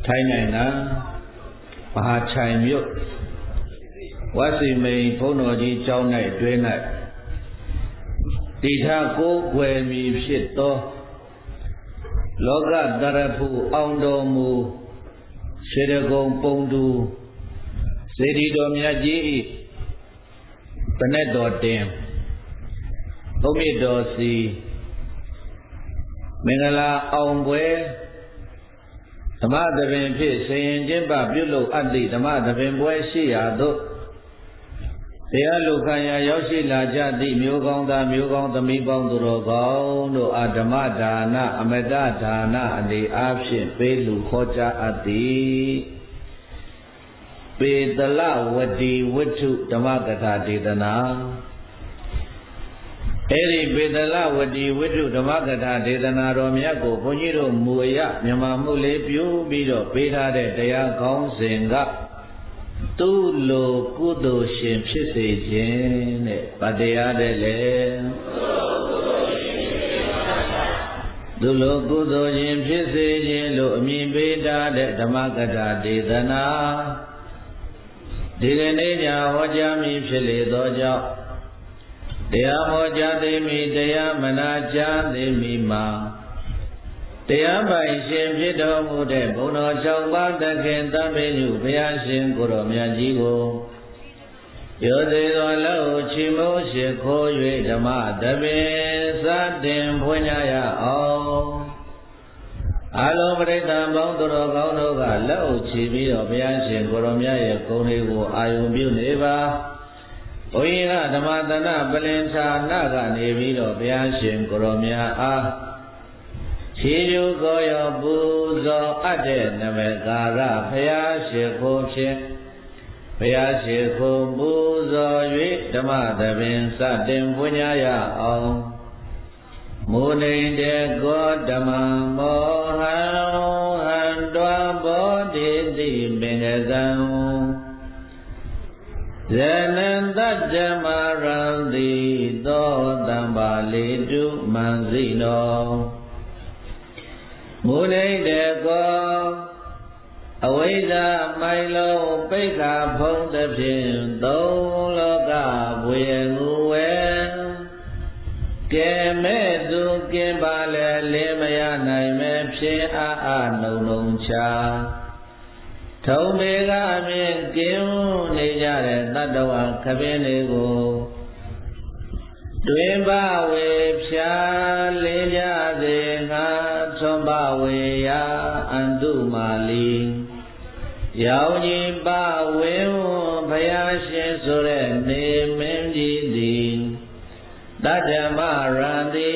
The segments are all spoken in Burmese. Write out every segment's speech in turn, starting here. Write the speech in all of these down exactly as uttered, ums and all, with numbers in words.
ထိုင်းနိုင်ငံမဟာချိုင်မြို့ဝတ်စီမိန်ဘုန်းတော်ကြီးကျောင်း၌တွင်၌တိထကိုးကွယ်မည်ဖြစ်သောလောကတရဖူအောင်တော်မူစေတကုံပုံသူစေတီတော်မြတ်ကြီး၏ပနက်တော်တင်သုံးမြတ်တော်စီမင်္ဂလာအောင်ပွဲဓမ္မသဘင်ဖြင့်ဆင်ရင်ကျင်းပပြုလုပ်အပ်သည့်ဓမ္မသဘင်ပွဲရှိရာသို့တရားလူခံရာရောက်ရှိလာကြသည့်မျိုးကောင်းသားမျိုးကောင်းသမီးပေါင်းသူတော်ကောင်းတို့အားဓမ္မဒါနအမတဒါနအနေအားဖြင့်ပေးလူခေါ်ကြားအပ်သည်ပေတလဝတီဝတ္ထုဓမ္မကထာဒေသနာအဲ့ဒီပေတလဝတီဝတ္ထုဓမ္မကထာဒေသနာတော်မြတ်ကိုဘုန်းကြီးတို့မူအရမြန်မာမှုလေးပြုပြီးတော့ပေးထားတဲ့တရားကောင်းစဉ်ကသူလိုကုသိုလ်ရှင်ဖြစ်စေခြင်းတဲ့ဗတရားတဲ့လေသူလိုကုသိုလ်ရှင်ဖြစ်စေခြင်းလို့အမည်ပေးထားတဲ့ဓမ္မကထာဒေသနာဒီကနေ့ညဟောကြားမည်ဖြစ်လေသောကြောင့်တရားဟောကြားသိမည်တရားမနာကြားသိမည်မှာတရားပိုင်ရှင်ဖြစ်တော်မူတဲ့ဘုန်းတော်၆ပါးသခင်သဗ္ဗညုဘုရားရှင်ကိုယ်တော်မြတ်ကြီးကိုရောသေးသောလောက်ချီးမွမ်းရှိခိုး၍ဓမ္မသဘင်စတင်ဖွင့်ကြရအောင်အလုံးပရိသတ်ပေါင်းသူတော်ကောင်းတို့ကလက်အုပ်ချီပြီးတော့ဘုရားရှင်ကိုယ်တော်မြတ်ရဲ့ဂုဏ်တွေကိုအာယုံပြုနေပါဘုန်းကြီးကဓမ္မသနာပလင်ဌာနကနေပြီးတော့ဘုရားရှင်ကိုယ်တော်မြတ်အားခြေကျူကိုရောပူဇော်အပ်တဲ့နမကာရဘုရားရှိခိုးဖြင့်ဘုရားရှိခိုးပူဇော်၍ဓမ္မသဘင်စတင်ပွင့်ရအောင်မုနိတေကောဓမ္မမောဟံဟံတွာဘောတိတိပင်ကဇံဇနံတတ္တမရံတိသောတံပါလိတုမံစိနောမုနိတေကောအဝိဇ္ဇာမိုင်လုံးပိဋကဖုံးသဖြင့်သုံးလောကဘွေငူဝဲကဲမဲ့သူကင်းပါလေလင်းမရနိုင်မဲ့ဖြစ်အားအားနှုံနှုံချာထုံမေကအမြင်ကင်းနေကြတဲ့တတ္တဝါခပင်းတွေကိုတွင်ဘဝေဖြာလေးကြစေငါသွန်ဘဝေယအန္တုမာလီရောင်ကြီးပဝင်းဘုရားရှင်ဆိုတဲ့နေမင်းကြီးသည်တတ္တမရံတိ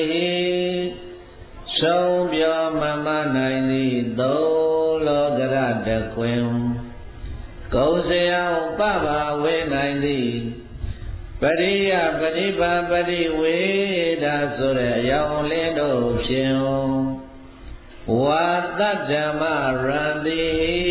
ဆုံးပြောမမနိုင်သည်သုံးလောကရတခွင်ကုံစယောပပဝေနိုင်သည်ပရိယပฏิပါပฏิဝေဒဆိုတဲ့အယောင်လင်းတို့ဖြင့်ဝါတတ္တမရံတိ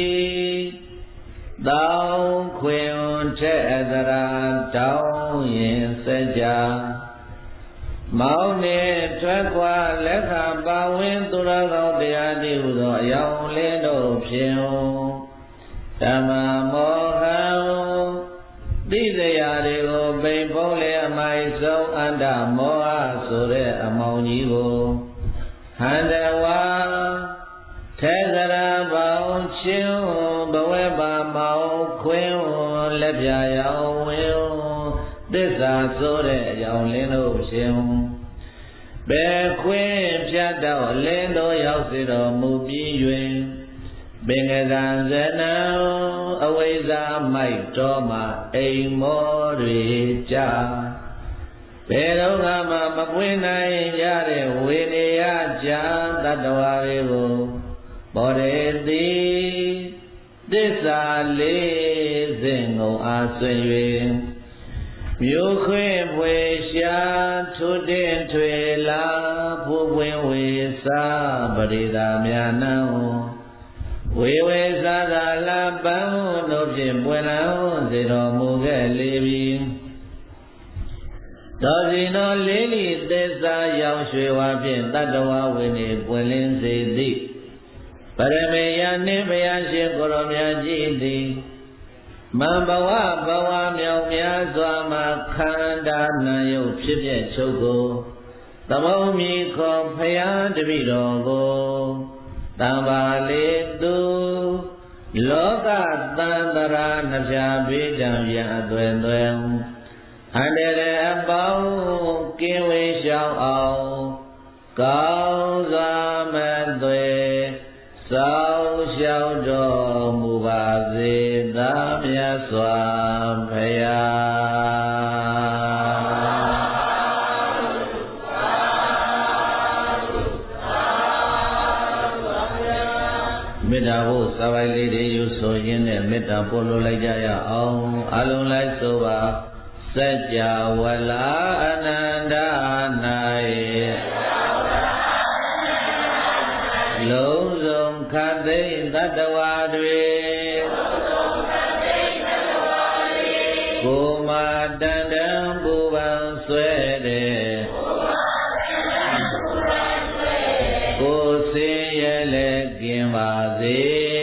တောင်းခွင်ထက်အတရာတောင်းရင်စကြမောင်းနေထွက်ခွာလက်ခပါဝင်သူတော်ကောင်းတရားတိဟုသောအယောင်လင်းတို့ဖြင့်ဓမ္မမောဟံသိစရာတွေကိုပိန်ဖုံးလေအမိုက်ဆုံးအန္တမောဟဆိုတဲ့အမောင်ကြီးကိုဟန္တဝါထေဇရာပေါင်းချင်းဘဝပါမောင်ခွင်းလက်ပြရောင်ဝင်းသစ္စာဆိုတဲ့အကြောင်းလင်းတို့ဖြင့်ဘယ်ခွင်းဖြတ်တော့လင်းတို့ရောက်စေတော်မူပြီး၍ပင်ကဇံဇနံအဝိဇ္ဇာမိုက်တော်မှာအိမ်မောတွေကြဘယ်တော့မှမပွင့်နိုင်ရတဲ့ဝေနေယကြတတ္တဝါတွေကိုဘောရေတိသစ္စာလေးစဉ်ငုံအားဆွေ၍မြို့ခွေဖွေရှာထုတင်ထွေလာဘုပွင့်ဝေစာပရိသာမြာနံဝေဝေသာသာလာပံတို့ဖြင့်ပွင့်လာစေတော်မူခဲ့လေပြီသောစီနောလေးလီသစ္စာရောက်ရွှေဝါဖြင့်တတ္တဝဝိနေပွင့်လင်းစေသည်ပရမေယနိဘုရားရှင်ကိုရောမြတ်ကြီးသည်မံဘဝဘဝမြောင်များစွာမှာခန္ဓာနာယုတ်ဖြစ်ပြချုပ်ကိုသမုံမီခေါ်ဖယားတပိတော်ကိုတံပါလေသူလောကသန္တရာနှပြဘေးတံရအသွဲသွဲအန္တရာယ်အပေါင်းကင်းဝေးရှောင်အောင်ကောင်းစွာမသွေစောင်းရှောင်တော်မူပါစေသာမြတ်စွာဘုရားမေတ္တာဖို့စာပိုက်လေးတွေယူဆိုရင်းနဲ့မေတ္တာပို့လို့လိုက်ကြရအောင်အလုံးလိုက်ဆိုပါစัจ java လာအနန္တ၌လုံးစုံခတ်သိမ်းတတ္တဝါတွေကိုမာတန်တံပူပန်ဆွဲတဲ့ကိုစင်ရဲ့လည်းကင်းပါစေ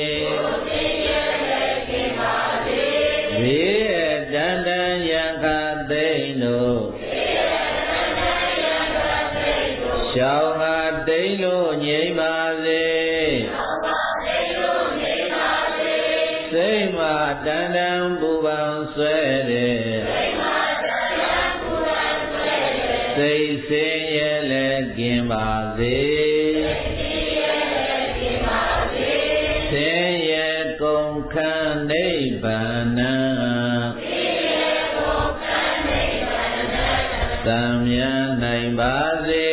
ဘေးတန်တန်ရံခတ်သိမ်းတို့ရှောင်းဟာတိတ်လို့ငြိမ့်ပါစေစိတ်မှတန်တန်ပူပန်ဆွဲတဲ့စိတ်စင်ရဲ့လည်းကင်းပါစေဆင်းရဲကုန်ခန့်နိဗ္ဗာန်သံမြတ်နိုင်ပါစေ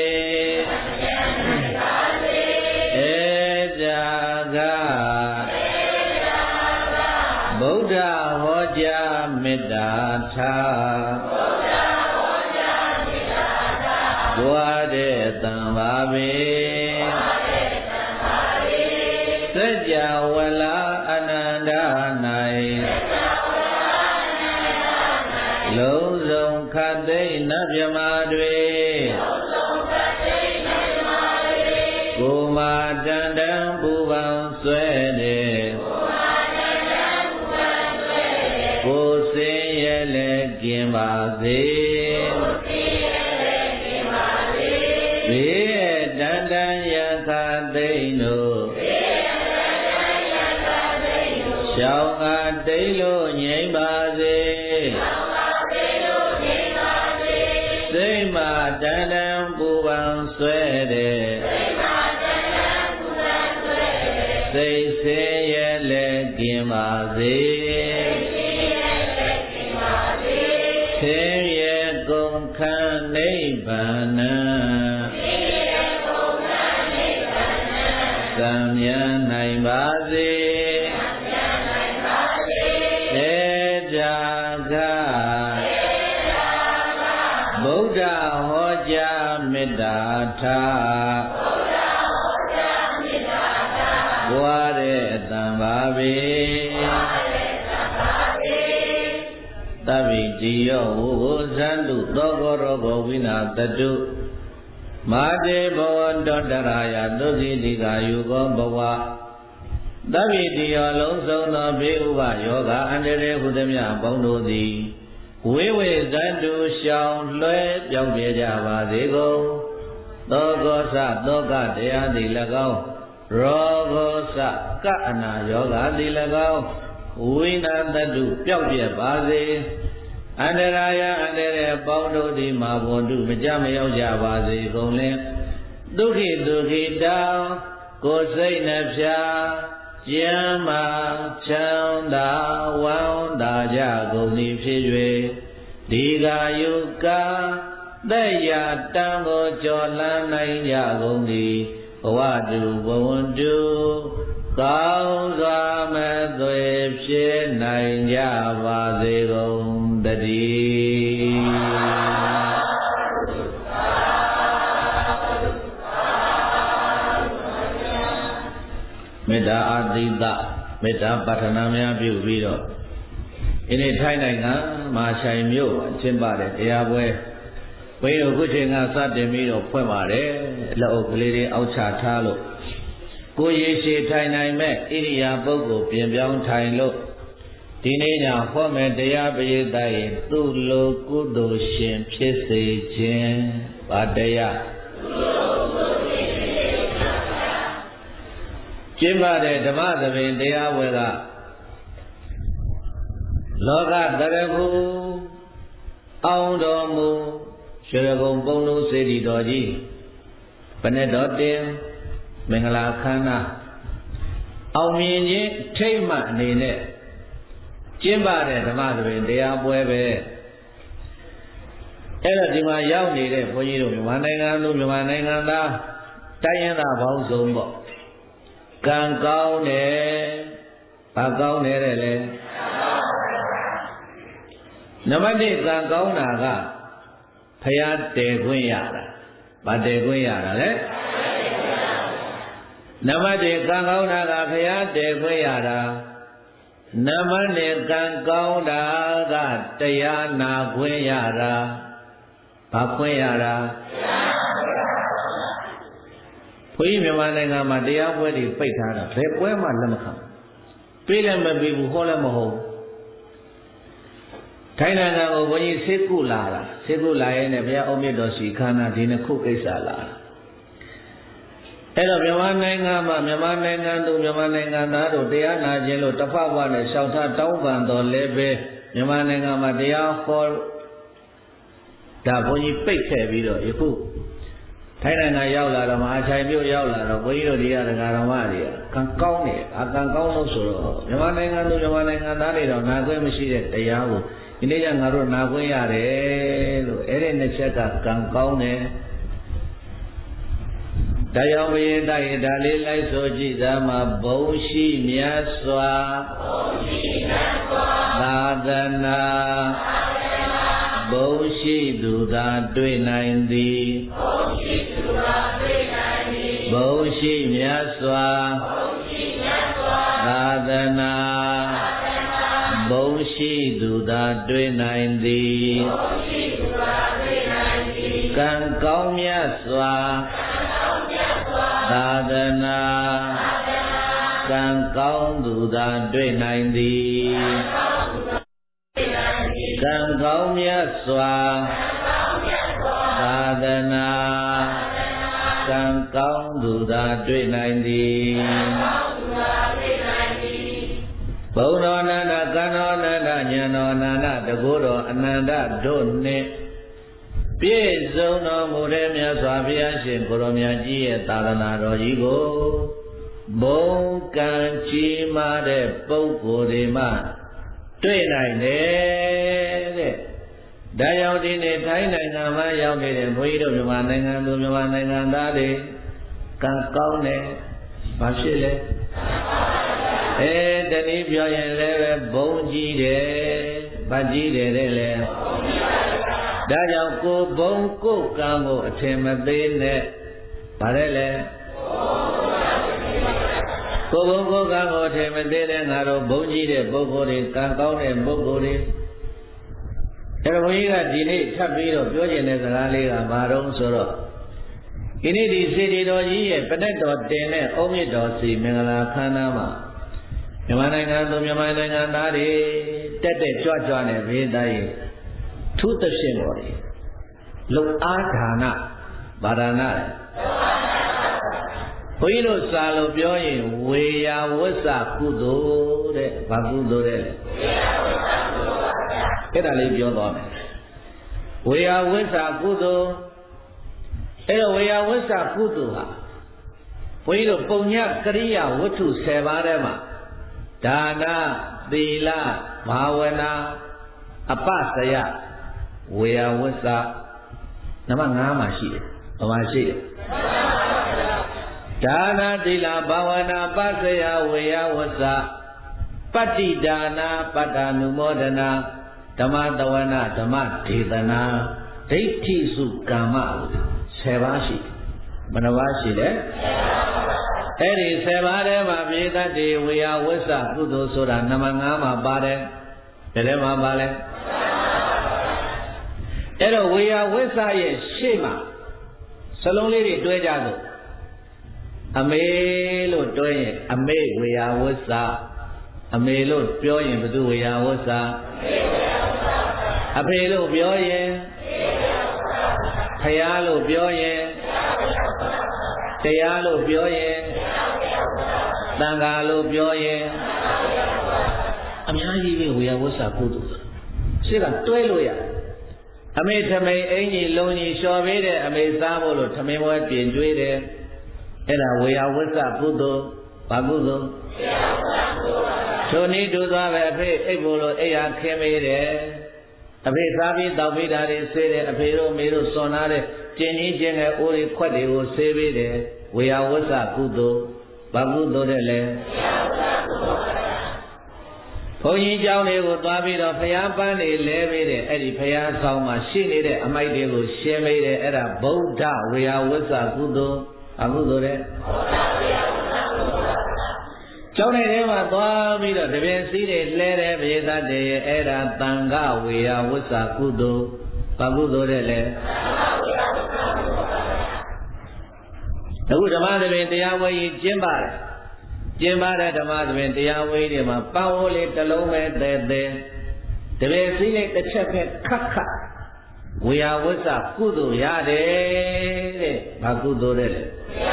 ဗုဒ္ဓဟောကြားမေတ္တာထားဘွားတဲ့တံပါပေစัจ java လာအနန္တ၌လုံးစုံခတ်သိမ်းနတ်မြမာတွေကိုမာတန်တံပူပန်ဆွဲတဲ့ကိုစင်ရဲ့လည်းကင်းပါစေဘေးတန်တန်ရခသိမ့်တို့ရှောင်းကားတိတ်လို့ငြိမ့်ပါစေစိတ်မှတန်တန်ပူပန်ဆွဲတဲ့စိတ်ဆင်းရဲလည်းကင်းပါစေဆင်းရဲကုန်ခန့်နိဗ္ဗာန်သံမြတ်နိုင်ပါစေဧတာကဗုဒ္ဓဟောကြားမေတ္တာထားဘွားတဲ့တံပါပေသဗ္ဗိတိယောဝုဇန္တုသောကောရောဂဝိနာတတုမာတေဘောတောတရာယသုတိတိကာယုကောဘဝသဗ္ဗိတိယောလုံးစုံသောဘေးဥပယောဂအန္တရေဟုသမျှပေါင်းတို့သည်ဝိဝေဇန္တုရှောင်လွှဲပြောင်းပြကြပါစေကုန်သောကောသသောကတရားသည်၎င်းရောဂောသကအနာယောဂသည်၎င်းဝိနာတတုပျောက်ပြပါစေအန္တရာယအန္တရေပေါင်းတို့သည်မာဘွန်တုမကြမရောက်ကြပါစေကုန်လင်ဒုက္ခိဒုက္ခိတောကိုယ်စိတ်နှဖျားကျမ်းမာချမ်းသာဝမ်းသာကြကုန်သည်ဖြစ်၍ဒီကာယုကာသက်ရတံကိုကြော်လန်းနိုင်ကြကုန်သည်ဘဝတုဘဝန္တုကောင်းစွာမဲ့သွေဖြစ်နိုင်ကြပါစေကုန်တည်းမေတ္တာအာတိတမေတ္တာပတ္ထနာများပြုပြီးတော့ဒီနေ့ထိုင်းနိုင်ငံမဟာချိုင်မြို့ကျင်းပတဲ့တရားပွဲဘုန်းကြီးတို့ခုချိန်ကစတင်ပြီးတော့ဖွင့်ပါတယ်လက်အုပ်ကလေးတွေအောက်ချထားလို့ကိုရေရှည်ထိုင်နိုင်မဲ့ဣရိယာပုဂ္ဂိုလ်ပြင်ပြောင်းထိုင်လို့ဒီနေ့ညဟောမယ်တရားပရိသတ်ရဲ့သူ့လိုကုသိုလ်ရှင်ဖြစ်စေခြင်းဗာတရားကျင့်ပါတဲ့ဓမ္မသဘင်တရားဝဲကလောကတရခုအောင်တော်မူရွှေရကုံပုံလို့စေတီတော်ကြီးဘယ်နဲ့တော့တင်မင်္ဂလာခမ်းနားအောင်မြင်ခြင်းထိတ်မှအနေနဲ့ကျင့်ပါတဲ့ဓမ္မသဘင်တရားပွဲပဲအဲ့တော့ဒီမှာရောက်နေတဲ့ဘုန်းကြီးတို့မြန်မာနိုင်ငံလူမြန်မာနိုင်ငံသားတိုင်းရင်းသားပေါင်းစုံပေါ့ကံကောင်းတယ်ဘာကောင်းတယ်တဲ့လဲနံပါတ်တစ်ကံကောင်းတာကဖရာတည်ခွင့်ရတာဘာတည်ခွင့်ရတာလဲနံပါတ်တစ်ကံကောင်းတာကဖရာတည်ခွင့်ရတာနံပါတ်နှစ်ကံကောင်းတာကတရားနာခွင့်ရတာဘာခွင့်ရတာဘုန်းကြီးမြန်မာနိုင်ငံမှာတရားပွဲတွေပိတ်ထားတာဘယ်ပွဲမှလက်မခံပြေးလည်းမပြေးဘူးဟောလည်းမဟုတ်ထိုင်းနိုင်ငံကိုဘုန်းကြီးဆေးကုလာတာဆေးကုလာရဲ့နဲ့ဘုရားအုံမြတ်တော်ရှိခန္ဓာဒီနှစ်ခုကိစ္စလာတာအဲ့တော့မြန်မာနိုင်ငံမှာမြန်မာနိုင်ငံသူမြန်မာနိုင်ငံသားတို့တရားနာခြင်းလို့တစ်ဖက်ဘဝနဲ့ရှောင်ထတောင်းပန်တော်လည်းပဲမြန်မာနိုင်ငံမှာတရားဟောဒါဘုန်းကြီးပိတ်ခဲ့ပြီးတော့ယခုထိုင်းနိုင်ငံရောက်လာတော့မဟာချိုင်မြို့ရောက်လာတော့ဘုန်းကြီးတို့ဒီကဒကာတော်မတွေကကံကောင်းတယ်အကံကောင်းလို့ဆိုတော့မြန်မာနိုင်ငံသူမြန်မာနိုင်ငံသားတွေတော့နာခွင့်မရှိတဲ့တရားကိုဒီနေ့ကငါတို့နာခွင့်ရတယ်လို့အဲ့ဒီနှစ်ချက်ကကံကောင်းတယ်တရားဝေဒရဲ့ဒါလေးလိုက်ဆိုကြည့်သားမှာဘုံရှိမြတ်စွာဘုံရှိမြတ်စွာသာသနာဘုံရှိသူသာတွေ့နိုင်သည်ဘုံရှိသူသာတွေ့နိုင်သည်ဘုံရှိမြတ်စွာဘုံရှိမြတ်စွာသာသနာဘုံရှိသူသာတွေ့နိုင်သည်ဘုံရှိသူသာတွေ့နိုင်သည်ကံကောင်းမြတ်စွာသာသနာကံကောင်းသူသာတွေ့နိုင်သည်ကံကောင်းမြတ်စွာသာသနာကံကောင်းသူသာတွေ့နိုင်သည်ဘုံတော်အနန္တကံတော်အနန္တဉာဏ်တော်အနန္တတကုတော်အနန္တတို့နှင့်ပြည့်စုံတော်မူတဲ့မြတ်စွာဘုရားရှင်ကိုရောမြတ်ကြီးရဲ့သာသနာတော်ကြီးကိုဘုံကံကြီးမားတဲ့ပုဂ္ဂိုလ်တွေမှတွေ့နိုင်တယ်တဲ့ဒါကြောင့်ဒီနေ့ထိုင်းနိုင်ငံမှာရောက်နေတဲ့ဘုန်းကြီးတို့မြန်မာနိုင်ငံသူမြန်မာနိုင်ငံသားတွေကံကောင်းတယ်ဘာဖြစ်လဲအဲတနည်းပြောရင်လည်းပဲဘုံကြီးတယ်ဘာကြီးတယ်တဲ့လေဒါကြောင့်ကိုဘုံကိုကံကိုအထင်မသေးနဲ့ဗါတယ်လေကိုဘုံကိုကံကိုအထင်မသေးတဲ့ငါတို့ဘုံကြီးတဲ့ပုဂ္ဂိုလ်တွေကံကောင်းတဲ့ပုဂ္ဂိုလ်တွေအဲ့တော့ဘုန်းကြီးကဒီနေ့ထပ်ပြီးတော့ပြောချင်တဲ့စကားလေးကဘာတော့ဆိုတော့ဒီနေ့ဒီစေတီတော်ကြီးရဲ့ပဋက်တော်တင်တဲ့အုံမြင့်တော်စီမင်္ဂလာခမ်းနားမှာမြန်မာနိုင်ငံသူမြန်မာနိုင်ငံသားတွေတက်တက်ကြွကြွနဲ့ဘေးသားရဲ့ထုသဖြင့်ပေါ်တယ်လုံအားဒါနဗာဒနာဘုန်းကြီးတို့စာလို့ပြောရင်ဝေယဝိသကုသိုလ်တဲ့ဘာကုသိုလ်တဲ့လဲအဲ့ဒါလေးပြောသွားမယ်ဝေယဝိသကုသိုလ်အဲ့တော့ဝေယဝိသကုသိုလ်ဟာဘုန်းကြီးတို့ပုံညကရိယာဝတ္ထု၁၀ပါးထဲမှာဒါနသီလဘာဝနာအပစယဝေယဝိသနံပါတ်၅မှာရှိတယ်။ဘာမှရှိတယ်။ဒါနသီလဘာဝနာပစ္စယဝေယဝိသပတ္တိဒါနာပတ္တာနုမောဒနာဓမ္မတဝနာဓမ္မဒေသနာဒိဋ္ဌိစုကမ္မဆယ်ပါးရှိတယ်။ဘယ်နှပါးရှိလဲ။အဲ့ဒီဆယ်ပါးထဲမှာပြေတတ်ဒီဝေယဝိသကုသိုလ်ဆိုတာနံပါတ်၅မှာပါတယ်။ဘယ်ထဲမှာပါလဲ။အဲ့တော့ဝေယဝိသရဲ့ရှေ့မှာစလုံးလေးတွေတွဲကြစို့အမေလို့တွဲရင်အမေဝေယဝိသအမေလို့ပြောရင်ဘယ်သူဝေယဝိသအဖေလို့ပြောရင်ဖယားလို့ပြောရင်တရားလို့ပြောရင်သံဃာလို့ပြောရင်အများကြီးပဲဝေယဝိသကုသိုလ်ရှိကတွဲလို့ရအမေထမိန်အင်ကြီးလုံးကြီးလျှော်ပေးတဲ့အမေစားဖို့လို့ထမင်းပွဲပြင်ကျွေးတယ်အဲ့ဒါဝေယဝိသကုသိုလ်ဘာကုသိုလ်ထိုနည်းတူသွားပဲအဖေအိပ်ဖို့လို့အိယာခင်းပေးတယ်အဖေစားပြီးတောက်ပြီးတာတွေဆေးတယ်အဖေတို့မေတို့စွန်နာတဲ့ကျင်ကြီးကျင်ငယ်အိုးတွေခွက်တွေကိုဆေးပေးတယ်ဝေယဝိသကုသိုလ်ဘာကုသိုလ်တဲ့လဲဘုန်းကြီးကျောင်းတွေကိုသွားပြီးတော့ဘုရားပန်းတွေလဲပေးတယ်အဲ့ဒီဘုရားဆောင်မှာရှိနေတဲ့အမိုက်တွေကိုရှင်းပေးတယ်အဲ့ဒါဗုဒ္ဓဝေယဝိသကုသိုလ်အကုသိုလ်တဲ့ကျောင်းထဲမှာသွားပြီးတော့တပင်စည်းတွေလဲတယ်ပြေသတ်တယ်အဲ့ဒါသံဃဝေယဝိသကုသိုလ်ဘာကုသိုလ်တဲ့လဲအခုဓမ္မသဘင်တရားဝဲကြီးကျင်းပါတယ်ကျင်းပါတဲ့ဓမ္မသဘင်တရားဝဲတွေမှာပန်းဝလေးတစ်လုံးပဲတဲတဲတပင်စည်းလေးတစ်ချက်ပဲခတ်ခတ်ဝေယဝိသကုသိုလ်ရတယ်တဲ့ဘာကုသိုလ်တဲ့လဲ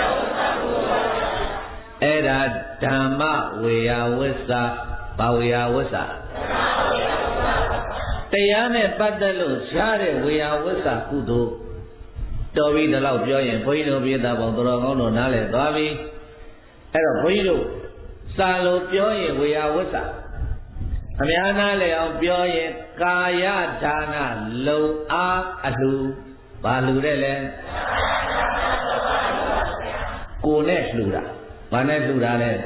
အဲ့ဒါဓမ္မဝေယဝိသဘာဝေယဝိသတရားနဲ့ပတ်သက်လို့ရတဲ့ဝေယဝိသကုသိုလ်တော်ပြီဒီလောက်ပြောရင်ဘုန်းကြီးတို့ပြည်သားပေါင်းတော်တော်ကောင်းတော်နားလည်သွားပြီအဲ့တော့ဘုန်းကြီးတို့စာလို့ပြောရင်ဝေယဝိသအများနာလည်အောင်ပြောရင်ကာယဒါနလုံအားအလှဘာလှတဲ့လဲကိုယ်နဲ့လှတာဘာနဲ့လှတာလဲ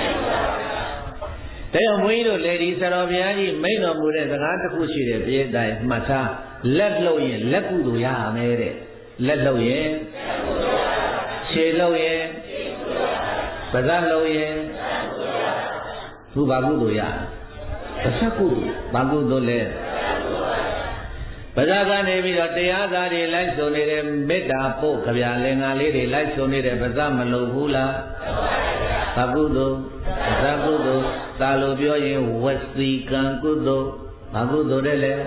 ဒါကြောင့်ဘုန်းကြီးတို့လေဒီဆရာတော်ဘုရားကြီးမိန့်တော်မူတဲ့စကားတစ်ခုရှိတယ်ပြည့်တိုင်မှတ်ထားလက်လှုပ်ရင်လက်ကုသိုလ်ရရမယ်တဲ့လက်လှုပ်ရင်ခြေလှုပ်ရင်ပါးစပ်လှုပ်ရင်သူဘာကုသိုလ်ရပါးစပ်ကုသိုလ်ဘာကုသိုလ်လဲပါးစပ်ကနေပြီးတော့တရားစာတွေလိုက်ဆိုနေတဲ့မေတ္တာပို့ကြဗျာလင်္ကာလေးတွေလိုက်ဆိုနေတဲ့ပါးစပ်မလှုပ်ဘူးလားဘာကုသိုလ်ပါးစပ်ကုသိုလ်သာလို့ပြောရင်ဝစီကံကုသိုလ်ဘာကုသိုလ်တဲ့လဲ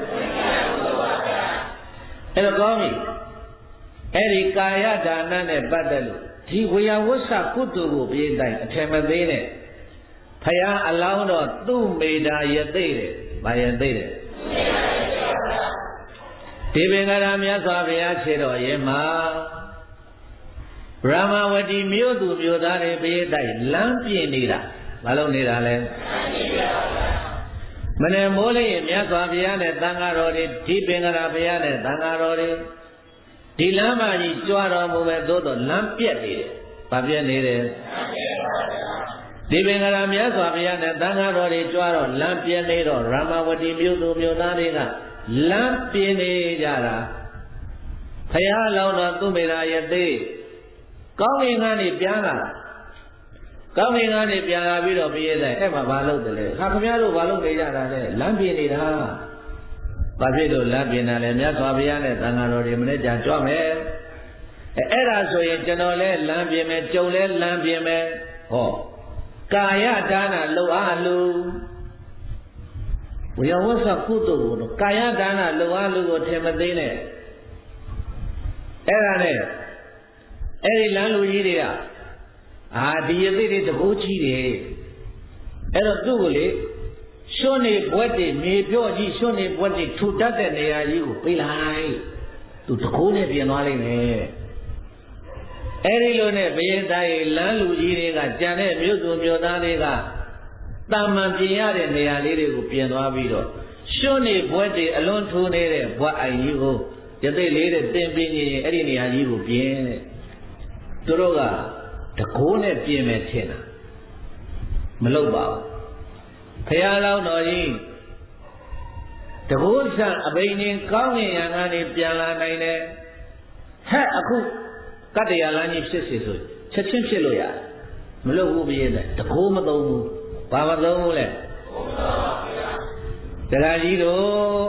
အဲ့တော့ကောင်းပြီအဲ့ဒီကာယဒါနနဲ့ပတ်သက်လို့ဒီဝေယဝိသကုသိုလ်ကိုပြည့်တိုင်းအထင်မသေးနဲ့ဖယားအလောင်းတော့သူ့မေတာယသိတဲ့ဘာယသိတဲ့ဒီပင်ကရာမြတ်စွာဘုရားခြေတော်ရင်မှာဗြဟ္မဝတီမြို့သူမြို့သားတွေပြည့်တိုင်းလမ်းပြည့်နေတာဘာလို့နေတာလဲမနေ့မိုးလေးမြတ်စွာဘုရားနဲ့သံဃာတော်တွေဒီပင်ကရာဘုရားနဲ့သံဃာတော်တွေဒီလမ်းမကြီးကြွားတော်မူမဲ့သို့တော့လမ်းပြက်နေတယ်။ဘာပြက်နေတယ်။ဒီပင်ကရာမြတ်စွာဘုရားနဲ့သံဃာတော်တွေကြွားတော့လမ်းပြက်နေတော့ရမဝတီမြို့သူမြို့သားတွေကလမ်းပြင်းနေကြတာ။ဘုရားလောင်းတော်သူမေရာယသိကောင်းကင်ကနေပြန်လာကောင်းကင်ကနေပြန်လာပြီးတော့ပြည့်တဲ့အဲ့မှာဘာလုပ်တယ်လဲ။ဟာခင်ဗျားတို့ဘာလုပ်နေကြတာလဲလမ်းပြင်းနေတာ။ဘာဖြစ်လို့လမ်းပြင်တာလဲမြတ်စွာဘုရားနဲ့သံဃာတော်တွေမနေ့ကကြွမယ်အဲအဲ့ဒါဆိုရင်ကျွန်တော်လဲလမ်းပြင်မယ်ကြုံလဲလမ်းပြင်မယ်ဟောကာယဒါနလုံအားလူဝေယဝိသကုသိုလ်ကိုကာယဒါနလုံအားလူကိုထင်မသိနဲ့အဲ့ဒါနဲ့အဲ့ဒီလမ်းလူကြီးတွေကအာဒီယသိတွေတကူကြီးတယ်အဲ့တော့သူ့ကိုလေရွှွနေဘွက်တွေမြေပြော့ကြီးရွှွနေဘွက်တွေထူတတ်တဲ့နေရာကြီးကိုပေးလိုက်သူတကိုးနဲ့ပြင်သွားလိမ့်မယ်အဲ့ဒီလိုနဲ့ဘယင်သားရေလမ်းလူကြီးတွေကကြံတဲ့မြို့သူမြို့သားတွေကတာမန်ပြင်ရတဲ့နေရာလေးတွေကိုပြင်သွားပြီးတော့ရွှွနေဘွက်တွေအလွန်ထူနေတဲ့ဘွက်အိုင်ကြီးကိုရသိလေးတဲ့တင်ပြင်းရင်အဲ့ဒီနေရာကြီးကိုပြင်တဲ့သူတို့ကတကိုးနဲ့ပြင်မယ်ထင်တာမလုပ်ပါဘူးဖရာလောင်းတော်ကြီးတဘိုးဆံအဘိညာဉ်ကောင်းငင်ရံကနေပြန်လာနိုင်တယ်ဟဲ့အခုကတ္တရာလမ်းကြီးဖြစ်စီဆိုချက်ချင်းဖြစ်လို့ရမလုပ်ဘူးပြည့်တဲ့တကိုးမသုံးဘူးဘာမသုံးဘူးလဲတရားကြီးတို့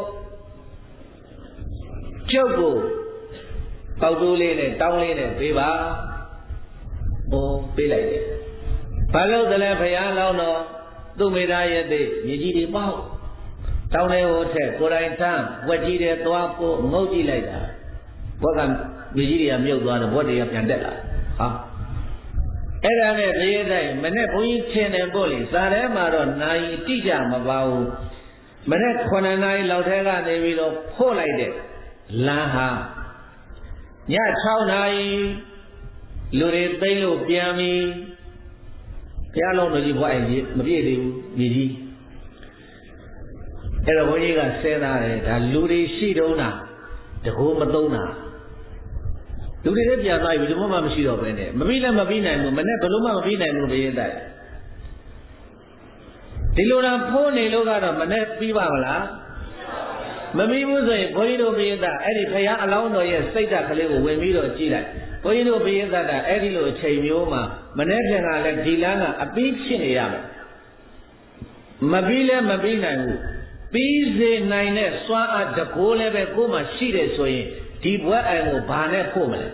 ကျုပ်ကိုပေါက်တိုးလေးနဲ့တောင်းလေးနဲ့ပေးပါဟိုပပေးလိုက်တယ်ဘာလို့တလဲဘုရားလောင်းတော်သူ့မိသားရဲ့တဲ့မြေကြီးတွေပေါ့တောင်းတဲ့ဟိုထက်ကိုယ်တိုင်ထမ်းဝက်ကြီးတဲ့သွားပို့ငုတ်ကြည့်လိုက်တာဘွက်ကမြေကြီးတွေကမြုပ်သွားတယ်ဘွက်တွေကပြန်တက်လာဟာအဲ့ဒါနဲ့တရေတိုင်းမနဲ့ဘုန်းကြီးထင်တယ်ပို့လေစာထဲမှာတော့နိုင်တိကျမပါဘူးမနဲ့ခုနှစ်နာရီလောက်ထဲကနေပြီးတော့ဖို့လိုက်တဲ့လမ်းဟာည၆နာရီလူတွေသိမ့်လို့ပြန်ပြီဘုရားလုံးတော်ကြီးဘွားအိမ်ကြီးမပြည့်သေးဘူးမြေကြီးအဲ့တော့ဘုန်းကြီးကဆဲသားတယ်ဒါလူတွေရှိတော့တာတကိုးမသုံးတာလူတွေလည်းပြန်သွားပြီဒီဘုမှမရှိတော့ဘဲနဲ့မပြီးလည်းမပြီးနိုင်ဘူးမနဲ့ဘလို့မှမပြီးနိုင်ဘူးဘယ်ရင်တိုက်ဒီလိုလားဖိုးနေလို့ကတော့မနဲ့ပြီးပါမလားမပြီးဘူးဆိုရင်ဘုန်းကြီးတို့ဘယ်ရင်တိုက်အဲ့ဒီဘုရားအလောင်းတော်ရဲ့စိတ်ဓာတ်ကလေးကိုဝင်ပြီးတော့ကြည့်လိုက်ဘုန်းကြီးတို့ဘယ်ရင်တိုက်ကအဲ့ဒီလိုအချိန်မျိုးမှာမနေ့ကလည်းဒီလမ်းကအပြီးဖြစ်နေရမယ်မပြီးလည်းမပြီးနိုင်ဘူးပြီးစေနိုင်တဲ့စွမ်းအားတကိုးလည်းပဲကိုယ်မှရှိတယ်ဆိုရင်ဒီဘွဲအိမ်ကိုဘာနဲ့ဖို့မလဲ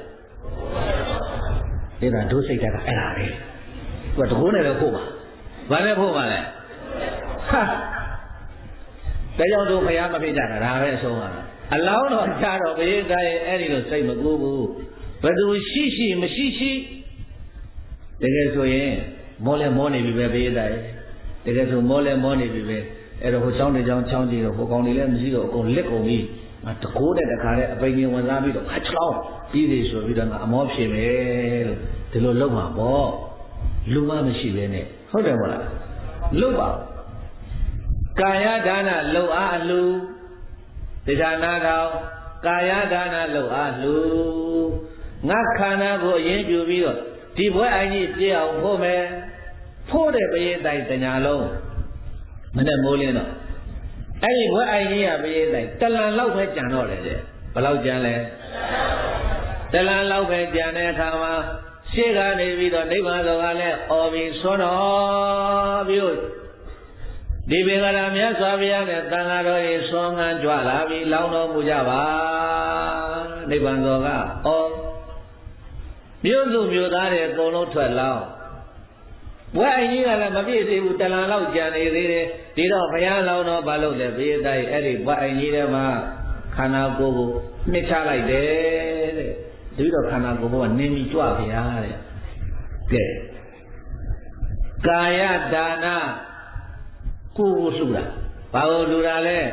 ဒီကဒုစိတ်ကအဲ့ဒါပဲသူကတကိုးနဲ့လည်းဖို့ပါဘာနဲ့ဖို့ပါလဲဟာဒါကြောင့်တို့ဖျားမဖြစ်ကြတာဒါပဲအဆုံးပါအလောင်းတော်ကြတော့ဘယ်သားရဲ့အဲ့ဒီလိုစိတ်မကူဘူးဘယ်သူရှိရှိမရှိရှိတကယ်ဆိုရင်မောလဲမောနေပြီပဲဘေးသားရဲ့တကယ်ဆိုမောလဲမောနေပြီပဲအဲ့တော့ဟိုချောင်းတစ်ချောင်းချောင်းကြည့်တော့ဟိုကောင်တွေလည်းမရှိတော့အကုန်လက်ကုန်ပြီတကိုးနဲ့တခါနဲ့အပိန်ကြီးဝင်စားပြီးတော့အချောင်းပြီးသေးဆိုပြီးတော့ငါအမောဖြစ်မယ်လို့ဒီလိုလုပ်မှာပေါ့လူမမရှိပဲနဲ့ဟုတ်တယ်မဟုတ်လားလုပ်ပါကာယဒါနလုပ်အားအလူတရားနာတော်ကာယဒါနလုပ်အားလူငါခန္ဓာကိုအရင်ပြုပြီးတော့ဒီဘွဲအိုင်ကြီးပြည့်အောင်ဖို့မယ်ဖို့တဲ့ပရိသတ်တညာလုံးမနဲ့မိုးလင်းတော့အဲ့ဒီဘွဲအိုင်ကြီးကပရိသတ်တလန်လောက်ပဲကြံတော့တယ်တဲ့ဘယ်လောက်ကြံလဲတလန်လောက်ပဲကြံတဲ့အခါမှာရှေ့ကနေပြီးတော့နိဗ္ဗာန်တော်ကလည်းအော်ပြီးဆွမ်းတော်ပြီးတော့ဒီပင်ကလာမြတ်စွာဘုရားနဲ့တန်ဃာတော်ရေဆွမ်းငန်းကြွလာပြီးလောင်းတော်မူကြပါနိဗ္ဗာန်တော်ကအော်မြို့စုမြို့သားတွေအကုန်လုံးထွက်လောင်းဘွဲအိမ်ကြီးကလည်းမပြည့်သေးဘူးတလန်လောက်ကြံနေသေးတယ်ဒီတော့ဘုရားလောင်းတော်ဘာလို့လဲဘေးသားအဲ့ဒီဘွဲအိမ်ကြီးထဲမှာခန္ဓာကိုယ်ကိုနှစ်ချလိုက်တယ်တဲ့ဒီတော့ခန္ဓာကိုယ်ကနင်းပြီးကြွဗျာတဲ့ကဲကာယဒါနကိုယ်ကိုလှူတာဘာလို့လှူတာလဲ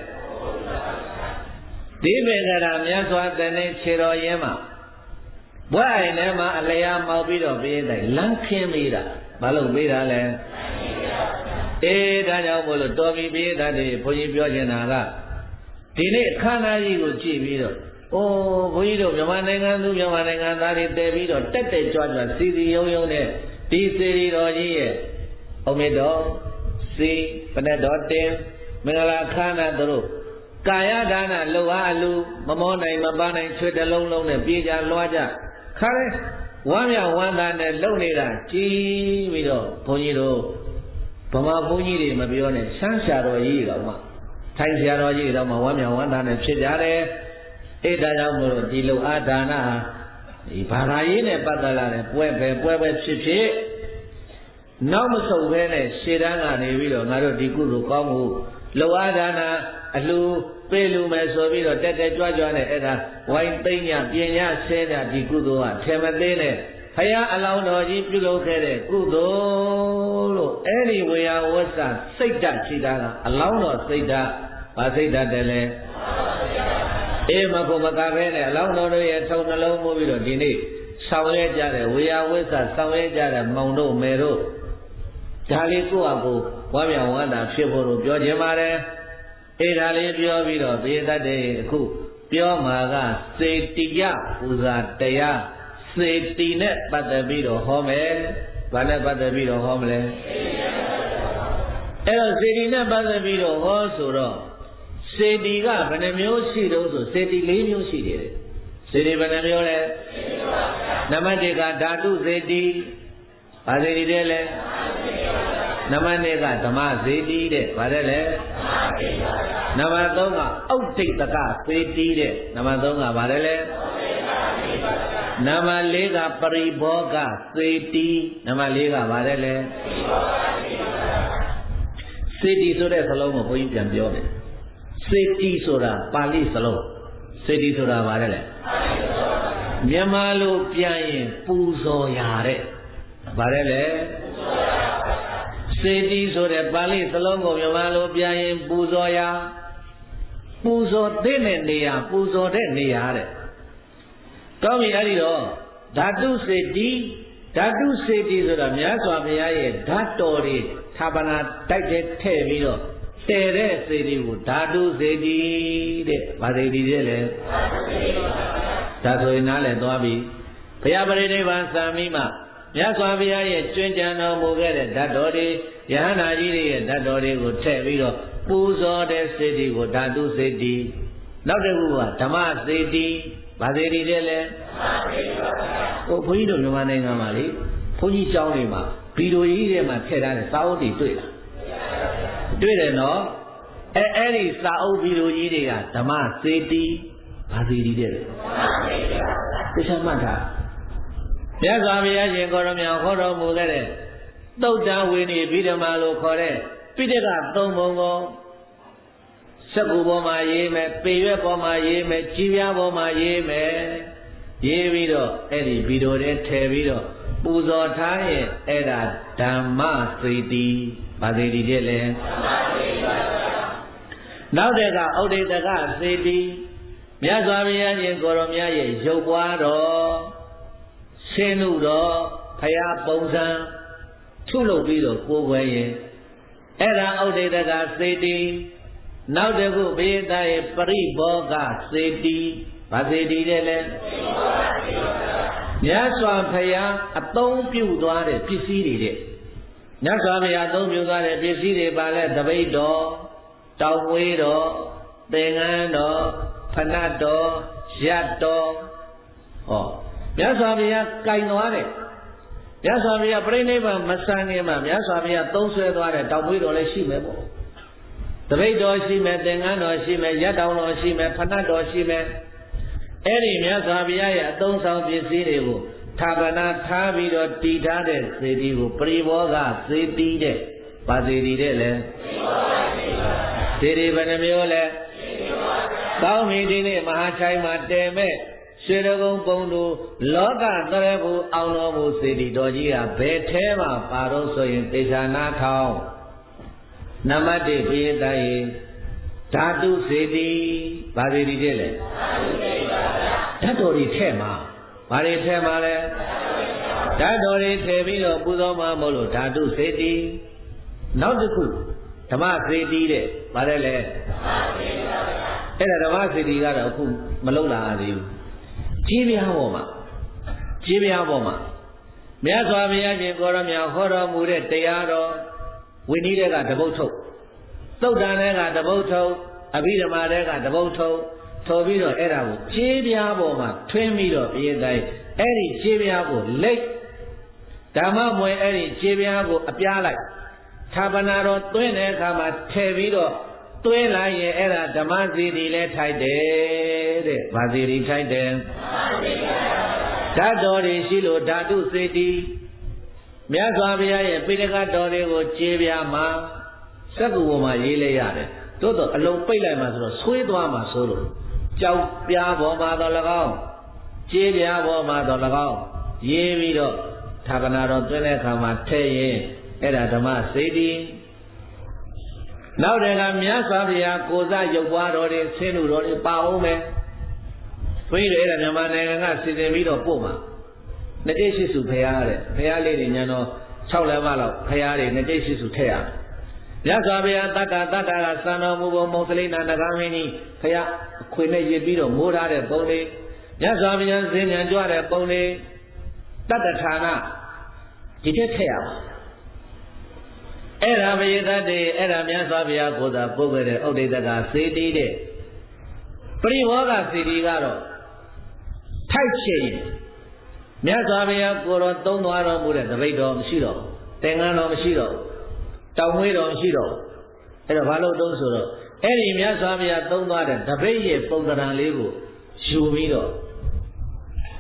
ဒီဘေကရာမြတ်စွာဘုရားခြေတော်ရင်းမှာဘွဲအိမ်ထဲမှာအလျာမောက်ပြီးတော့ဘေးတိုင်းလမ်းခင်းမိတာဘာလို့မေးတာလဲအေးဒါကြောင့်မို့လို့တော်ပြီဘေးသားတွေဘုန်းကြီးပြောချင်တာကဒီနေ့အခမ်းအနားကြီးကိုကြည့်ပြီးတော့အိုးဘုန်းကြီးတို့မြန်မာနိုင်ငံသူမြန်မာနိုင်ငံသားတွေတည်ပြီးတော့တက်တက်ကြွကြွစီစီယုံယုံနဲ့ဒီစေရီတော်ကြီးရဲ့အမေတော်စီပနဲ့တော်တင်မင်္ဂလာခမ်းနားတို့ကာယဒါနလှူအားအလူမမောနိုင်မပန်းနိုင်ချွေတလုံးလုံးနဲ့ပြေးကြလွှားကြခါရဲဝမ်းမြောက်ဝမ်းသာနဲ့လုံနေတာကြည်ပြီးတော့ဘုန်းကြီးတို့ဗမာဘုန်းကြီးတွေမပြောနဲ့ရှမ်းဆရာတော်ကြီးတော်မှထိုင်ဆရာတော်ကြီးတော်မှဝမ်းမြောက်ဝမ်းသာနဲ့ဖြစ်ကြတယ်အဲ့ဒါကြောင့်မို့လို့ဒီလိုအာဒါနဟာဒီဘာသာရေးနဲ့ပတ်သက်လာတဲ့ပွဲပဲပွဲပဲဖြစ်ဖြစ်နောက်မဆုတ်ဘဲနဲ့ရှေ့တန်းကနေပြီးတော့ငါတို့ဒီကုသိုလ်ကောင်းမှုလောအာဒါနအလှပေးလူမယ်ဆိုပြီးတော့တက်တက်ကြွကြွနဲ့အဲ့ဒါဝိုင်းသိမ့်ညပညာဆဲတာဒီကုသိုလ်ကထေမသေးနဲ့ဘုရားအလောင်းတော်ကြီးပြုလုပ်ခဲ့တဲ့ကုသိုလ်လို့အဲ့ဒီဝေယဝဆစိတ်ဓာတ်ရှိတာကအလောင်းတော်စိတ်ဓာတ်ဗာစိတ်ဓာတ်တယ်လေအေးမဖို့မကပဲနဲ့အလောင်းတော်တို့ရဲ့ထုံနှလုံးမိုးပြီးတော့ဒီနေ့ဆောင်ရဲကြတဲ့ဝေယဝဆဆောင်ရဲကြတဲ့မောင်တို့မယ်တို့ဒါလေးကိုယ့်အကိုဝါမြောင်ဝါတာဖြစ်ဖို့လို့ပြောခြင်းပါတယ်အေးဒါလေးပြောပြီးတော့သေတတ်တဲ့အခုပြောမှာကစေတိယပူဇာတရားစေတီနဲ့ပတ်သက်ပြီးတော့ဟောမယ်။ဘာနဲ့ပတ်သက်ပြီးတော့ဟောမလဲ။အဲ့တော့စေတီနဲ့ပတ်သက်ပြီးတော့ဟောဆိုတော့စေတီကဘယ်နှမျိုးရှိတော့ဆိုစေတီ၄မျိုးရှိတယ်။စေတီဘယ်နှမျိုးလဲ။နံပါတ်၁ကဓာတုစေတီ။ဘာစေတီတဲ့လဲ။နံပါတ်၂ကဓမ္မစေတီတဲ့။ဘာတဲ့လဲ။နံပါတ်၃ကဩဒိတကစေတီတဲ့။နံပါတ်၃ကဘာတဲ့လဲ။ Nama lega pariboga seti. Nama lega apa le? Seti sudah selalu mau pergi jambio ni. Seti sudah Pali selalu. Seti sudah apa le? Miamalu piain puzo yare. Apa le? Seti sudah Pali selalu miamalu piain puzo ya. Puzo dene niya, puzo dene niya le. Kau ni hari lo, datu seti, datu seti sudah miasa miaya ye, datori, thabana tak tebi lo, tere seti bu, datu seti de, pada diri le. Datu ina le tu abi, paya beri ni bahasa mima, miasa miaya ye, cuncana muka le, datori, yang naji le, datori bu tebi lo, puzo de seti bu, datu seti, nak debuat, dhamma seti. Bahasa diri le, oh puji tu memang ni ngamali, puji jauh ni mah, biru ini mah cerita sahut itu lah, itu le no, eh eh sahut biru ini ya, dhamma seti, bahasa diri le, macam mana? Biasa biasa je kalau yang kalau muda le, tahu tahu ini biru malu kore, biru kan tahu mongo. Sabu boma ye me, pewe boma ye me, jiwa boma ye me, ye biro, eri biro de te biro, puzo thai era dhamma seti, bahasa diri le. Nau deka, au deka seti, miasa miasa je kalau miasa ye, jauh ro, senu ro, paya bongsan, thulu biro kuwe ye, era au deka seti. Now they go be the pariboga seti, basedi le. Nyaswa paya atong piu doare pisiri le. Nyaswa paya atong piu doare pisiri bale dabai do, tawwe do, tengan do, panat do, siat do. Oh, nyaswa paya kain doare. Nyaswa paya perene ba masane ba. Nyaswa paya tong sue doare tawwe do le si mebo. Dabai do si me, tengan do si me, yatau do si me, panat do si me. Eri miasa biaya ya tong sang pisiri bu, thabana thabi do tita de seti bu, pariboga seti de, basedi de le. Seti bana myo le. Kau mi dini mahachai mate me, siragong pondu, loka tarebu auno bu seti doji ya, bethe ma paro soyin tesana thau. Namade piyetai, dhatu seti, basedi de le. Datori tema, mari tema le. Datori temi lo puzo ma molo dhatu seti. Nau tuku, dhamma seti de, mari le. Eda dhamma seti ka ro aku malou la adi. Jibya bo ma, jibya bo ma. Myaswa bhaya jin ko ro mya ho ro mu de taya ro. Wini de ka dabau thau, Sutta de ka dabau thau, Abhidhamma de ka dabau thau, thau pi do era ko jibya bo ma thwin pi do piyetai, eri jibya ko lait, dhamma mwe eri jibya ko apya lai, thabana ro twin de kha ma the pi do twin lai ye era dhamma seti le thai de de, basedi thai de. Dhato de shi lo dhatu seti. Myaswa bhaya ye pitaka dore ko jibya ma, sabu boma ye le yare. Toto along pai lai ma so lo sway twa ma so lo, chau pya bo ma do lagaw, jibya bo ma do lagaw, ye pi do thabana ro twin de kha ma the yin, era dhamma seti. Nau de ka myaswa bhaya ko sa yau bwa ro de sinu ro de pa aung me. Phi do era Myanmar nainga ka sisin pi do poh ma. Nade shisu phaya le, phaya le ni nyan do six lama law phaya le nade shisu the ya. Myaswa bhaya tatta tatta ka san taw mu bo Mausalina Nagamini phaya khwe ne yit pi do mo tha de pong le. Myaswa bhaya zin nyan jwa de pong le. Tatta thana di the the ya ba. Era bhaya de era Myaswa bhaya ko sa poh kwe de Udditaka seti de. Pariboga seti ka do thai chin. Myaswa bhaya ko ro tong twa ro mu de dabai do mashi do, tengan do mashi do, tawwe do mashi do. Ai do ba lo tong so do, eri Myaswa bhaya tong twa de dabai ye pong taran le ko yu pi do,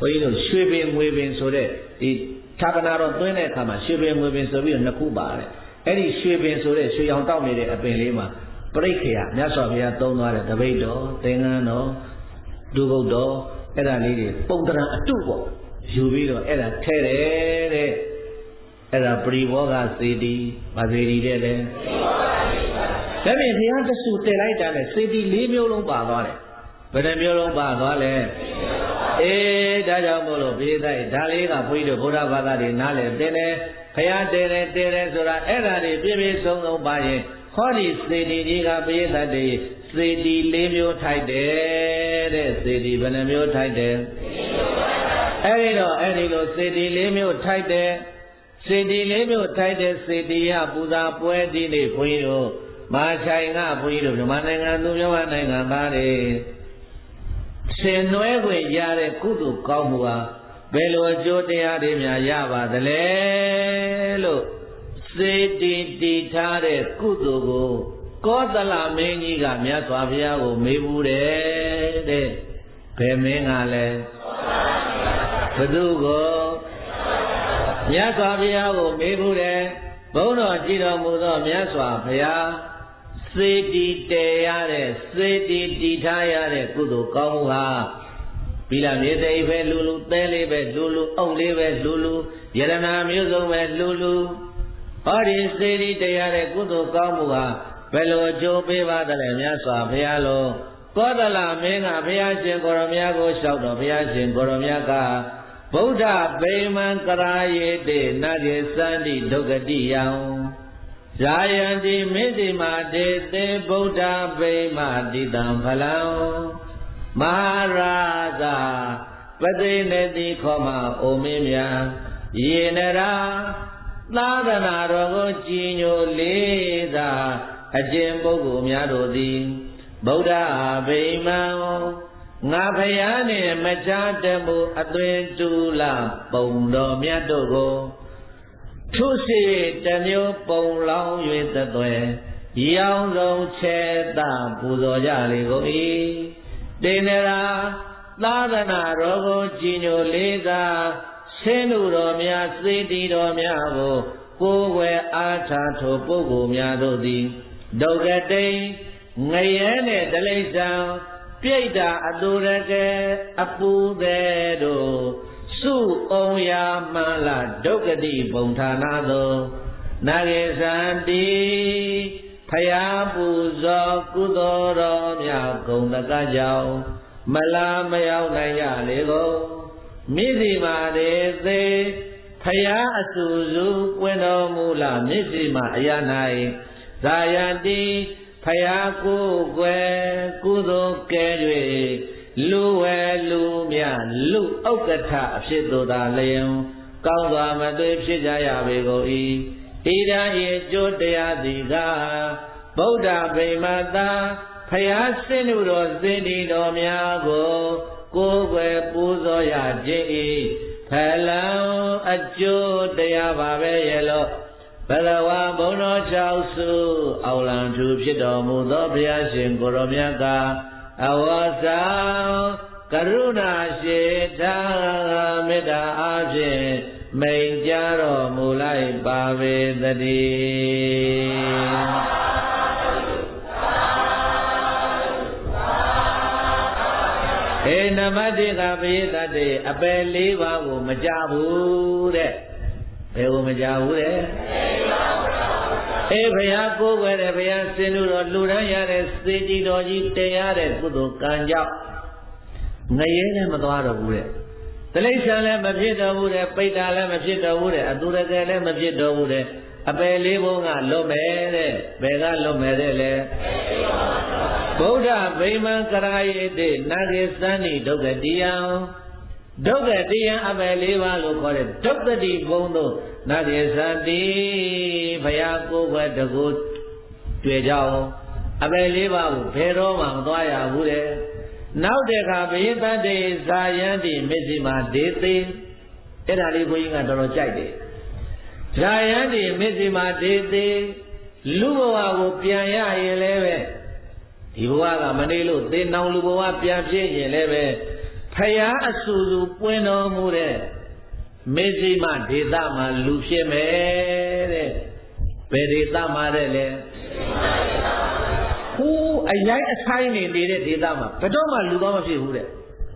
ဘုန်းကြီးတို့ရွှေပင်ငွေပင်ဆိုတဲ့ဒီဌာပနာတော်သွင်းတဲ့အခါမှာရွှေပင်ငွေပင်ဆိုပြီးတော့နှစ်ခုပါတယ်အဲ့ဒီရွှေပင်ဆိုတဲ့ရွှေရောင်တောက်နေတဲ့အပင်လေးမှာပရိက္ခယာမြတ်စွာဘုရားသုံးသွားတဲ့တပိတ်တော်သင်္ကန်းတော်ဒုဗုဒ္ဓတော်အဲ့ဒါလေးတွေပုံတရံအတုပေါ့ယူပြီးတော့အဲ့ဒါထဲတယ်တဲ့အဲ့ဒါပရိဘောဂစေတီဗာစေတီတဲ့လေဒါပြင်ဘုရားတဆူတည်လိုက်တာနဲ့စေတီလေးမျိုးလုံးပါသွားတယ်ဘယ်နှမျိုးလုံးပါသွားလဲအေးဒါကြောင့်မို့လို့ပြေးတိုက်ဒါလေးကဘုန်းကြီးတို့ဗုဒ္ဓဘာသာတွေနားလည်တင်တယ်ဘုရားတည်တယ်တည်တယ်ဆိုတာအဲ့ဒါတွေပြည့်ပြည့်စုံစုံပါရင်ဟောဒီစေတီကြီးကပြေးတိုက်တွေစေတီလေးမျိုးထိုက်တယ်တဲ့စေတီဘယ်နှမျိုးထိုက်တယ်အဲ့ဒီတော့အဲ့ဒီလိုစေတီလေးမျိုးထိုက်တယ်စေတီလေးမျိုးထိုက်တဲ့စေတီရပူဇာပွဲဒီနေ့ဘုန်းကြီးတို့မဟာချိုင်ကဘုန်းကြီးတို့မြန်မာနိုင်ငံသူမြန်မာနိုင်ငံသားတွေဆင်နွှဲခွင့်ရတဲ့ကုသိုလ်ကောင်းမှုဟာဘယ်လိုအကျိုးတရားတွေများရပါသလဲလို့စေတီတည်ထားတဲ့ကုသိုလ်ကိုကောသလမင်းကြီးကမြတ်စွာဘုရားကိုမေးဘူးတယ်တဲ့ဘယ်မင်းကလဲဘုသူကိုမြတ်စွာဘုရားကိုမေးဘူးတယ်ဘုန်းတော်ကြည်တော်မူသောမြတ်စွာဘုရားစေတီတည်ရတဲ့စေတီတည်ထားရတဲ့ကုသိုလ်ကောင်းမှုဟာဘိလမြေသိပဲလူလူသဲလေးပဲလူလူအုပ်လေးပဲလူလူယရနာမျိုးစုံပဲလူလူဟောဒီစေတီတည်ရတဲ့ကုသိုလ်ကောင်းမှုဟာဘယ်လိုအကျိုးပေးပါသလဲမြတ်စွာဘုရားလို့ကောသလမင်းကဘုရားရှင်ကိုရမကိုလျှောက်တော်ဘုရားရှင်ကိုရမကဗုဒ္ဓဗိမာန်ကရာယေတေနဂေသန္တိဒုက္ကတိယံဇာယန္တိမေတိမာတေသေဗုဒ္ဓဗိမာတိတံဖလံမဟာရာဇာပတိနေတိခောမအိုမင်းမြတ်ယေနရာသာသနာတော်ကိုကြည်ညိုလေးသာအကျင့်ပုဂ္ဂိုလ်များတို့သည်ဗုဒ္ဓဗိမာန်ငါဖယားနှင့်မချတမှုအသွင်တူလာပုံတော်မြတ်တို့ကိုထုစီတမျိုးပုံလောင်း၍သသွဲရောင်ဆုံးချဲတာပူဇော်ကြလေကုန်၏တေနရာသာသနာတော်ကိုကြည်ညိုလေးသာဆင်းလူတော်များစေတီတော်များကိုကိုယ်ွယ်အားထားထိုပုဂ္ဂိုလ်များတို့သည်ဒုက္ခတိငရဲနှင့်တလိษံပြိတ္တာအတူရကဲအပူသေးတို့စုအောင်ရာမှန်လာဒုက္ခတိပုံဌာနာသောနာဂေသန္တိဖယားပူဇော်ကုသိုလ်တော်များဂုဏ်တကကြောင့်မလာမရောက်နိုင်ကြလေကုန်မိစီမာရေသေးဖယားအဆူစုပွင့်တော်မူလာမိစီမာအရာ၌ဇာယတိဖယားကိုယ်ွယ်ကုသိုလ်ကဲ၍လူဝဲလူမြလူဥက္ကဋ္ဌအဖြစ်သို့သာလျင်ကောင်းစွာမသွေဖြစ်ကြရပေကုန်၏ဣဒံဤကျိုးတရားသည်ကဗုဒ္ဓဗိမာန်သာဖယားဆင်းလူတော်စေတီတော်များကိုကိုယ်ွယ်ပူဇော်ရခြင်း၏ဖလံအကျိုးတရားပါပဲရဲ့လို့ဘဂဝါဘုံတော်၆စုအောက်လံထူဖြစ်တော်မူသောဘုရားရှင်ကိုရောမြတ်ကအဝါစာကရုဏာရှိတာမေတ္တာအားဖြင့်မိန်ကြားတော်မူလိုက်ပါပေသတည်းေနမတိကပိသတေအပယ်လေးပါးကိုမကြဘူးတဲ့ဘယ်ကိုမကြဘူးတဲ့အေးဘုရားကိုယ်ွယ်တဲ့ဘုရားစင်လူတော်လူရန်ရတဲ့စေတီတော်ကြီးတရားတဲ့ကုသိုလ်ကံကြောင့်ငရဲနဲ့မသွားတော့ဘူးတဲ့တိလိစ္ဆာန်လည်းမဖြစ်တော်ဘူးတဲ့ပိဋ္ဌာလည်းမဖြစ်တော်ဘူးတဲ့အတူရကယ်လည်းမဖြစ်တော်ဘူးတဲ့အပယ်လေးဘုံကလွတ်မယ်တဲ့ဘယ်ကလွတ်မယ်တဲ့လဲဗုဒ္ဓဗိမာန်ကရာယေတိနာဂေသန္တိဒုက္ခတိယံဒုက္ခတိယံအပယ်လေးပါးလို့ခေါ်တဲ့ဒုက္ခတိဘုံတို့နာဂေသန္တိဘုရားကိုယ်ွယ်တကူတွေ့ကြအောင်အပယ်လေးပါးကိုဘယ်တော့မှမသွားရဘူးတဲ့နောက်တဲ့အခါဘိသတ္တေဇာယန္တိမစ္စည်းမာဒေသေအဲ့ဒါလေးဘုန်းကြီးကတော်တော်ကြိုက်တယ်ဇာယန္တိမစ္စည်းမာဒေသေလူဘဝကိုပြန်ရရင်လည်းပဲဒီဘဝကမနေလို့သေနောင်လူဘဝပြန်ဖြစ်ရင်လည်းပဲဖယားအဆူဆူပွင့်တော်မူတဲ့မေဇိမဒေသမှာလူဖြစ်မယ်တဲ့ဘယ်ဒေသမှာတဲ့လဲဟိုးအရိုက်အဆိုင်နေနေတဲ့ဒေသမှာဘယ်တော့မှလူတော့မဖြစ်ဘူးတဲ့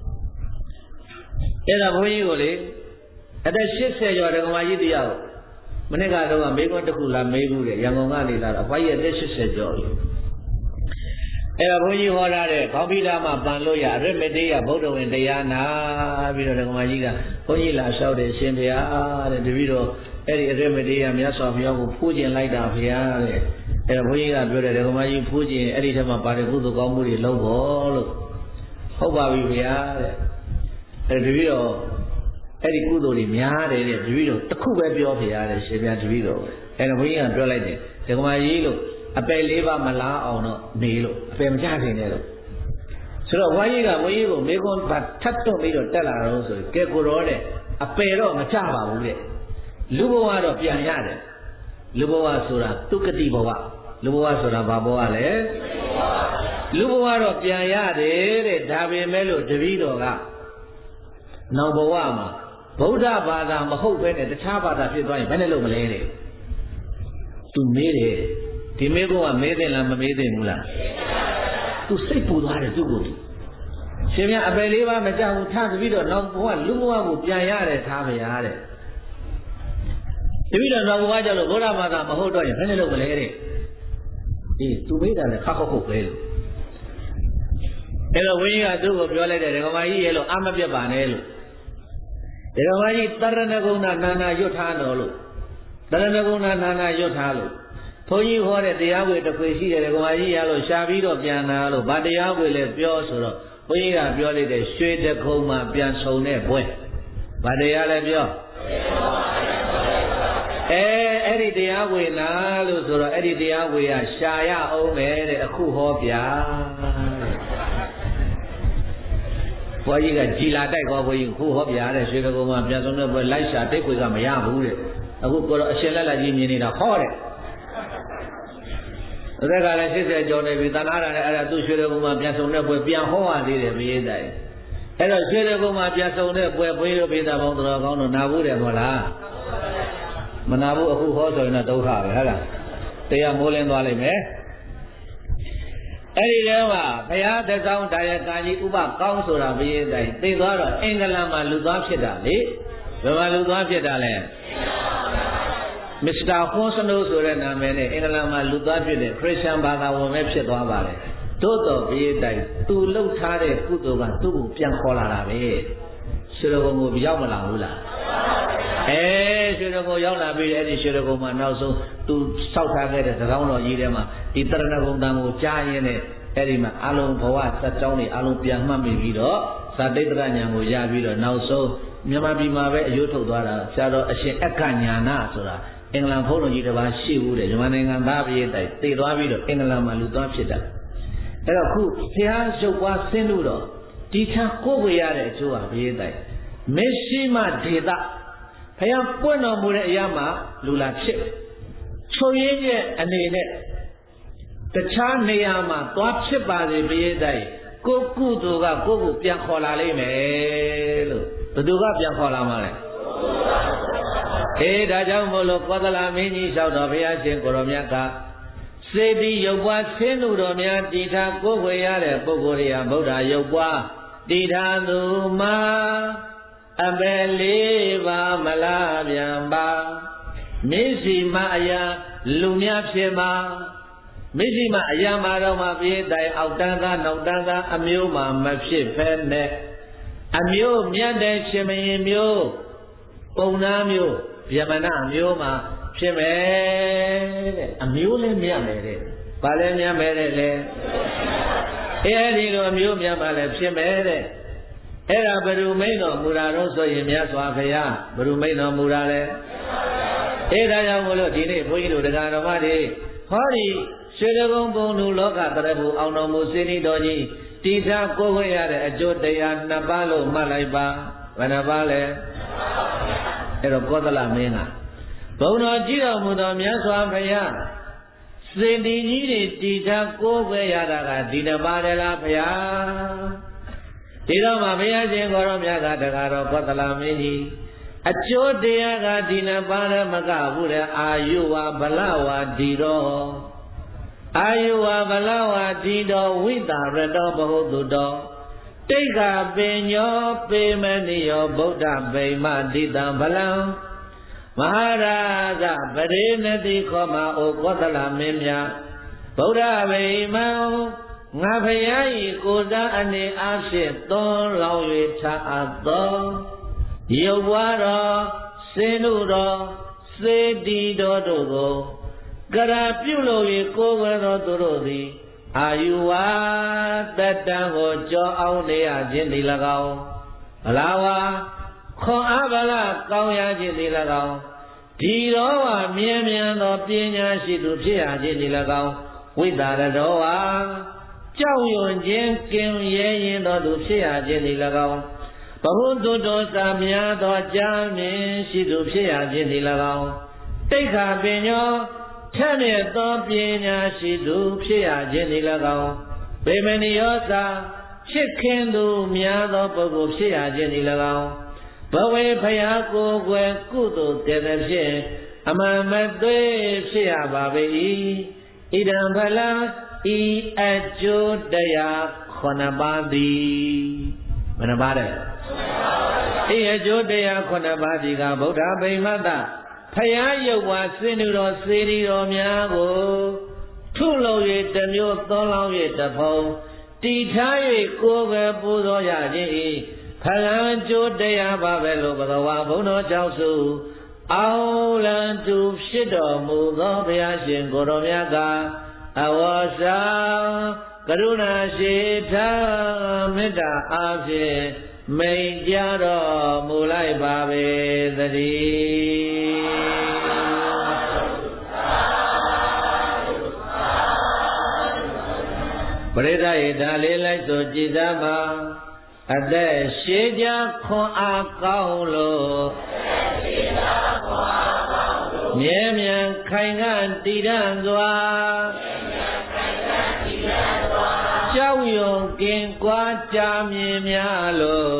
အဲ့ဒါဘုန်းကြီးကိုလေအသက်၈၀ကျော်ဒကမာကြီးတရားကိုမနေ့ကတော့မေးခွန်းတစ်ခုလာမေးဘူးတဲ့ရန်ကုန်ကနေလာတော့ဘုရားရဲ့အသက်၈၀ကျော်ပြီအဲ့ဒါဘုန်းကြီးဟောထားတဲ့ခေါင်းပိဋကမှာပန်လို့ရအရမတေယဗုဒ္ဓဝင်တရားနာပြီးတော့ဒကမာကြီးကဘုန်းကြီးလာလျှောက်တယ်ရှင်ဘုရားတဲ့တပည့်တော်အဲ့ဒီအရမတေယမြတ်စွာဘုရားကိုဖိုးကျင်လိုက်တာဘုရားတဲ့အဲ့ဒါဘုန်းကြီးကပြောတယ်ဒကမာကြီးဖိုးကျင်အဲ့ဒီထက်မှပါတဲ့ကုသိုလ်ကောင်းမှုတွေလုပ်ဖို့လို့ဟုတ်ပါပြီဘုရားတဲ့အဲ့တပည့်တော်အဲ့ဒီကုသိုလ်တွေများတယ်တဲ့တပည့်တော်တစ်ခုပဲပြောဘုရားတဲ့ရှင်ဘုရားတပည့်တော်အဲ့ဒါဘုန်းကြီးကပြောလိုက်တယ်ဒကမာကြီးလို့အပယ်လေးပါမလားအောင်တော့နေလို့အပယ်မကြခင်နဲ့လို့ဆိုတော့ဘုရားကြီးကဘုန်းကြီးကိုမေခွန်းထပ်တော့ပြီးတော့တက်လာတော့ဆိုကဲကိုရောတဲ့အပယ်တော့မကြပါဘူးတဲ့လူဘဝတော့ပြန်ရတယ်လူဘဝဆိုတာတုကတိဘဝလူဘဝဆိုတာဘာဘဝလဲလူဘဝတော့ပြန်ရတယ်တဲ့ဒါပေမဲ့လို့တပည့်တော်ကနောက်ဘဝမှာဗုဒ္ဓဘာသာမဟုတ်ဘဲနဲ့တခြားဘာသာဖြစ်သွားရင်ဘယ်နဲ့လုပ်မလဲတဲ့သူမေးတယ်ဒီမေးခွန်းကမေးတယ်လားမမေးသင့်ဘူးလားသူစိတ်ပူသွားတယ်သူ့ကိုယ်ရှင်မြတ်အပယ်လေးပါမကြောက်ဘူးထားပြီးတော့နောက်ဘဝလူဘဝကိုပြန်ရတယ်ထားမရတဲ့တပည့်တော်နောက်ဘဝကျတော့ဗုဒ္ဓဘာသာမဟုတ်တော့ရင်ဘယ်နဲ့လုပ်မလဲတဲ့အေးသူမေးတာလည်းခါခါခုတ်ပဲလို့အဲ့တော့ဝိညာဉ်ကသူ့ကိုပြောလိုက်တယ်ဒကမာကြီးရဲ့လို့အမပြတ်ပါနဲ့လို့ဒကမာကြီးတရဏဂုဏနာနာရွတ်ထားတော်လို့တရဏဂုဏနာနာရွတ်ထားလို့ဘုန်းကြီးဟောတဲ့တရားဝေတစ်ခွေရှိတယ်ဒကမာကြီးရလို့ရှာပြီးတော့ပြန်လာလို့ဗာတရားဝေလည်းပြောဆိုတော့ဘုန်းကြီးကပြောလိုက်တယ်ရွှေတခုံမှာပြန်ဆုံတဲ့ဘွဲဗာတရားလည်းပြောအဲအဲ့ဒီတရားဝေနာလို့ဆိုတော့အဲ့ဒီတရားဝေကရှာရအောင်မယ်တဲ့အခုဟောပြဘုရားကြီးကကြည်လာတိုက်ခေါ်ဘုရားကြီးခုဟောပြတဲ့ရွှေတကုံမှာပြန်ဆုံးတဲ့ဘွဲလိုက်ရှာတိတ်ခွေကမရဘူးတဲ့အခုကတော့အရှင်လက်လက်ကြီးမြင်နေတာဟောတဲ့အဲ့ဒါကလည်း၈၀ကျော်နေပြီတဏှာနဲ့အဲ့ဒါသူ့ရွှေတကုံမှာပြန်ဆုံးတဲ့ဘွဲပြန်ဟောရသေးတယ်မေးတိုင်အဲ့တော့ရွှေတကုံမှာပြန်ဆုံးတဲ့ဘွဲဘွေးတို့ပိသဘောင်းတော်ကောင်းတို့နာဘူးတယ်မဟုတ်လားမနာဘူးအခုဟောဆိုရင်တော့ဒုက္ခပဲဟုတ်လားတရားမိုးလင်းသွားလိမ့်မယ်အဲ့ဒီထဲမှာဘုရားတသောင်းတရားကာကြီးဥပကောင်းဆိုတာဘုရားတိုင်သိသွားတော့အင်္ဂလန်မှာလူသွားဖြစ်တာလေဘယ်မှာလူသွားဖြစ်တာလဲမစ္စတာခွန်စနိုးဆိုတဲ့နာမည်နဲ့အင်္ဂလန်မှာလူသွားဖြစ်တဲ့ခရစ်ယာန်ဘာသာဝင်ပဲဖြစ်သွားပါတယ်သို့တော်ဘုရားတိုင်သူလှုပ်ထားတဲ့ကုသိုလ်ကသူ့ကိုပြန်ခေါ်လာတာပဲရွှေတော်ဘုံကိုရောက်မလာဘူးလားအဲရွှေတော်ဘုံရောက်လာပြီးအဲ့ဒီရွှေတော်ဘုံမှာနောက်ဆုံးသူစောက်ထားခဲ့တဲ့သံဃာတော်ကြီးထဲမှာဒီတရဏဂုံတန်ကိုကြားရင်းနဲ့အဲ့ဒီမှာအလုံးဘဝစက်ကြောင်းတွေအလုံးပြန်မှတ်မိပြီးတော့ဇာတိတ္တရဉာဏ်ကိုရပြီးတော့နောက်ဆုံးမြန်မာပြည်မှာပဲအယုထုတ်သွားတာဆရာတော်အရှင်အခညာနာဆိုတာအင်္ဂလန်ဘုန်းတော်ကြီးတစ်ပါးရှိဘူးတဲ့မြန်မာနိုင်ငံသားပြည်တိုင်တည်သွားပြီးတော့အင်္ဂလန်မှာလူသွားဖြစ်တာအဲ့တော့ခုဘုရားရုပ်ပွားဆင်းလို့တော့ဒီထံကိုယ်ဝေရတဲ့အကျိုးဟာပြည်တိုင်မရှိမှဒေတာဘုရားပွင့်တော်မူတဲ့အရာမှာလူလာဖြစ်ချုပ်ရင်းရဲ့အနေနဲ့တခြားနေရာမှာသွားဖြစ်ပါစေဘုရားတိုင်ကိုကုသိုလ်ကကိုကိုပြန်ခေါ်လာလိမ့်မယ်လို့ဘယ်သူကပြန်ခေါ်လာမှာလဲအေးဒါကြောင့်မို့လို့ကောသလမင်းကြီးလျှောက်တော်ဘုရားရှင်ကိုရောမြတ်ကစေတီရုပ်ပွားဆင်းသူတော်များတည်ထားကိုယ်ဝေရတဲ့ပုဂ္ဂိုလ်တွေဟာဗုဒ္ဓရုပ်ပွားတည်ထားသူမှာအပယ်လေးပါမလားပြန်ပါမျက်စိမအရာလူများဖြစ်မှာမျက်စိမအရာမှာတော့မှပြေးတိုင်အောက်တန်းသားနောက်တန်းသားအမျိုးမှမဖြစ်ဖဲနဲ့အမျိုးမြတ်တဲ့ရှင်မင်းမျိုးပုံနာမျိုးဗျမနမျိုးမှဖြစ်မယ်တဲ့အမျိုးလည်းမြတ်မယ်တဲ့ဘာလဲမြတ်မယ်တဲ့လေအဲဒီလိုအမျိုးမြတ်မှလည်းဖြစ်မယ်တဲ့အဲ့ဒါဘယ်သူမိန်တော်မူတာတော့ဆိုရင်မြတ်စွာဘုရားဘယ်သူမိန်တော်မူတာလဲအဲ့ဒါကြောင့်မလို့ဒီနေ့ဘုန်းကြီးတို့တရားတော်မတွေဟောဒီရွှေတကုံဘုံလူလောကတရဘူးအောင်တော်မူစေတီတော်ကြီးတည်ထားကိုယ်ဝဲရတဲ့အကျိုးတရားနှစ်ပါးလို့မှတ်လိုက်ပါဘယ်နှပါးလဲအဲ့တော့ကောသလမင်းကဘုံတော်ကြည်တော်မူသောမြတ်စွာဘုရားစေတီကြီးတွေတည်ထားကိုယ်ဝဲရတာကဒီနှစ်ပါးတည်းလားဘုရားဒီတော့မှဘုရားရှင်ကိုရောမြတ်ကတကားတော့ကောသလမင်းကြီးအကျိုးတရားကဒီနပါရမကဘူးတဲ့အာယုဝဗလဝဒီတော်အာယုဝဗလဝဒီတော်ဝိတာရတောဘဟုတုတော်တိတ်္ခပင်ညောပေမနိယောဗုဒ္ဓဗိမတိတံဗလံမဟာရာဇပရိနတိခောမဩကောသလမင်းများဗုဒ္ဓဗိမံငါဖယားဤကိုယ်စားအနေအားဖြင့်သွန်လောင်း၍ထားအပ်သောရုပ်ဘွားတော်စေနုတော်စေတီတော်တို့ကိုကရာပြုလို့၍ကိုယ်ဝဲတော်သူတို့သည်အာယုဝါတတံကိုကြောအောင်နေရခြင်းဒီ၎င်းဗလာဝါခွန်အားဗလာကောင်းရခြင်းဒီ၎င်းဒီတော်ဝါမြဲမြံသောပညာရှိသူဖြစ်ရခြင်းဒီ၎င်းဝိတာရတော်ဝါကြောက်ရွံ့ခြင်းကင်ရဲရင်တော်သူဖြစ်ရခြင်းဒီ၎င်းဘဟုတုတောသာများသောကြာမြင်ရှိသူဖြစ်ရခြင်းဒီ၎င်းတိတ်္ခပင်ညောထက်မြက်သောပညာရှိသူဖြစ်ရခြင်းဒီ၎င်းဗေမနိယောသာချစ်ခင်သူများသောပုဂ္ဂိုလ်ဖြစ်ရခြင်းဒီ၎င်းဘဝေဖယားကိုယ်ွယ်ကုသိုလ်တည်သည်ဖြင့်အမှန်မသွေးဖြစ်ရပါ၏ဣဒံဖလံဤအကျိုးတရားခုနှစ်ပါးသည်ဘယ်နှပါးလဲဤအကျိုးတရားခုနှစ်ပါးသည်ကဗုဒ္ဓဗိမတဖယားယုတ်ဝါစင်သူတော်စေတီတော်များကိုထုလို့၍တမျိုးသွန်လောင်း၍တဖုံတည်ထား၍ကိုယ်ပဲပူဇော်ရခြင်း၏ဖလံကျိုးတရားပါပဲလို့ဘဂဝါဘုန်းတော်ကြောင့်စုအောင်လံသူဖြစ်တော်မူသောဘုရားရှင်ကိုယ်တော်မြတ်ကအဝါစာကရုဏာရှိထားမေတ္တာအားဖြင့်မိန်ကြတော်မူလိုက်ပါပေသတည်းပရိသတ်ရေဒါလေးလိုက်ဆိုကြည်စားပါအသက်ရှည်ကြခွန်အားကောင်းလို့မြဲမြံခိုင်ခံ့တည်တံ့စွာကြောက်ရွံ့ကင်ကွာကြာမြင်များလို့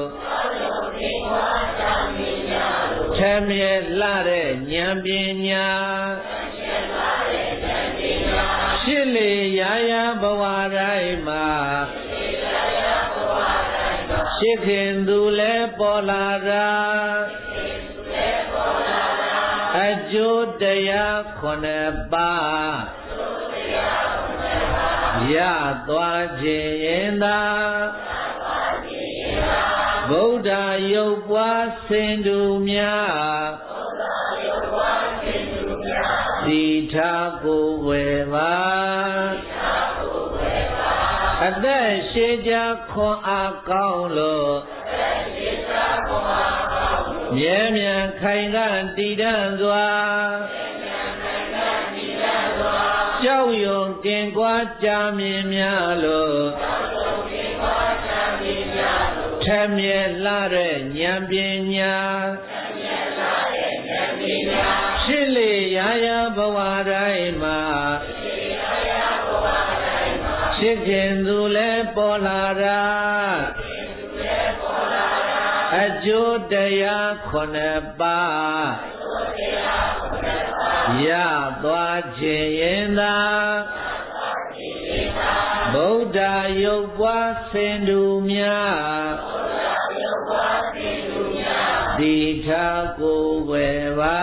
ထမြဲလှတဲ့ဉာဏ်ပညာရှိလေရာရာဘဝတိုင်းမှာရှိခင်သူလဲပေါ်လာတာအကျိုးတရားခုနှစ်ပါးရသွားခြင်းရင်သာဗုဒ္ဓရုပ်ပွားဆင်တူများသီထားကိုဝယ်ပါအသက်ရှည်ကြခွန်အားကောင်းလို့မြဲမြံခိုင်ခံ့တည်တံ့စွာကြောက်ရွံ့ကင်ကွာကြာမြင်များလို့ထမြဲလှတဲ့ဉာဏ်ပညာရှိလေရာရာဘဝတိုင်းမှာရှိခင်သူလဲပေါ်လာတာအကျိုးတရားခုနှစ်ပါးရသွားခြင်းရင်သာဗုဒ္ဓရုပ်ပွားဆင်တူများသီထားကိုဝယ်ပါ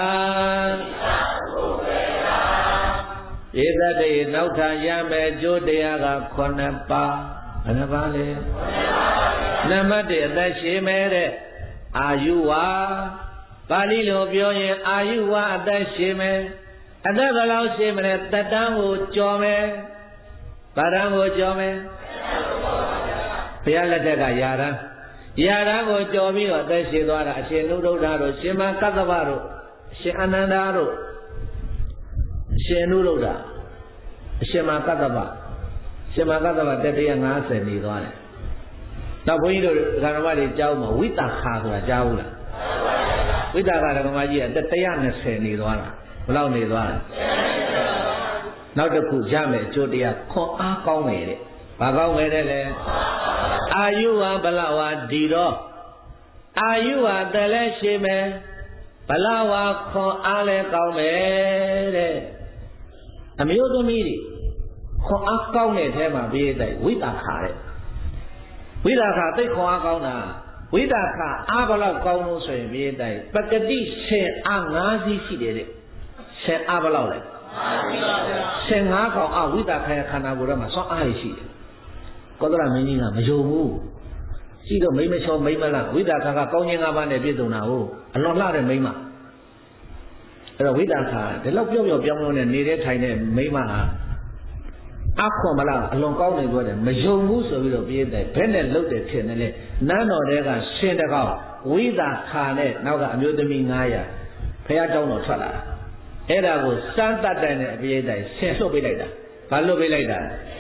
ဧသတ္တေနောက်ထပ်ရမယ်အကျိုးတရားကခုနှစ်ပါးဘယ်နှပါးလဲနံပါတ်တစ်အသက်ရှည်မယ်တဲ့အာယုဝါပါဠိလိုပြောရင်အာယုဝါအသက်ရှည်မယ်အသက်ဘယ်လောက်ရှည်မလဲတတန်းကိုကြော်မယ်ဗာရံကိုကြော်မယ်ဘုရားလက်ထက်ကယာရံယာရံကိုကြော်ပြီးတော့အသက်ရှည်သွားတာအရှင်နုဒ္ဓတို့ရှင်မကတ္တဗတို့အရှင်အနန္ဒာတို့အရှင်နုဒ္ဓအရှင်မကတ္တဗရှင်မကတ္တဗတတရ၅၀နေသွားတယ်နောက်ဘုန်းကြီးတို့ဓမ္မတွေကြောင်းမှာဝိတ္တခါဆိုတာကြားဘူးလားဝိတ္တခါဓမ္မကြီးကတရ၂၀နေသွားတာဘယ်လောက်နေသွားလဲနောက်တစ်ခုရမယ်အကျိုးတရားခွန်အားကောင်းမယ်တဲ့ဘာကောင်းမယ်တဲ့လဲအာယုဝဘလဝဒီတော့အာယုဝတလည်းရှိမယ်ဘလဝခွန်အားလည်းကောင်းမယ်တဲ့အမျိုးသမီးတွေခွန်အားကောင်းတဲ့ထဲမှာပြေးတဲ့ဝိတာခါတဲ့ဝိတာခါသိခွန်အားကောင်းတာဝိတာခါအားဘလောက်ကောင်းလို့ဆိုရင်ပြေးတဲ့ပကတိရှင်အား၅စီးရှိတယ်တဲ့ရှင်အားဘလောက်လဲရှင်၅ကောင်အားဝိတာခါရဲ့ခန္ဓာကိုယ်ထဲမှာစောအားရရှိတယ်ကောသလမင်းကြီးကမယုံဘူးရှိတော့မိမချောမိမလားဝိတာခါကကောင်းခြင်း၅ပါးနဲ့ပြည့်စုံတာဟုတ်အလွန်လှတဲ့မိမအဲ့တော့ဝိတာခါဒီလောက်ပြော့ပြော့ပြောင်းပြောင်းနဲ့နေတဲ့ထိုင်တဲ့မိမဟာအခွန်မလားအလွန်ကောင်းနေကြတယ်မယုံဘူးဆိုပြီးတော့ပြည့်တယ်ဘယ်နဲ့လုတ်တယ်ထင်တယ်လေနန်းတော်တဲကရှင်တကောက်ဝိတာခါနဲ့နောက်ကအမျိုးသမီး၅ရာဖះเจ้าတော်ထွက်လာတာအဲ့ဒါကိုစမ်းတတ်တဲ့အပြည့်တိုင်းဆင်လွတ်ပေးလိုက်တာဘာလွတ်ပေးလိုက်တာ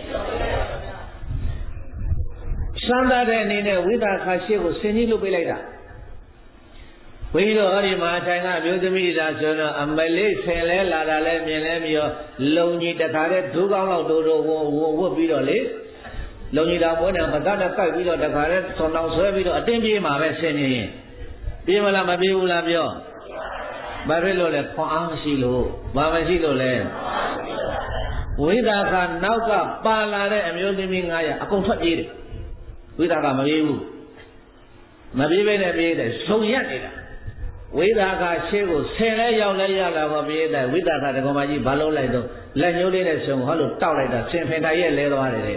စမ်းတတ်တဲ့အနေနဲ့ဝိတာခါရှိကိုဆင်ကြီးလွတ်ပေးလိုက်တာဝိရောဟောဒီမှာအတိုင်းကအမျိုးသမီးသာဆိုတော့အမလေးဆင်လဲလာတာလဲမြင်လဲမြရောလုံကြီးတခါတည်းဒုကောင်းလောက်တို့တို့ဝဝတ်ပြီးတော့လေလုံကြီးတော်ဘွဲနဲ့ပကတ်နဲ့ကိုက်ပြီးတော့တခါတည်းဆွန်အောင်ဆွဲပြီးတော့အတင်းပြေးမှာပဲဆင်နေရင်ပြေးမလားမပြေးဘူးလားပြောဘာဖြစ်လို့လဲခွန်အားမရှိလို့ဘာမရှိလို့လဲဝိဒါကနောက်ကပါလာတဲ့အမျိုးသမီး၅ရာအကုန်ထွက်ပြေးတယ်ဝိဒါကမပြေးဘူးမပြေးဘဲနဲ့ပြေးတယ်ဆုံရက်နေတာဝိဒါကရှေ့ကိုဆင်လဲရောက်လဲရလာပါပြေးတယ်ဝိဒါကတကောင်မကြီးဘာလို့လိုက်တော့လက်ညှိုးလေးနဲ့ဆုံဟောလို့တောက်လိုက်တာဆင်ဖင်တိုင်ရဲ့လဲသွားတယ်တဲ့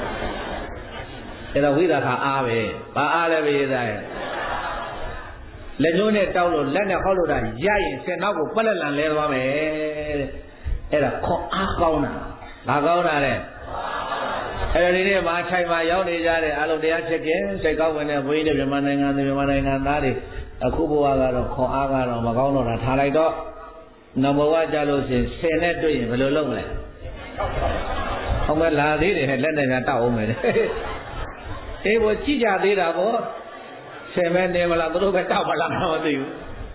အဲ့တော့ဝိဒါကအားပဲဘာအားလဲပြေးတယ်လက်ညှိုးနဲ့တောက်လို့လက်နဲ့ဟောလို့တာရရင်ဆင်နောက်ကိုပက်လက်လန်လဲသွားမယ်တဲ့အဲ့ဒါခွန်အားကောင်းတာဘာကောင်းတာလဲအဲ့ဒါဒီနေ့မှာထိုင်မှာရောက်နေကြတဲ့အလုံးတရားချက်ခင်စိတ်ကောင်းဝင်တဲ့ဘုန်းကြီးတွေမြန်မာနိုင်ငံသူမြန်မာနိုင်ငံသားတွေအခုဘဝကတော့ခွန်အားကတော့မကောင်းတော့တာထားလိုက်တော့နောက်ဘဝကြလို့ရှိရင်ဆင်နဲ့တွေ့ရင်ဘယ်လိုလုပ်မလဲဟုတ်မဲ့လာသေးတယ်လက်နဲ့တောက်အောင်မယ်အေးဘောကြည့်ကြသေးတာဗောဆင်မဲနေမလားသူတို့ပဲတောက်မလားမသိဘူး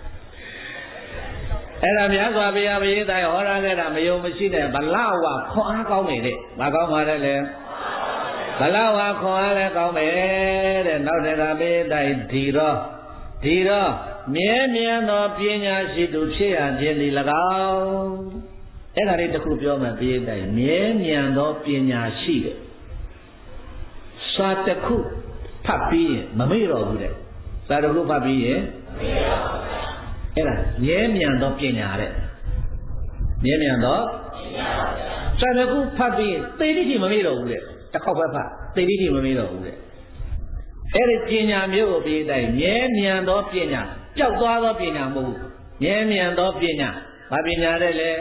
အဲ့ဒါများစွာဘုရားဘုရားတိုင်းဟောရခဲ့တာမယုံမရှိနဲ့ဗလဝခွန်အားကောင်းနေတဲ့မကောင်းပါနဲ့လေဗလဝခွန်အားလည်းကောင်းမယ်တဲ့နောက်တကပေးတိုင်းဒီတော့ဒီတော့မြဲမြံသောပညာရှိသူဖြစ်ရခြင်းဒီ၎င်းအဲ့ဒါလေးတစ်ခုပြောမှပေးတိုင်းမြဲမြံသောပညာရှိတဲ့စာတစ်ခုဖတ်ပြီးရင်မမေ့တော့ဘူးတဲ့စာတစ်ခုဖတ်ပြီးရင်မမေ့တော့ဘူးအဲ့ဒါမြဲမြံသောပညာတဲ့မြဲမြံသောပညာစာတစ်ခုဖတ်ပြီးရင်သိတိတိမမေ့တော့ဘူးတဲ့တစ်ခေါက်ပဲဖတ်သိတိတိမမေ့တော့ဘူးတဲ့အဲ့ဒီပညာမျိုးကိုပြီးတိုင်းမြဲမြံသောပညာပျောက်သွားသောပညာမဟုတ်ဘူးမြဲမြံသောပညာဘာပညာတဲ့လဲ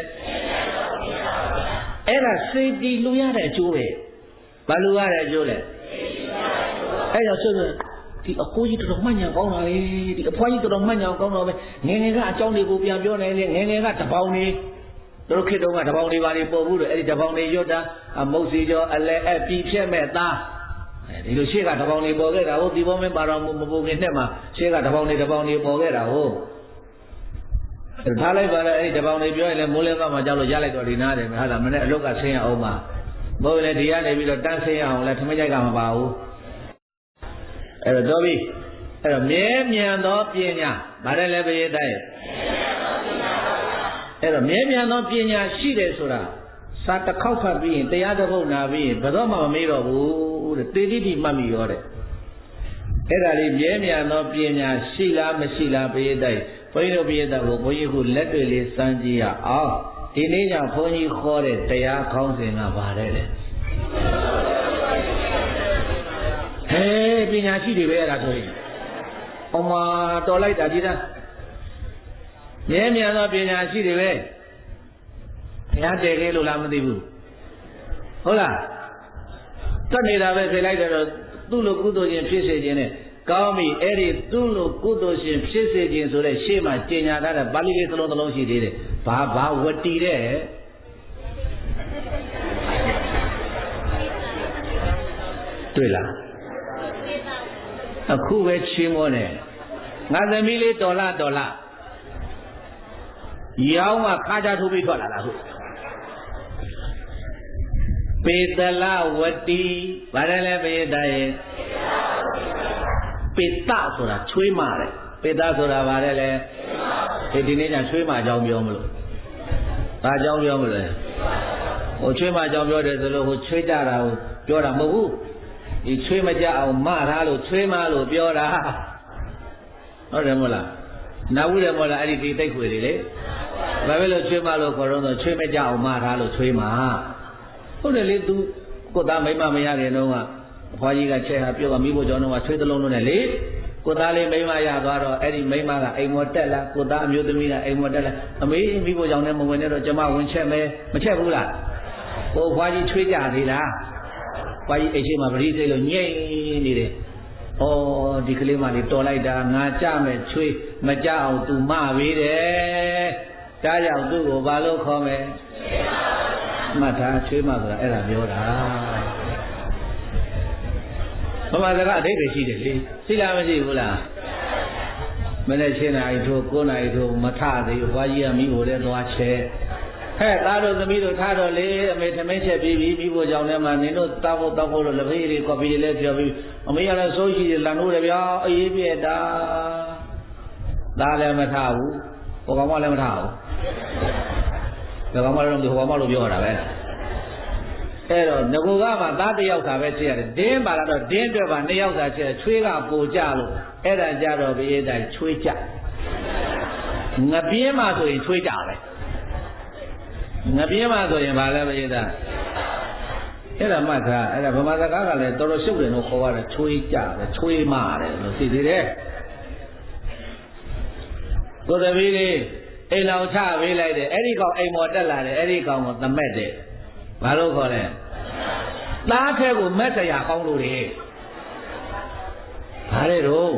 အဲ့ဒါစိတ်တည်လူရတဲ့အကျိုးပဲဘာလူရတဲ့အကျိုးလဲအဲ့တော့ဆိုဒီအကိုကြီးတော်မှညံကောင်းတာလေဒီအဖွားကြီးတော်မှညံကောင်းတော့ပဲငယ်ငယ်ကအကြောင်းတွေကိုပြန်ပြောနိုင်လေငယ်ငယ်ကတပေါင်းနေတို့ခေတ်တုန်းကတပေါင်းတွေပါနေပေါ်ဘူးလို့အဲ့ဒီတပေါင်းတွေရွတ်တာမုတ်စီကျော်အလဲအပြီဖြက်မဲ့သားဒီလိုရှေ့ကတပေါင်းတွေပေါ်ခဲ့တာဟုတ်ဒီဘောမင်းပါတော်မပူခင်နဲ့မှာရှေ့ကတပေါင်းတွေတပေါင်းတွေပေါ်ခဲ့တာဟုတ်ထားလိုက်ပါလေအဲ့ဒီတပေါင်းတွေပြောရင်လည်းမိုးလဲကမှကြောက်လို့ရလိုက်တော့ဒီနားတယ်ဟာလားမနေ့အလုတ်ကဆင်းရအောင်ပါဘိုးလည်းဒီကနေပြီးတော့တန်းဆင်းရအောင်လဲထမကြိုက်ကမပါဘူးအဲ့တော့တော်ပြီအဲ့တော့မြဲမြံသောပညာဗါတယ်လည်းပြည့်တဲ့အဲ့တော့မြဲမြံသောပညာရှိတယ်ဆိုတာစာတစ်ခေါက်ဖတ်ပြီးရင်တရားတစ်ပုဒ်နာပြီးရင်ဘယ်တော့မှမမေ့တော့ဘူးတဲ့တေတိတိမှတ်မိရောတဲ့အဲ့ဒါလေးမြဲမြံသောပညာရှိလားမရှိလားပြည့်တဲ့ဘုန်းကြီးတို့ပြည့်တဲ့ကိုဘုန်းကြီးကလက်တွေလေးစမ်းကြည့်ရအောင်ဒီနေ့ညဘုန်းကြီးခေါ်တဲ့တရားခေါင်းစဉ်ကပါတယ်လေဟဲ့ပညာရှိတွေပဲအဲ့ဒါဆိုရင်အမတော်လိုက်တာကြီးလားမြဲမြံသောပညာရှိတွေပဲဘုရားတည်ခဲ့လို့လားမသိဘူးဟုတ်လားတတ်နေတာပဲဖြေလိုက်တယ်တော့သူ့လိုကုသိုလ်ရှင်ဖြစ်စေခြင်းနဲ့ကောင်းပြီအဲ့ဒီသူ့လိုကုသိုလ်ရှင်ဖြစ်စေခြင်းဆိုတဲ့ရှေ့မှာကျင်ညာထားတဲ့ပါဠိလေးသလုံးသလုံးရှိသေးတယ်ဘာဘာဝတီတဲ့တွေ့လားအခုပဲချင်းမောနေငါသမီးလေးတော်လာတော်လာရောင်းကခါကြထိုးပြီးထွက်လာတာဟုတ်ပေတလဝတီဗါတယ်လဲပေတရဲ့ပေတဆိုတာချွေးမတဲ့ပေတဆိုတာဗါတဲ့လေဒီဒီနေ့ကျချွေးမအကြောင်းပြောမလို့ဘာအကြောင်းပြောမလဲဟိုချွေးမအကြောင်းပြောတယ်ဆိုလို့ဟိုချွေးကြတာကိုပြောတာမဟုတ်ဘူးဒီချွေးမကြအောင်မထားလို့ချွေးမလို့ပြောတာဟုတ်တယ်မဟုတ်လားနာဝုတယ်မဟုတ်လားအဲ့ဒီဒီတိတ်ခွေတွေလေဘာပဲလို့ချွေးမလို့ခေါ်တော့ချွေးမကြအောင်မထားလို့ချွေးမဟုတ်တယ်လေ तू ကိုသားမိမမရခင်တော့ကအဖွားကြီးကချက်ဟာပြောကမိဖို့ကြောင့်တော့ချွေးသလုံးလုံးနဲ့လေကိုသားလေးမိမရသွားတော့အဲ့ဒီမိမကအိမ်မော်တက်လာကိုသားအမျိုးသမီးကအိမ်မော်တက်လာအမေမိဖို့ကြောင့်လည်းမဝင်နဲ့တော့ကျမဝင်ချက်မယ်မချက်ဘူးလားကိုဖွားကြီးချွေးကြသေးလားဖွားကြီးအိမ်ရှိမှာပရိစိတ်လို့ညိတ်နေတယ်ဩဒီကလေးမလေးတော်လိုက်တာငါကြမယ်ချွေးမကြအောင် तू မပေးတယ်ဒါကြောင့်သူ့ကိုဘာလို့ခေါ်မယ်မှတ်ထားချွေးမဆိုတာအဲ့ဒါပြောတာဘမစကားအဓိပ္ပာယ်ရှိတယ်လေရှိလားမရှိဘူးလားမနေ့ရှင်းနာရီထိုးကိုးနာရီထိုးမထသေးဘွားကြီးကမိဖို့တဲ့သွားချဲဟဲ့သားတို့သမီးတို့ထားတော့လေအမေသမင်းချက်ပြီးပြီမိဖို့ကြောင့်လည်းမနင်တို့တောက်ဖို့တောက်ဖို့လို့လက်ဖေးလေးကော်ဖီလေးပြောပြီးအမေကလည်းစိုးရှိတယ်လန်လို့တယ်ဗျာအေးပြက်တာသားလည်းမထဘူးဟိုကောင်မလည်းမထဘူးဒါကောင်မလည်းဟိုကောင်မလို့ပြောတာပဲအဲ့တော့ငကူကမှသားတစ်ယောက်သာပဲချစ်ရတယ်ဒင်းပါလာတော့ဒင်းအတွက်ပါနှစ်ယောက်သာချစ်တယ်ချွေးကပိုကြလို့အဲ့ဒါကြတော့ဘေးတိုင်းချွေးကြငပြင်းမှဆိုရင်ချွေးကြပဲငပြင်းမှဆိုရင်ဘာလဲဘေးတိုင်းအဲ့ဒါမှသာအဲ့ဒါဗမာစကားကလည်းတော်တော်ရှုပ်တယ်လို့ခေါ်ရတယ်ချွေးကြပဲချွေးမတယ်လို့သိသေးတယ်ကိုယ်သမီးလေးအိမ်တော်ချပေးလိုက်တယ်အဲ့ဒီကောင်အိမ်ပေါ်တက်လာတယ်အဲ့ဒီကောင်ကိုသမက်တယ်ဘာလို့ခေါ်လဲသားထဲကိုမက်စရာကောင်းလို့လေဘာလဲတော့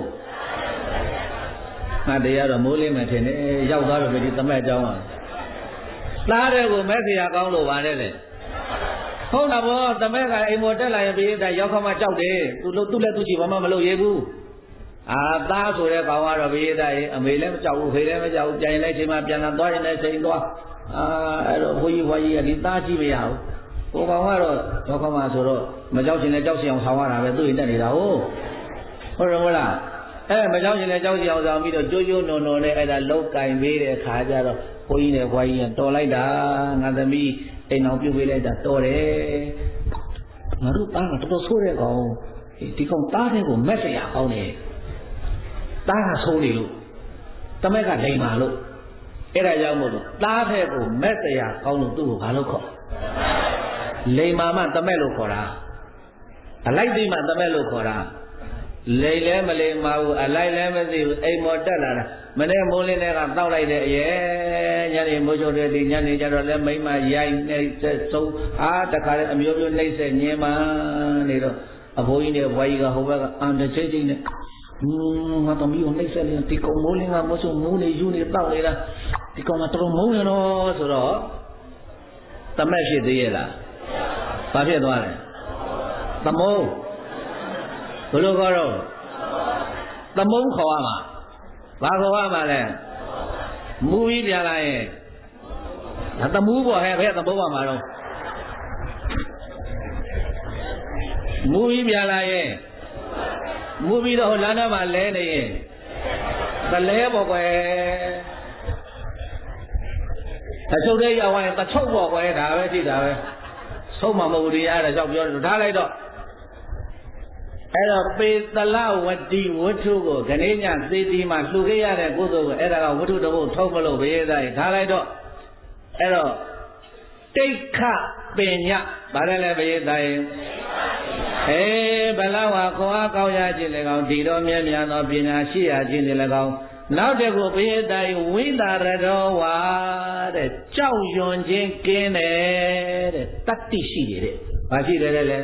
ငါတရားတော့မိုးလင်းမယ်ထင်တယ်ရောက်သွားပြီဒီသမက်ကြောင်းอ่ะသားထဲကိုမက်စရာကောင်းလို့ဗါတဲ့လေဟုတ်လားဗောသမက်ကအိမ်ပေါ်တက်လာရင်ပြေးတဲ့ရောက်ခမကြောက်တယ်သူလို့သူ့လက်သူ့ချီဘာမှမလုပ်ရဘူးအာသားဆိုတဲ့ကောင်ကတော့ဘေးသားရင်အမေလည်းမကြောက်ဘူးဖေလည်းမကြောက်ဘူးပြန်ရင်လည်းချိန်မှပြန်လာသွားရင်လည်းချိန်သွားအာအဲ့တော့ဘုန်းကြီးဘွားကြီးကဒီသားကြည့်မရဘူးဟိုကောင်ကတော့တော့ခမဆိုတော့မကြောက်ချင်လည်းကြောက်ချင်အောင်ဆောင်ရတာပဲသူ့ရင်တက်နေတာဟုတ်ဟုတ်တယ်မဟုတ်လားအဲမကြောက်ချင်လည်းကြောက်ချင်အောင်ဆောင်ပြီးတော့ကြိုးကြိုးနုံနုံနဲ့အဲ့ဒါလောက်ကင်ပေးတဲ့ခါကျတော့ဘုန်းကြီးနဲ့ဘွားကြီးကတော်လိုက်တာငါသမီးအိမ်အောင်ပြုတ်ပေးလိုက်တာတော်တယ်ငါတို့သားကတော်တော်ဆိုးတဲ့ကောင်ဒီကောင်သားတဲ့ကိုမက်စရာကောင်းတယ်သားကဆိုးနေလို့တမက်ကလိမ်ပါလို့အဲ့ဒါကြောင့်မို့လို့သားတဲ့ကိုမက်စရာကောင်းလို့သူ့ကိုဘာလို့ခေါ်လိမ်မာမှတမက်လို့ခေါ်တာအလိုက်သိမှတမက်လို့ခေါ်တာလိမ်လဲမလိမ်မာဘူးအလိုက်လဲမသိဘူးအိမ်မော်တက်လာတာမနေ့မိုးလင်းတဲ့ကတောက်လိုက်တဲ့အရဲ့ညနေမိုးချိုတဲ့ဒီညနေကျတော့လဲမိမရိုက်နေဆက်ဆုံးအားတခါလဲအမျိုးမျိုးနှိမ့်ဆက်ညင်းမှနေတော့အဖိုးကြီးနဲ့ဘွားကြီးကဟိုဘက်ကအန်တချိတ်ချိတ်နဲ့อืมငါသမီးကိုနှိမ့်ဆက်နေဒီကောင်မိုးလင်းကမိုးချိုမိုးနေယူနေတောက်နေတာဒီကောင်ကတော်မုန်းရတော့ဆိုတော့တမက်ဖြစ်သေးရဲ့လားဘာဖြစ်သွားလဲသမုန်းဘယ်လိုခေါ်တော့သမုန်းခေါ်ရမှာဘာခေါ်ရမှာလဲမူပြီးပြန်လာရင်ဒါသမူးပေါ့ဟဲ့ဘယ်သမုန်းပါမှာတော့မူပြီးပြန်လာရင်မူပြီးတော့ဟိုလမ်းထဲမှာလဲနေရင်တလဲပေါ့ကွယ်တချုပ်တဲ့ရောက်ရင်တချုပ်ပေါ့ကွယ်ဒါပဲကြည့်တာပဲဆုံးမမဟုတ်တရားတဲ့ကြောက်ပြောတယ်ထားလိုက်တော့အဲ့တော့ပေတလဝတိဝတ္ထုကိုခဏညသေတီမှာလှူခဲ့ရတဲ့ကုသိုလ်ကိုအဲ့ဒါကဝတ္ထုတစ်ခုထုတ်မလို့ဘေးသားထားလိုက်တော့အဲ့တော့တိတ်ခပညာဗါတယ်လေဘေးသားရင်အေးဘလဝါခေါ်အားကောင်းရခြင်းလည်းကောင်းဒီတော့မြဲမြံသောပညာရှိရခြင်းလည်းကောင်းနောက်တစ်ခုဘေးသားဝိတာရတော်ဝါတဲ့ကြောက်ရွံ့ခြင်းကင်းတယ်တဲ့တတ္တိရှိတယ်တဲ့ဘာရှိတယ်လဲ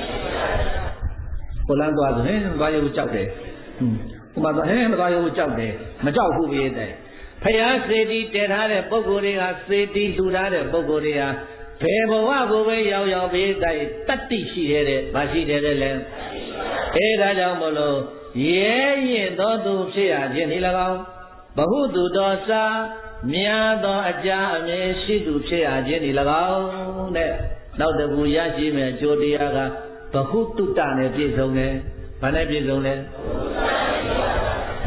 ကိုလန်းသွားဆိုဟင်းဘာရုပ်ကြောက်တယ်ဟွန်းဟိုမှာဆိုဟင်းမသွားရုပ်ကြောက်တယ်မကြောက်ဘူးဘေးသားဖယားစေတီတည်ထားတဲ့ပုဂ္ဂိုလ်တွေကစေတီလှူထားတဲ့ပုဂ္ဂိုလ်တွေကဘယ်ဘဝကိုပဲရောက်ရောက်ဘေးသားတတ္တိရှိတယ်တဲ့ဘာရှိတယ်လဲအဲဒါကြောင့်မလို့ရဲရင်သောသူဖြစ်ရခြင်းဒီ၎င်းဘဟုတုတော်စာမြာသောအကြအမြဲရှိသူဖြစ်ရခြင်းဒီ၎င်းတဲ့နောက်တစ်ခုရရှိမယ်အကျိုးတရားကဘဟုတုတနဲ့ပြည့်စုံတယ်ဘာနဲ့ပြည့်စုံလဲ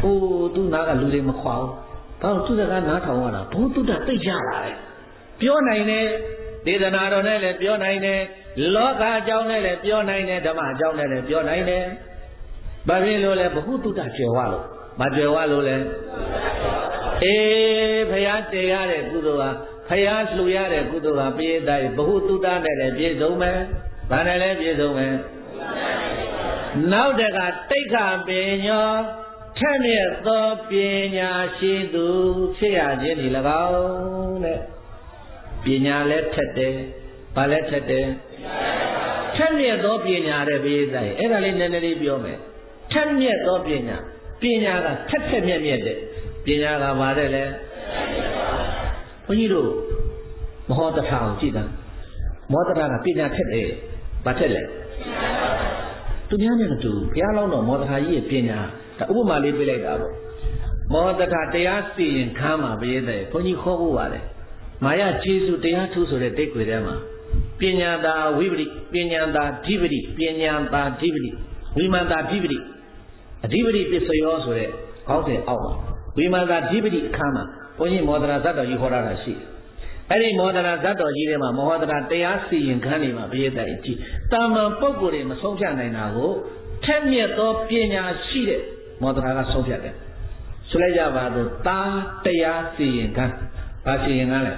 အိုးသူနာကလူတွေမခွာဘူးဘာလို့သူကနားထောင်ရတာဘုသူတ္တသိကြလာတယ်ပြောနိုင်တယ်ဒေသနာတော်နဲ့လည်းပြောနိုင်တယ်လောကအကြောင်းနဲ့လည်းပြောနိုင်တယ်ဓမ္မအကြောင်းနဲ့လည်းပြောနိုင်တယ်ဘာဖြစ်လို့လဲဘုသူတ္တကျွယ်ဝလို့မကျွယ်ဝလို့လဲအေးဖရာတည်ရတဲ့ကုသိုလ်ဟာဖရာလှူရတဲ့ကုသိုလ်ဟာပြည့်တဲ့ဘုသူတ္တနဲ့လည်းပြည့်စုံမယ်ဘာနဲ့လည်းပြည့်စုံမယ်နောက်တကတိတ်ခပညောထက်မြက်သောပညာရှိသူဖြစ်ရခြင်းဒီ၎င်းတဲ့ပညာလည်းထက်တယ်ဘာလည်းထက်တယ်ထက်မြက်သောပညာတဲ့ပြည့်တဲ့အဲ့ဒါလေးနည်းနည်းလေးပြောမယ်ထက်မြက်သောပညာပညာကထက်ထက်မြက်မြက်တဲ့ပညာကဘာတဲ့လဲဘုန်းကြီးတို့မဟောတထာကိုကြည့်တာမောတထာကပညာထက်တယ်ဘာထက်လဲသူများနဲ့မတူဘုရားလောင်းတော်မောတထာကြီးရဲ့ပညာဒါဥပမာလေးပြလိုက်တာပေါ့မောတထာတရားစီရင်ခမ်းမှာပြည့်တဲ့ဘုန်းကြီးခေါ်ဖို့ပါတယ်မာယကျေစုတရားထုဆိုတဲ့တိတ်ခွေထဲမှာပညာသာဝိပရိပညာသာဓိပတိပညာသာဓိပတိဝိမာန်သာဓိပတိအဓိပတိပစ္စယောဆိုတဲ့ခေါင်းစဉ်အောက်မှာဝိမာန်သာဓိပတိအခါမှာဘုန်းကြီးမောဒရာဇတ်တော်ကြီးဟောတာရှိအဲ့ဒီမောဒရာဇတ်တော်ကြီးထဲမှာမောဒရာတရားစီရင်ခမ်းနေမှာပြည့်တဲ့ကြည့်တာမန်ပုဂ္ဂိုလ်တွေမဆုံးဖြတ်နိုင်တာကိုထက်မြက်သောပညာရှိတဲ့မောဒရာကဆုံးဖြတ်တယ်ဆိုလိုက်ကြပါတော့တာတရားစီရင်ခမ်းဘာစီရင်ခမ်းလဲ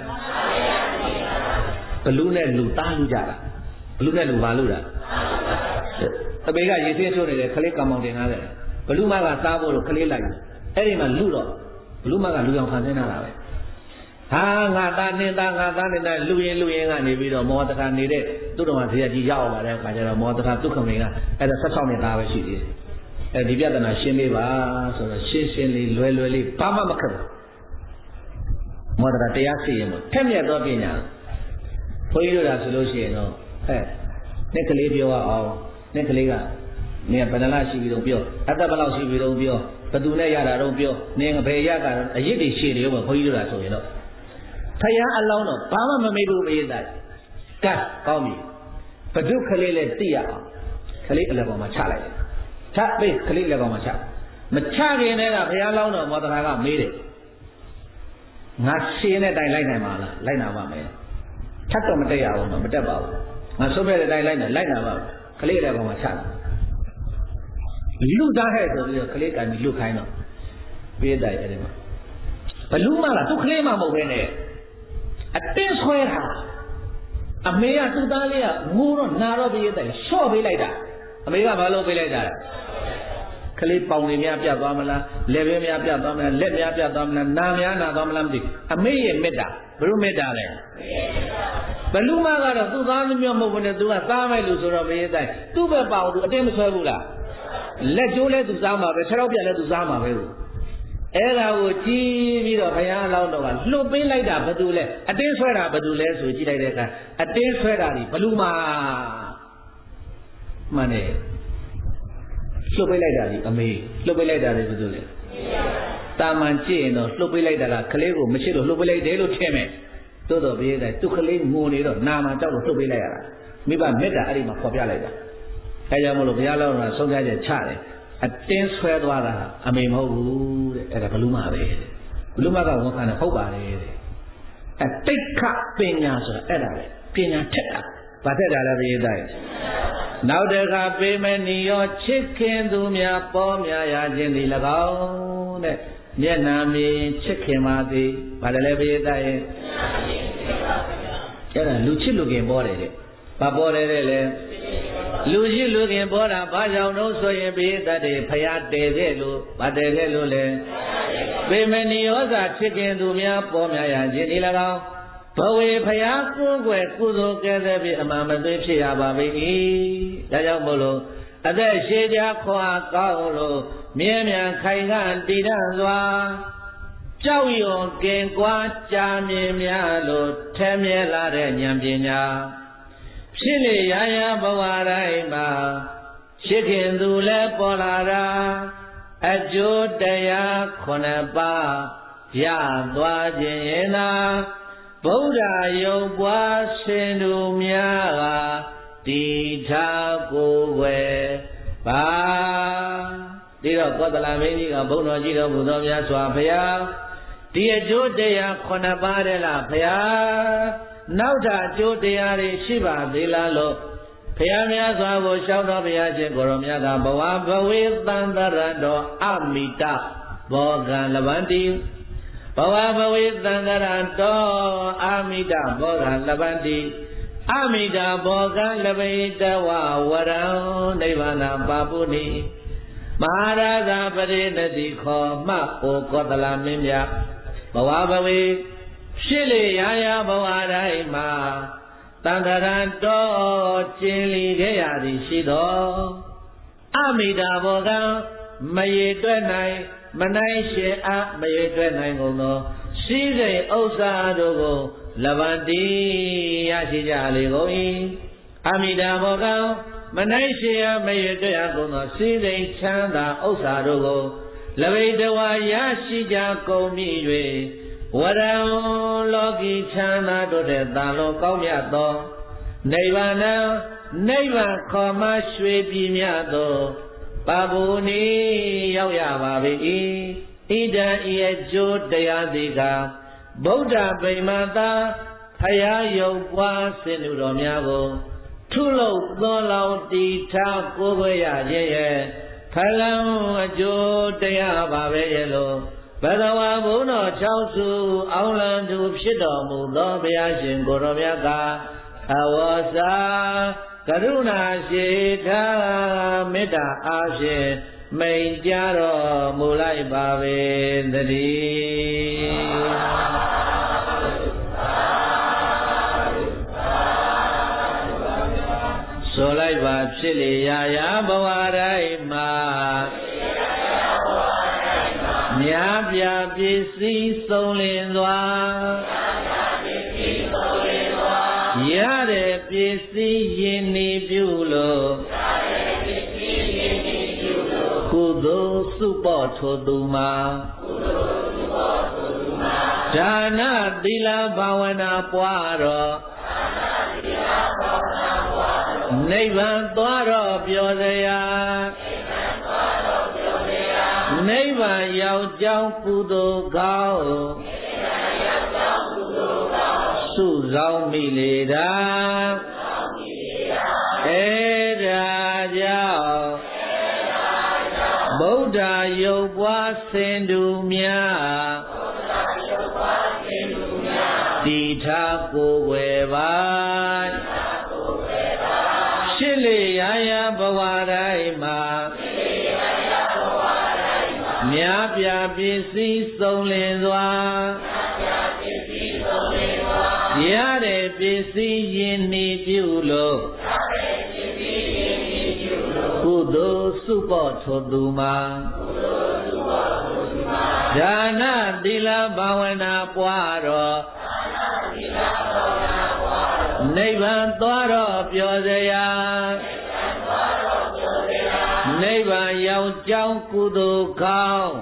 ဘလူနဲ့လူတားလူကြတာဘလူနဲ့လူဘာလူတာအပေကရေသေးချိုးနေတယ်ခလေးကံမောင်တင်ထားတယ်ဘလူမကစားဖို့လို့ခလေးလိုက်အဲ့ဒီမှာလူတော့ဘလူမကလူအောင်ခံနေတာပဲဟာငါသားနေသားငါသားနေတဲ့လူရင်လူရင်ကနေပြီးတော့မောတထာနေတဲ့သူ့တော်မှာဇေယျကြီးရောက်လာတဲ့အခါကျတော့မောတထာဒုက္ခမင်းကအဲ့ဒါဆက်ဆောင်နေတာပဲရှိသေးတယ်အဲ့ဒီပြဿနာရှင်းပေးပါဆိုတော့ရှင်းရှင်းလေးလွယ်လွယ်လေးဘာမှမခက်ဘူးမောတထာတရားစီရင်လို့ထက်မြက်သောပညာဘုန်းကြီးတို့ကဆိုလို့ရှိရင်တော့ဟဲ့နှစ်ကလေးပြောအောင်နှစ်ကလေးကနေဘယ်နှလားရှိပြီးတော့ပြောအသက်ဘယ်လောက်ရှိပြီးတော့ပြောဘသူနဲ့ရတာတော့ပြောနေဘယ်ရကအရစ်တွေရှည်တယ်ဘုန်းကြီးတို့ကဆိုရင်တော့ဖယားအလောင်းတော့ဘာမှမမေ့ဘူးမေးတာကဲကောင်းပြီဘဒုကလေးလည်းသိရအောင်ကလေးအလက်ပေါ်မှာချလိုက်တယ်ချပေးကလေးလက်ပေါ်မှာချမချခင်တည်းကဖယားလောင်းတော့မောတရာကမေးတယ်ငါရှင်းတဲ့တိုင်လိုက်နိုင်ပါလားလိုက်နိုင်ပါမယ်ထပ်တော့မတက်ရဘူးတော့မတက်ပါဘူးငါဆုပ်ပြတဲ့တိုင်လိုက်နိုင်လိုက်နိုင်ပါဘူးကလေးလက်ပေါ်မှာချလူသားဟဲ့ဆိုပြီးတော့ကလေးကန်ပြီးလူခိုင်းတော့ပေးတယ်အဲ့ဒီမှာဘလူးမလားသူကလေးမှမဟုတ်ဘဲနဲ့အတင်းဆွဲတာအမေကသူ့သားလေးကငိုတော့နာတော့ပေးတယ်ရှော့ပေးလိုက်တာအမေကဘာလို့ပေးလိုက်တာလဲကလေးပေါင်လေးများပြတ်သွားမလားလက်ပဲများပြတ်သွားမလားလက်များပြတ်သွားမလားနာများနာသွားမလားမသိအမေရဲ့မေတ္တာဘယ်လိုမေတ္တာလဲဘလူးမကတော့သူ့သားမျိုးမဟုတ်ဘူးနဲ့သူကသားမဲ့လူဆိုတော့ပေးတယ်သူ့ဘက်ပေါင်သူအတင်းမဆွဲဘူးလားလက်ကျိုးလဲသူစားမှာပဲခြေထောက်ပြက်လဲသူစားမှာပဲလို့အဲ့ဒါကိုကြည့်ပြီးတော့ဘုရားအလောင်းတော်ကလှုပ်ပေးလိုက်တာဘာတူလဲအတင်းဆွဲတာဘာတူလဲဆိုကြည့်လိုက်တဲ့အခါအတင်းဆွဲတာဒီဘလူးမာမှန်တယ်လှုပ်ပေးလိုက်တာဒီအမေလှုပ်ပေးလိုက်တာဒီဘာတူလဲတာမန်ကြည့်ရင်တော့လှုပ်ပေးလိုက်တာကကလေးကိုမရှိလို့လှုပ်ပေးလိုက်တယ်လို့ထင်မယ်သို့တော်ပြေးတယ်သူကလေးငိုနေတော့နာမှာကြောက်လို့လှုပ်ပေးလိုက်ရတာမိဘမေတ္တာအဲ့ဒီမှာခေါ်ပြလိုက်တာအဲကြောင့်မလို့ဘုရားလောင်းကဆုံးဖြတ်ချက်ချတယ်အတင်းဆွဲသွားတာအမေမဟုတ်ဘူးတဲ့အဲ့ဒါဘလူးမပဲဘလူးမကဝန်ခံတယ်ဟုတ်ပါတယ်တဲ့အတိတ်ခပညာဆိုတာအဲ့ဒါပဲပညာထက်တာဘာထက်တာလဲဘုရားတိုင်းနောက်တခါပေမနီရောချစ်ခင်သူများပေါ်များရခြင်းဒီ၎င်းတဲ့မျက်နာမြင်ချစ်ခင်ပါသည်ဘာလဲဘုရားတိုင်းအဲ့ဒါလူချစ်လူခင်ပေါ်တယ်တဲ့ဘာပေါ်တယ်တဲ့လဲလူရှိလူခင်ပေါ်တာဘာကြောင့်လို့ဆိုရင်ဘေးတတ်တယ်ဖျားတယ်ခဲ့လို့ဘာတယ်ခဲ့လို့လဲပေမနီယောဇာဖြစ်ခင်သူများပေါ်များရခြင်းဒီ၎င်းဘဝေဖျားကိုယ်ွယ်ကုသိုလ်ကဲတဲ့ပြီးအမှန်မသိဖြစ်ရပါ၏ဒါကြောင့်မို့လို့အသက်ရှည်ကြခွာကောင်းလို့မြဲမြံခိုင်ခံ့တည်တံ့စွာကြောက်ရွံ့ကင်ကွာကြာမြင်များလို့ထဲမြဲလာတဲ့ဉာဏ်ပညာဖြစ်လေရရဘဝတိုင်းမှာရှိခင်သူလည်းပေါ်လာတာအကျိုးတရားခုနှစ်ပါးရသွားခြင်းရင်သာဗုဒ္ဓယုံပွားရှင်သူများကတည်ထားကိုယ်ွယ်ပါတဒီတော့ကောသလမင်းကြီးကဘုန်းတော်ကြီးတော်မူသောမြတ်စွာဘုရားဒီအကျိုးတရားခုနှစ်ပါးတဲ့လားဘုရားနောက်ထပ်အကျိုးတရားတွေရှိပါသေးလားလို့ဘုရားမြတ်စွာကိုလျှောက်တော်ဘုရားရှင်ကိုရောမြတ်ကဘဝဘဝေသံတရတောအမိတဘောဂံလဗန္တိဘဝဘဝေသံတရတောအမိတဘောဂံလဗန္တိအမိတဘောဂံလဗိတဝဝရံနိဗ္ဗာန်ပါပုနိမဟာရာဇပရိနတိခောမှဩကောသလမင်းမြတ်ဘဝဘဝေရှိလေရာရာဘဝတိုင်းမှာတန်တရံတော်ကျင်လီခဲ့ရသည်ရှိတော်အမိတာဘောကံမရေတွက်နိုင်မနိုင်ရှင်အမရေတွက်နိုင်ကုန်သောရှိစိမ်ဥစ္စာတို့ကိုလဗန္တိရရှိကြလေကုန်၏အမိတာဘောကံမနိုင်ရှင်အမရေတွက်ရကုန်သောရှိစိမ်ချမ်းသာဥစ္စာတို့ကိုလဗိတဝါရရှိကြကုန်ပြီ၍ဝရံလောကီချမ်းသာတို့တဲ့တန်လောကောင်းမြတ်သောနိဗ္ဗာန်နိဗ္ဗာန်ခေါ်မှရွှေပြည်မြတ်သောပါဘူနီရောက်ရပါ၏ဣဒံဤအကျိုးတရားသည်ကဗုဒ္ဓဗိမာန်သာဖယားယုတ်ပွားစင်သူတော်များကိုထုလုပ်သောလောင်တီထားကိုယ်ွယ်ရခြင်းရဲ့ဖလံအကျိုးတရားပါပဲရဲ့လို့ဘဂဝါဘုန်းတော်၆စုအောင်လံသူဖြစ်တော်မူသောဘုရားရှင်ကိုရောမြတ်ကအဝေါစာကရုဏာရှိထားမေတ္တာအားဖြင့်မိန်ကြတော်မူလိုက်ပါပေသတည်းဆိုလိုက်ပါဖြစ်လေရာရာဘဝတိုင်းမှာမြားပြပစ္စည်းသုံးလင်းသွားရတဲ့ပစ္စည်းယဉ်နေပြုလို့ကုသိုလ်စုပေါ်ထိုသူမှာဒါနသီလဘာဝနာပွားတော့နိဗ္ဗာန်သွားတော့ပြောစရာနိဗ္ဗာန်ရောက်ကြောင်းကုသိုလ်ကောင်းစုဆောင်မိလေတာအဲဒါကြောင့်ဗုဒ္ဓယုတ်ပွားစင်သူများတိထားကိုယ်ဝယ်ပါရှစ်လေရာရာဘဝတိုင်းမှာမြားပြပစ္စည်းသုံးလင်းစွာရတဲ့ပစ္စည်းယဉ်နေပြုလို့ကုသိုလ်စုပေါ်ထိုသူမှာဒါနသီလဘာဝနာပွားတော့နိဗ္ဗာန်သွားတော့ပြောစရာနိဗ္ဗာန်ရောက်ကြောင်းကုသိုလ်ကောင်း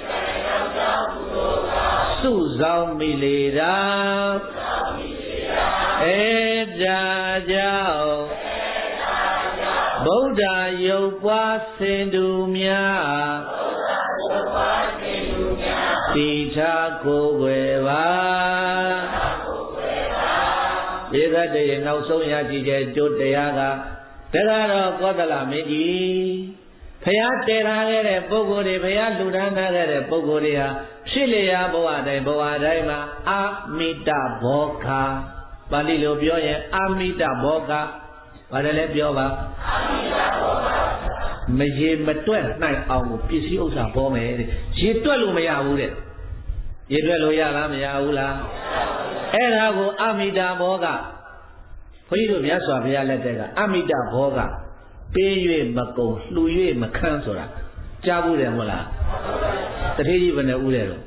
စုဆောင်မိလေတာအဲဒါကြောင့်ဗုဒ္ဓယုတ်ပွားစင်သူများတိထားကိုယ်ွယ်ပါဒီကတည်းကနောက်ဆုံးရကြည့်တဲ့ကျိုးတရားကတရားတော်ကောသလမင်းကြီးဖျားတည်ထားခဲ့တဲ့ပုဂ္ဂိုလ်တွေဖျားလူဒန်းထားခဲ့တဲ့ပုဂ္ဂိုလ်တွေဟာဖြစ်လျာဘဝတိုင်းဘဝတိုင်းမှာအာမိတဘောခာပါဠိလိုပြောရင်အာမိတဘောခာပါတယ်လဲပြောပါအာမိတဘောခာမရေမတွက်နိုင်အောင်ပစ္စည်းဥစ္စာပေါ်မယ်တဲ့ရေတွက်လို့မရဘူးတဲ့ရေတွက်လို့ရလားမရဘူးလားအဲ့ဒါကိုအာမိတဘောခာခွန်ကြီးတို့မြတ်စွာဘုရားလက်ထက်ကအမိတဘောခာပေး၍မကုန်လှူ၍မခန်းဆိုတာကြားဘူးတယ်မဟုတ်လားတထေးကြီးဘယ်နဲ့ဥတယ်တော့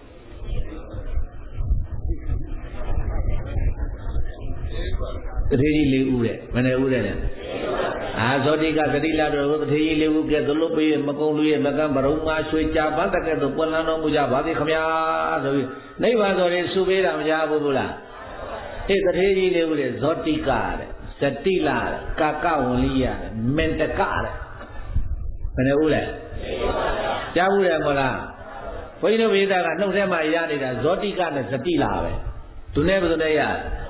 တထေးကြီးလေးဥတယ်ဘယ်နဲ့ဥတယ်လဲအာဇောတိကသတိလာတော်တထေးကြီးလေးဥကဲသလိုပေးမကုန်လှူ၍မကန်းဘရုံမှာရွှေကြပန်းတကဲ့သို့ပွင့်လန်းတော်မူကြပါသည်ခမညာဆိုပြီးနိဗ္ဗာန်တော်ရင်စုပေးတာမကြားဘူးဘူးလားအေးတထေးကြီးလေးဥတယ်ဇောတိကတဲ့သတိလာကာကဝလိယမင်တကတဲ့ဘယ်နဲ့ဦးလဲကြားဘူးတယ်မို့လားဘုန်းကြီးတို့ဘိသကနှုတ်ထဲမှာရနေတာဇောတိကနဲ့ဇတိလာပဲသူနဲ့ဘယ်သူနဲ့ရ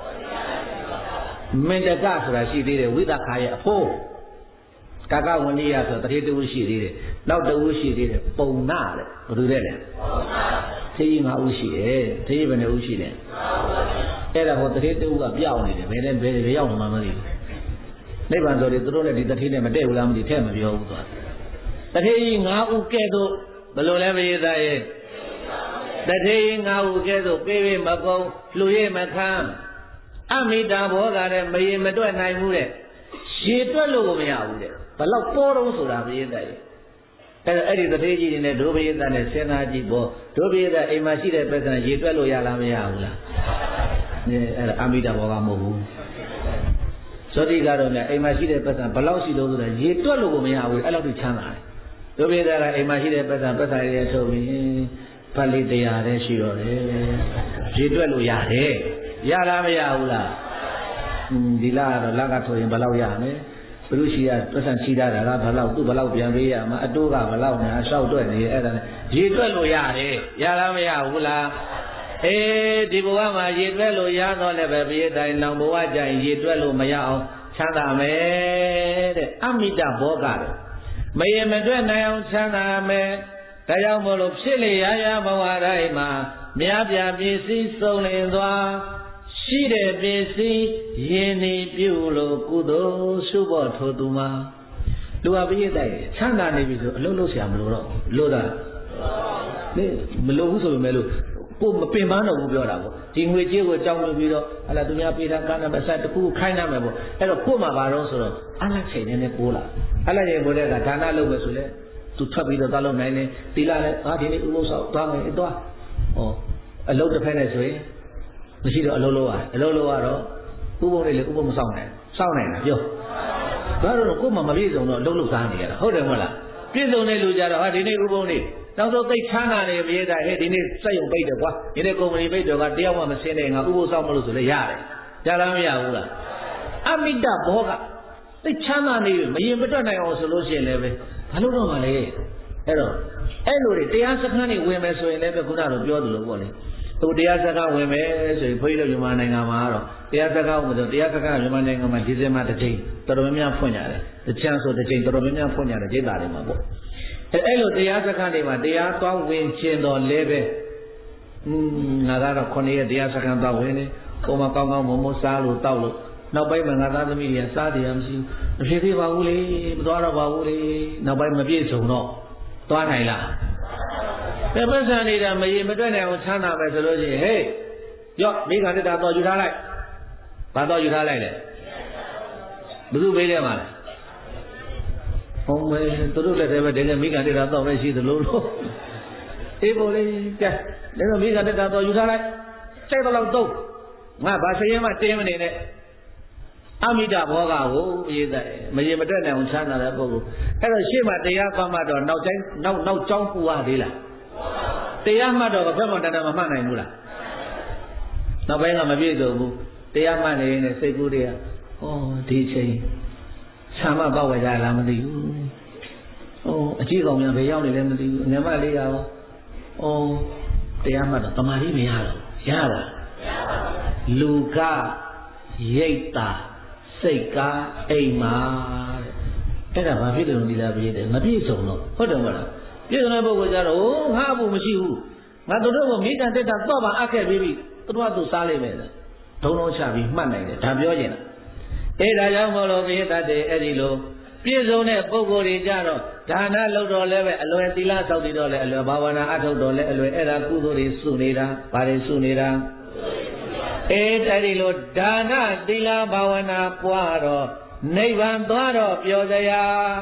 မင်တကဆိုတာရှိသေးတယ်ဝိသခာရဲ့အဖိုးကာကဝဏိယဆိုတတိတူရှိသေးတယ်နောက်တူရှိသေးတယ်ပုံနာတဲ့ဘယ်သူလဲလဲပုံနာသေကြီးငါးဦးရှိတယ်သေကြီးဘယ်နှဦးရှိလဲအဲ့ဒါဟောတတိတူကပြောင်းနေတယ်ဘယ်နဲ့ဘယ်ဘယ်ရောက်မှမသိဘူးနိဗ္ဗာန်ဆိုရင်သူတို့လည်းဒီတတိနဲ့မတည့်ဘူးလားမသိထဲမပြောဘူးသွားတတိကြီးငါးဦးကဲ့သို့ဘယ်လိုလဲဘိသရဲ့တတိကြီးငါးဦးကဲ့သို့ပေးပေးမကုန်လှူရမခံအမိတာဘောကလည်းမရင်မတွက်နိုင်ဘူးတဲ့ရေတွက်လို့ကိုမရဘူးတဲ့ဘလောက်ပေါ်တော့ဆိုတာဘိသရဲ့အဲ့တော့အဲ့ဒီတတိကြီးတွေနဲ့ဒုဘိသနဲ့စဉ်းစားကြည့်ပေါ့ဒုဘိသအိမ်မှာရှိတဲ့ပစ္စံရေတွက်လို့ရလားမရဘူးလားအဲ့ဒါအမိတာဘောကမဟုတ်ဘူးဇောတိကတော့လည်းအိမ်မှာရှိတဲ့ပစ္စံဘလောက်ရှိလို့ဆိုတာရေတွက်လို့ကိုမရဘူးအဲ့လောက်ထိချမ်းသာတယ်ဒုဘိသကအိမ်မှာရှိတဲ့ပစ္စံပစ္စံတွေထုတ်ပြီးဖတ်လေးတရားတည်းရှိတော့တယ်ရေတွက်လို့ရတယ်ရလားမရဘူးလားဒီလားကတော့လက်ကဆိုရင်ဘယ်လောက်ရမလဲဘုရုရှိရပတ်စံရှိတာကဘယ်လောက်သူ့ဘယ်လောက်ပြန်ပေးရမှာအတိုးကဘယ်လောက်များရှောက်တွက်နေအဲ့ဒါနဲ့ရေတွက်လို့ရတယ်ရလားမရဘူးလားအေးဒီဘဝမှာရေတွက်လို့ရတော့လည်းပဲပြေးတိုင်းလောင်ဘဝကြရင်ရေတွက်လို့မရအောင်ချမ်းသာမယ်တဲ့အမိတဘောကလည်းမရင်မတွက်နိုင်အောင်ချမ်းသာမယ်ဒါကြောင့်မို့လို့ဖြစ်လေရရဘဝတိုင်းမှာမြားပြပစ္စည်းစုံလင်သွားရှိတဲ့ပစ္စည်းယဉ်နေပြုလို့ကုသိုလ်ရှုဖို့ထိုသူမှာလူဟာပြည့်တဲ့ချမ်းသာနေပြီဆိုအလုံးလုံးဆရာမလို့တော့လို့တာလေမလို့ဘူးဆိုပေမဲ့လို့ကိုမပင်ပန်းတော့ဘူးပြောတာပေါ့ဒီငွေကြေးကိုကြောင်းလို့ပြီးတော့ဟလာသူများပေးတာကမ်းတာမဆက်တခုခိုင်းနိုင်မယ်ပေါ့အဲ့တော့ကို့မှာဘာလို့ဆိုတော့အလတ်ချိန်နေနေပိုးလာအလတ်ချိန်ပိုးတဲ့ကဒါနလုပ်မယ်ဆိုလဲသူထွက်ပြီးတော့သွားလို့နိုင်တယ်တီလာလဲအာဒီနေ့ဥပုသ်ဆောက်သွားမယ်သွားဟောအလုပ်တစ်ဖက်နဲ့ဆိုရင်မရှိတော့အလုံးလုံးอ่ะအလုံးလုံးကတော့ဥပုံလေးလေဥပုံမဆောင်နိုင်စောင့်နိုင်တာပြောဒါတော့ကို့မှာမပြည့်စုံတော့အလုံးလုံးစားနေရတာဟုတ်တယ်မဟုတ်လားပြည့်စုံတဲ့လူကြတော့ဟာဒီနေ့ဥပုံလေးနောက်တော့သိချမ်းသာနေပြေးတာဟဲ့ဒီနေ့စက်ရုံပိတ်တယ်ကွာဒီနေ့ကုမ္ပဏီပိတ်တယ်ကတယောက်မှမဆင်းနဲ့ငါဥပုံဆောင်မလို့ဆိုလဲရတယ်ကြားလားမရဘူးလားအမိတဘောကသိချမ်းသာနေမရင်မတွက်နိုင်အောင်ဆိုလို့ရှိရင်လည်းပဲဘာလို့တော့မလဲအဲ့တော့အဲ့လိုတွေတရားစခန်းတွေဝင်မယ်ဆိုရင်လည်းပဲခုနကတော့ပြောသလိုပေါ့လေသူတရားစကားဝင်မယ်ဆိုရင်ဘုန်းကြီးတို့မြန်မာနိုင်ငံမှာတော့တရားစကားဝင်တော့တရားစကားမြန်မာနိုင်ငံမှာဒီဇင်ဘာတစ်ချိန်တော်တော်များများဖွင့်ရတယ်။တချမ်းဆိုတစ်ချိန်တော်တော်များများဖွင့်ရတယ်ဒေသတွေမှာပေါ့။အဲအဲ့လိုတရားစကားတွေမှာတရားသွားဝင်ခြင်းတော်လဲပဲ။อืมငါကတော့ခုနှစ်ရက်တရားစကားသွားဝင်နေ။ကိုမကောင်းကောင်းမုံမစားလို့တောက်လို့နောက်ပိုင်းမှာငါသားသမီးတွေကစားတယ်မရှိဘူး။မဖြစ်သေးပါဘူးလေမသွားတော့ပါဘူးလေ။နောက်ပိုင်းမပြည့်စုံတော့သွားနိုင်လား။တပတ်စံနေတာမရင်မတွက်နိုင်အောင်ချမ်းသာမယ်ဆိုလို့ရှိရင်ဟေးရော့မိခန္ဓာတော်ယူထားလိုက်ဘာတော်ယူထားလိုက်လဲဘယ်သူပေးတယ်မှာလဲဟောမေသူတို့လည်းတည်းပဲတကယ်မိခန္ဓာတော်လည်းရှိသလိုလို့အေးပေါ်လေးကဲလည်းမိခန္ဓာတော်ယူထားလိုက်စိတ်တော့တော့ငါဘာစရင်မှတင်းမနေနဲ့အမိတဘောကကိုရေးတဲ့မရင်မတွက်နိုင်အောင်ချမ်းသာတဲ့ပုဂ္ဂိုလ်အဲ့တော့ရှေ့မှာတရားပါမှတော့နောက်တိုင်းနောက်နောက်ကြောင်းပူရသေးလားတရားမှတ်တော့ဘယ်မှာတဏ္ဍာမမှတ်နိုင်ဘူးလားနောက်ပိုင်းကမပြည့်စုံဘူးတရားမှတ်နေရင်စိတ်ကူးတွေကဩဒီချိန်ဆံမပေါ့ဝယ်ကြလားမသိဘူးဩအကြည့်ကောင်များဘယ်ရောက်နေလဲမသိဘူးငမလေးကရောဩတရားမှတ်တော့တမာတိမရတော့ရတာလူကရိတ်တာစိတ်ကအိမ်မှာတဲ့အဲ့ဒါဘာဖြစ်လို့ဒီလားပြည့်တယ်မပြည့်စုံတော့ဟုတ်တယ်မဟုတ်လားပြည့်စုံတဲ့ပုဂ္ဂိုလ်ကြတော့ငါ့အဖို့မရှိဘူးငါတို့တို့ကမိတ္တတက်တာတော့ပါအပ်ခဲ့ပြီးပြီသူတို့ကသူစားလိုက်မယ်ဒုံလုံးချပြီးမှတ်နိုင်တယ်ဒါပြောရင်အဲဒါကြောင့်မို့လို့ပြည့်တတ်တယ်အဲ့ဒီလိုပြည့်စုံတဲ့ပုဂ္ဂိုလ်တွေကြတော့ဒါနလုပ်တော့လည်းပဲအလွယ်သီလဆောက်တည်တော့လည်းအလွယ်ဘာဝနာအထုတ်တော့လည်းအလွယ်အဲ့ဒါကုသိုလ်တွေစုနေတာဘာတွေစုနေတာအဲအဲ့ဒီလိုဒါနသီလဘာဝနာပွားတော့နိဗ္ဗာန်သွားတော့ပျော်စရာ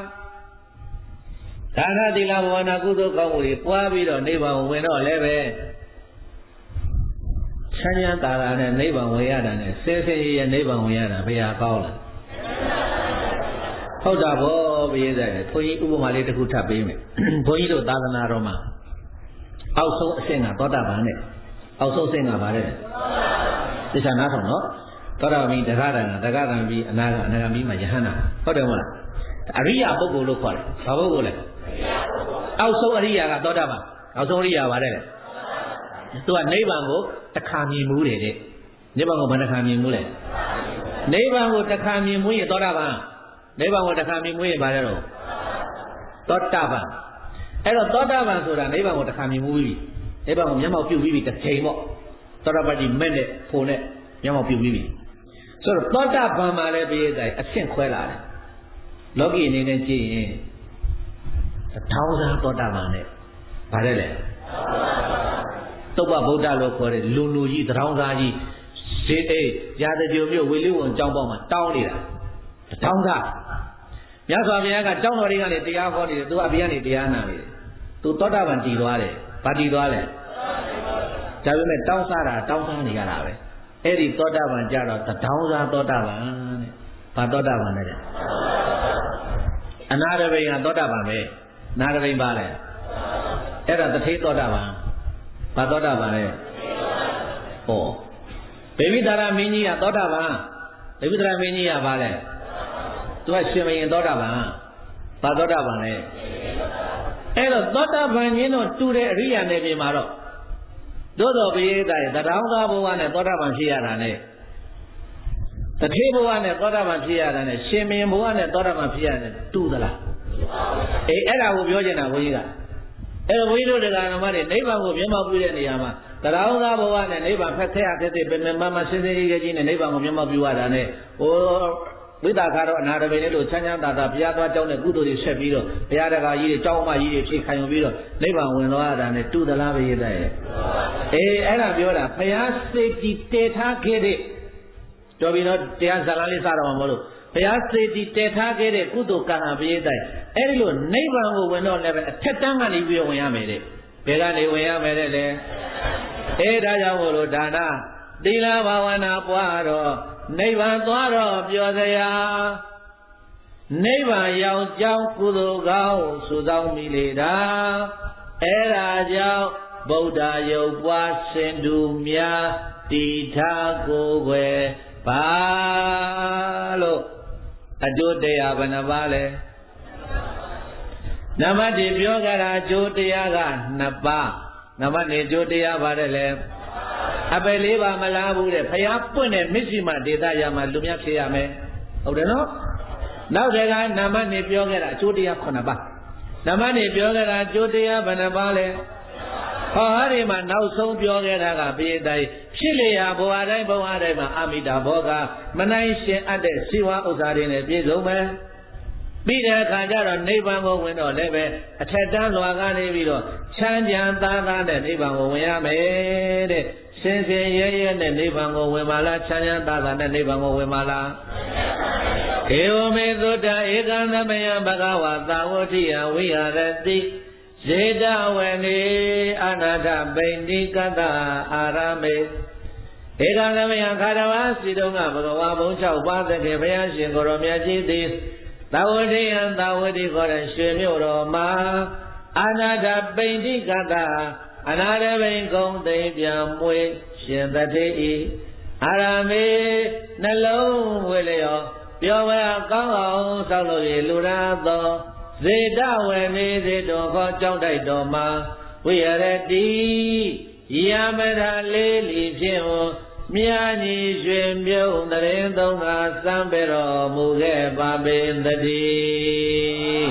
ဒါနသီလဘာဝနာကုသိုလ်ကောင်းမှုတွေပွားပြီးတော့နိဗ္ဗာန်ဝင်တော့လည်းပဲချမ်းသာတာတာနဲ့နိဗ္ဗာန်ဝင်ရတာနဲ့ဆဲဆဲရရနိဗ္ဗာန်ဝင်ရတာဘယ်ဟာကောင်းလဲဟုတ်တာဗောပြည့်တဲ့ဘုန်းကြီးဥပမာလေးတစ်ခုထပ်ပေးမယ်ဘုန်းကြီးတို့သာသနာတော်မှာအောက်ဆုံးအဆင့်ကသောတာပန်နဲ့အောက်ဆုံးအဆင့်ကဗါတဲ့သိချာနားထောင်နော်သောတာပန်တဂရဏတဂရဏပြီးအနာကအနာဂမီမှာယဟန္တာဟုတ်တယ်မဟုတ်လားအရိယပုဂ္ဂိုလ်လို့ခေါ်တယ်ဘာပုဂ္ဂိုလ်လဲအရိယပုဂ္ဂိုလ်အောက်ဆုံးအရိယာကသောတာပန်အောက်ဆုံးအရိယာပါတယ်လေသူကနိဗ္ဗာန်ကိုတစ်ခါမြင်မှုတယ်တဲ့နိဗ္ဗာန်ကိုဘယ်နှခါမြင်မှုလဲနိဗ္ဗာန်ကိုတစ်ခါမြင်မှုရင်သောတာပန်နိဗ္ဗာန်ကိုတစ်ခါမြင်မှုရင်ပါတယ်တော့သောတာပန်အဲ့တော့သောတာပန်ဆိုတာနိဗ္ဗာန်ကိုတစ်ခါမြင်မှုပြီနိဗ္ဗာန်ကိုမျက်မှောက်ပြုပြီးပြီတစ်ချိန်ပေါ့သောတာပန်ကြီးမဲ့နဲ့ဖို့နဲ့မျက်မှောက်ပြုပြီးပြီဆိုတော့သောတာပန်မှာလည်းပြည့်တဲ့အအဆင့်ခွဲလာတယ်လောကီအနေနဲ့ကြည့်ရင်ထောင်းစားသောတာပန်နဲ့ဗါတယ်လေတုပ္ပဗုဒ္ဓလို့ခေါ်တဲ့လူလူကြီးတထောင်းစားကြီးဇေအေးရာဇကြိုမြို့ဝေလိဝံကျောင်းပေါင်းမှာတောင်းနေတာထောင်းစားမြတ်စွာဘုရားကကျောင်းတော်တွေကနေတရားဟောနေတယ်သူအဘိယကနေတရားနာနေတယ်သူသောတာပန်တည်သွားတယ်ဗာတည်သွားတယ်ဒါပေမဲ့တောင်းစားတာတောင်းစားနေရတာပဲအဲ့ဒီသောတာပန်ကြတော့တထောင်းစားသောတာပန်တဲ့ဘာသောတာပန်လဲအနာရဘိန်ကသောတာပန်ပဲနာရဘိန်ပါလဲအဲ့ဒါတထေသောတာပန်ဘာသောတာပန်လဲဟောဘေဝိတာရမင်းကြီးကသောတာပန်ဘေဝိတာရမင်းကြီးကဘာလဲသူကရှင်မရင်သောတာပန်ဘာသောတာပန်လဲအဲ့တော့သောတာပန်ကြီးတို့တူတဲ့အရိယာနယ်ပြည်မှာတော့သို့တော်ဘိယတာရဲ့တထောင်းသားဘဝနဲ့သောတာပန်ဖြစ်ရတာနဲ့တထေဘဝနဲ့သောတာပန်ဖြစ်ရတာနဲ့ရှင်မင်းဘဝနဲ့သောတာပန်ဖြစ်ရတယ်တူသလားအေးအဲ့ဒါကိုပြောချင်တာဘုန်းကြီးကအဲ့တော့ဘုန်းကြီးတို့တရားဓမ္မတွေနိဗ္ဗာန်ကိုမျက်မှောက်ပြုတဲ့နေရာမှာတထောင်းသားဘဝနဲ့နိဗ္ဗာန်ဖက်ခဲရတဲ့တဲ့ပြင်မမစင်စင်ကြီးကြီးနဲ့နိဗ္ဗာန်ကိုမျက်မှောက်ပြုရတာနဲ့ဟိုဝိသခါတော့အနာတပိနဲ့လို့ချမ်းချမ်းသာသာဘုရားသွားကြောင်းတဲ့ကုသိုလ်တွေဆက်ပြီးတော့ဘုရားတကာကြီးတွေကြောင်းအမကြီးတွေဖြည့်ခံယူပြီးတော့နိဗ္ဗာန်ဝင်သွားရတာနဲ့တူသလားဘိယတဲ့အေးအဲ့ဒါပြောတာဘုရားစေတီတည်ထားခဲ့တဲ့တော်ပြီတော့တရားဇာလလေးစတော့မှာမလို့ဘုရားစေတီတည်ထားခဲ့တဲ့ကုသိုလ်ကံဟာဘိယတဲ့အဲ့ဒီလိုနိဗ္ဗာန်ကိုဝင်တော့လည်းပဲအထက်တန်းကနေပြီးဝင်ရမယ်တဲ့ဘယ်ကနေဝင်ရမယ်တဲ့လေအေးဒါကြောင့်မို့လို့ဒါနသီလဘာဝနာပွားတော့နိဗ္ဗာန်သွားတော့ပြောစရာနိဗ္ဗာန်ရောက်ကြောင်းကုသိုလ်ကောင်းစုဆောင်မိလေတာအဲ့ဒါကြောင့်ဗုဒ္ဓရုပ်ပွားစင်တူများတည်ထားကိုယ်ွယ်ပါလို့အကျိုးတရားဘယ်နှပါလဲနမတိပြောကြတာအကျိုးတရားကနှစ်ပါးနမတိအကျိုးတရားပါတယ်လေအပယ်လေးပါမလားဘူးတဲ့ဖျားပွင့်တဲ့မစ္စည်းမဒေသရာမှာလူများဖြစ်ရမယ်ဟုတ်တယ်နော်နောက်တကနမနေပြောခဲ့တာအကျိုးတရားခုနှစ်ပါးနမနေပြောခဲ့တာအကျိုးတရားဘယ်နှပါလဲဟောဒီမှာနောက်ဆုံးပြောခဲ့တာကဘေးတိုင်းဖြစ်လျာဘဝတိုင်းဘဝတိုင်းမှာအာမိတာဘောကမနိုင်ရှင်အပ်တဲ့ဇီဝဥစ္စာတွေနဲ့ပြည့်စုံမယ်ပြီးတဲ့အခါကျတော့နိဗ္ဗာန်ကိုဝင်တော့လည်းပဲအထက်တန်းလွာကနေပြီးတော့ချမ်းကြံသားသားနဲ့နိဗ္ဗာန်ကိုဝင်ရမယ်တဲ့စင်စင်ရဲရဲနဲ့နိဗ္ဗာန်ကိုဝင်ပါလားချမ်းချမ်းသာသာနဲ့နိဗ္ဗာန်ကိုဝင်ပါလားဧဝမေသုတ္တဧကံသမယဘဂဝါသာဝတိယဝိဟာရတိဇေတဝနေအနာထပိဏိကတအာရမေဧကံသမယခါရဝါစီတုံကဘဂဝါဘုံ၆ပါးသခင်ဘုရားရှင်ကိုရောမြတ်ကြီးသည်သာဝတိယံသာဝတိခေါ်တဲ့ရွှေမြို့တော်မှာအနာထပိဏိကတအနာရဘိန်ကုံသိမ့်ပြန်မွေရှင်တထေဤအာရမေနှလုံးဝေလျောပြောဝဲကောင်းအောင်ဆောက်လို့ရလူရသောဇေတဝေနေစေတော်ခေါ်ကြောင်းတိုက်တော်မှာဝိရတိယမရလေးလီဖြင့်မြာညီရွှေမြုံတရင်သုံးသာစံပေတော်မူခဲ့ပါပေတည်း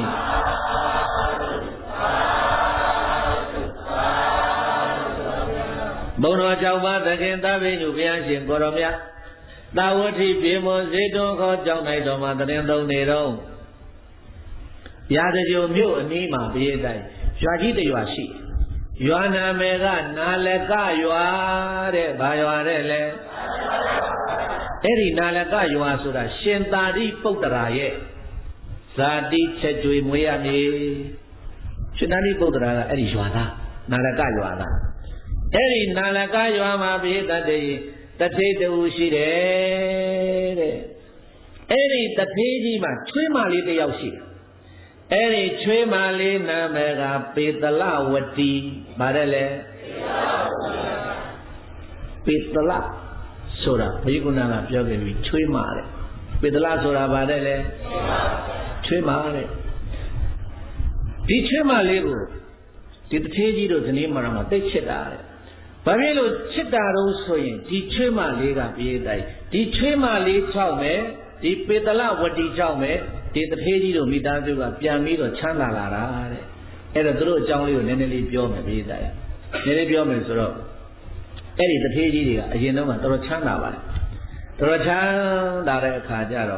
ဘုံတော်ကြောင့်ပါသခင်သဗ္ဗညုဘုရားရှင်ကိုရောမြတ်သာဝတိပြေမွန်စေတုံခေါ်ကြောင်းနိုင်တော်မှာတရင်သုံးနေတော့ရာဇဂိုမြို့အနီးမှာပြေးတိုင်းရွာကြီးတရွာရှိရွာနာမည်ကနာလကရွာတဲ့ဘာရွာတဲ့လဲအဲ့ဒီနာလကရွာဆိုတာရှင်သာရိပုတ္တရာရဲ့ဇာတိချက်ကြွေမွေးရမည်ရှင်သာရိပုတ္တရာကအဲ့ဒီရွာသားနာလကရွာသားအဲ့ဒီနာလကရွာမှာပြေးတတ်တဲ့တထေတူရှိတယ်တဲ့အဲ့ဒီတထေကြီးမှာချွေးမလေးတစ်ယောက်ရှိတယ်အဲ့ဒီချွေးမလေးနာမည်ကပေတလဝတီပါတယ်လေပေတလဆိုတာဘုရားကုဏကပြောခဲ့ပြီးချွေးမတဲ့ပေတလဆိုတာပါတယ်လေချွေးမတဲ့ဒီချွေးမလေးကိုဒီတထေးကြီးတို့ဇနီးမောင်နှမတိတ်ချစ်တာတဲ့ဘာဖြစ်လို့ချစ်တာတော့ဆိုရင်ဒီချွေးမလေးကပြေးတိုင်းဒီချွေးမလေးချောက်မယ်ဒီပေတလဝတီချောက်မယ်ဒီတထေးကြီးတို့မိသားစုကပြန်ပြီးတော့ချမ်းသာလာတာတဲ့အဲ့တော့သူတို့အကြောင်းလေးကိုနည်းနည်းလေးပြောမယ်ပြေးတိုင်းနည်းနည်းပြောမယ်ဆိုတော့အဲ့ဒီတထေးကြီးတွေကအရင်တော့ကတော်တော်ချမ်းသာပါတယ်တော်တော်ချမ်းသာတဲ့အခါကျတော့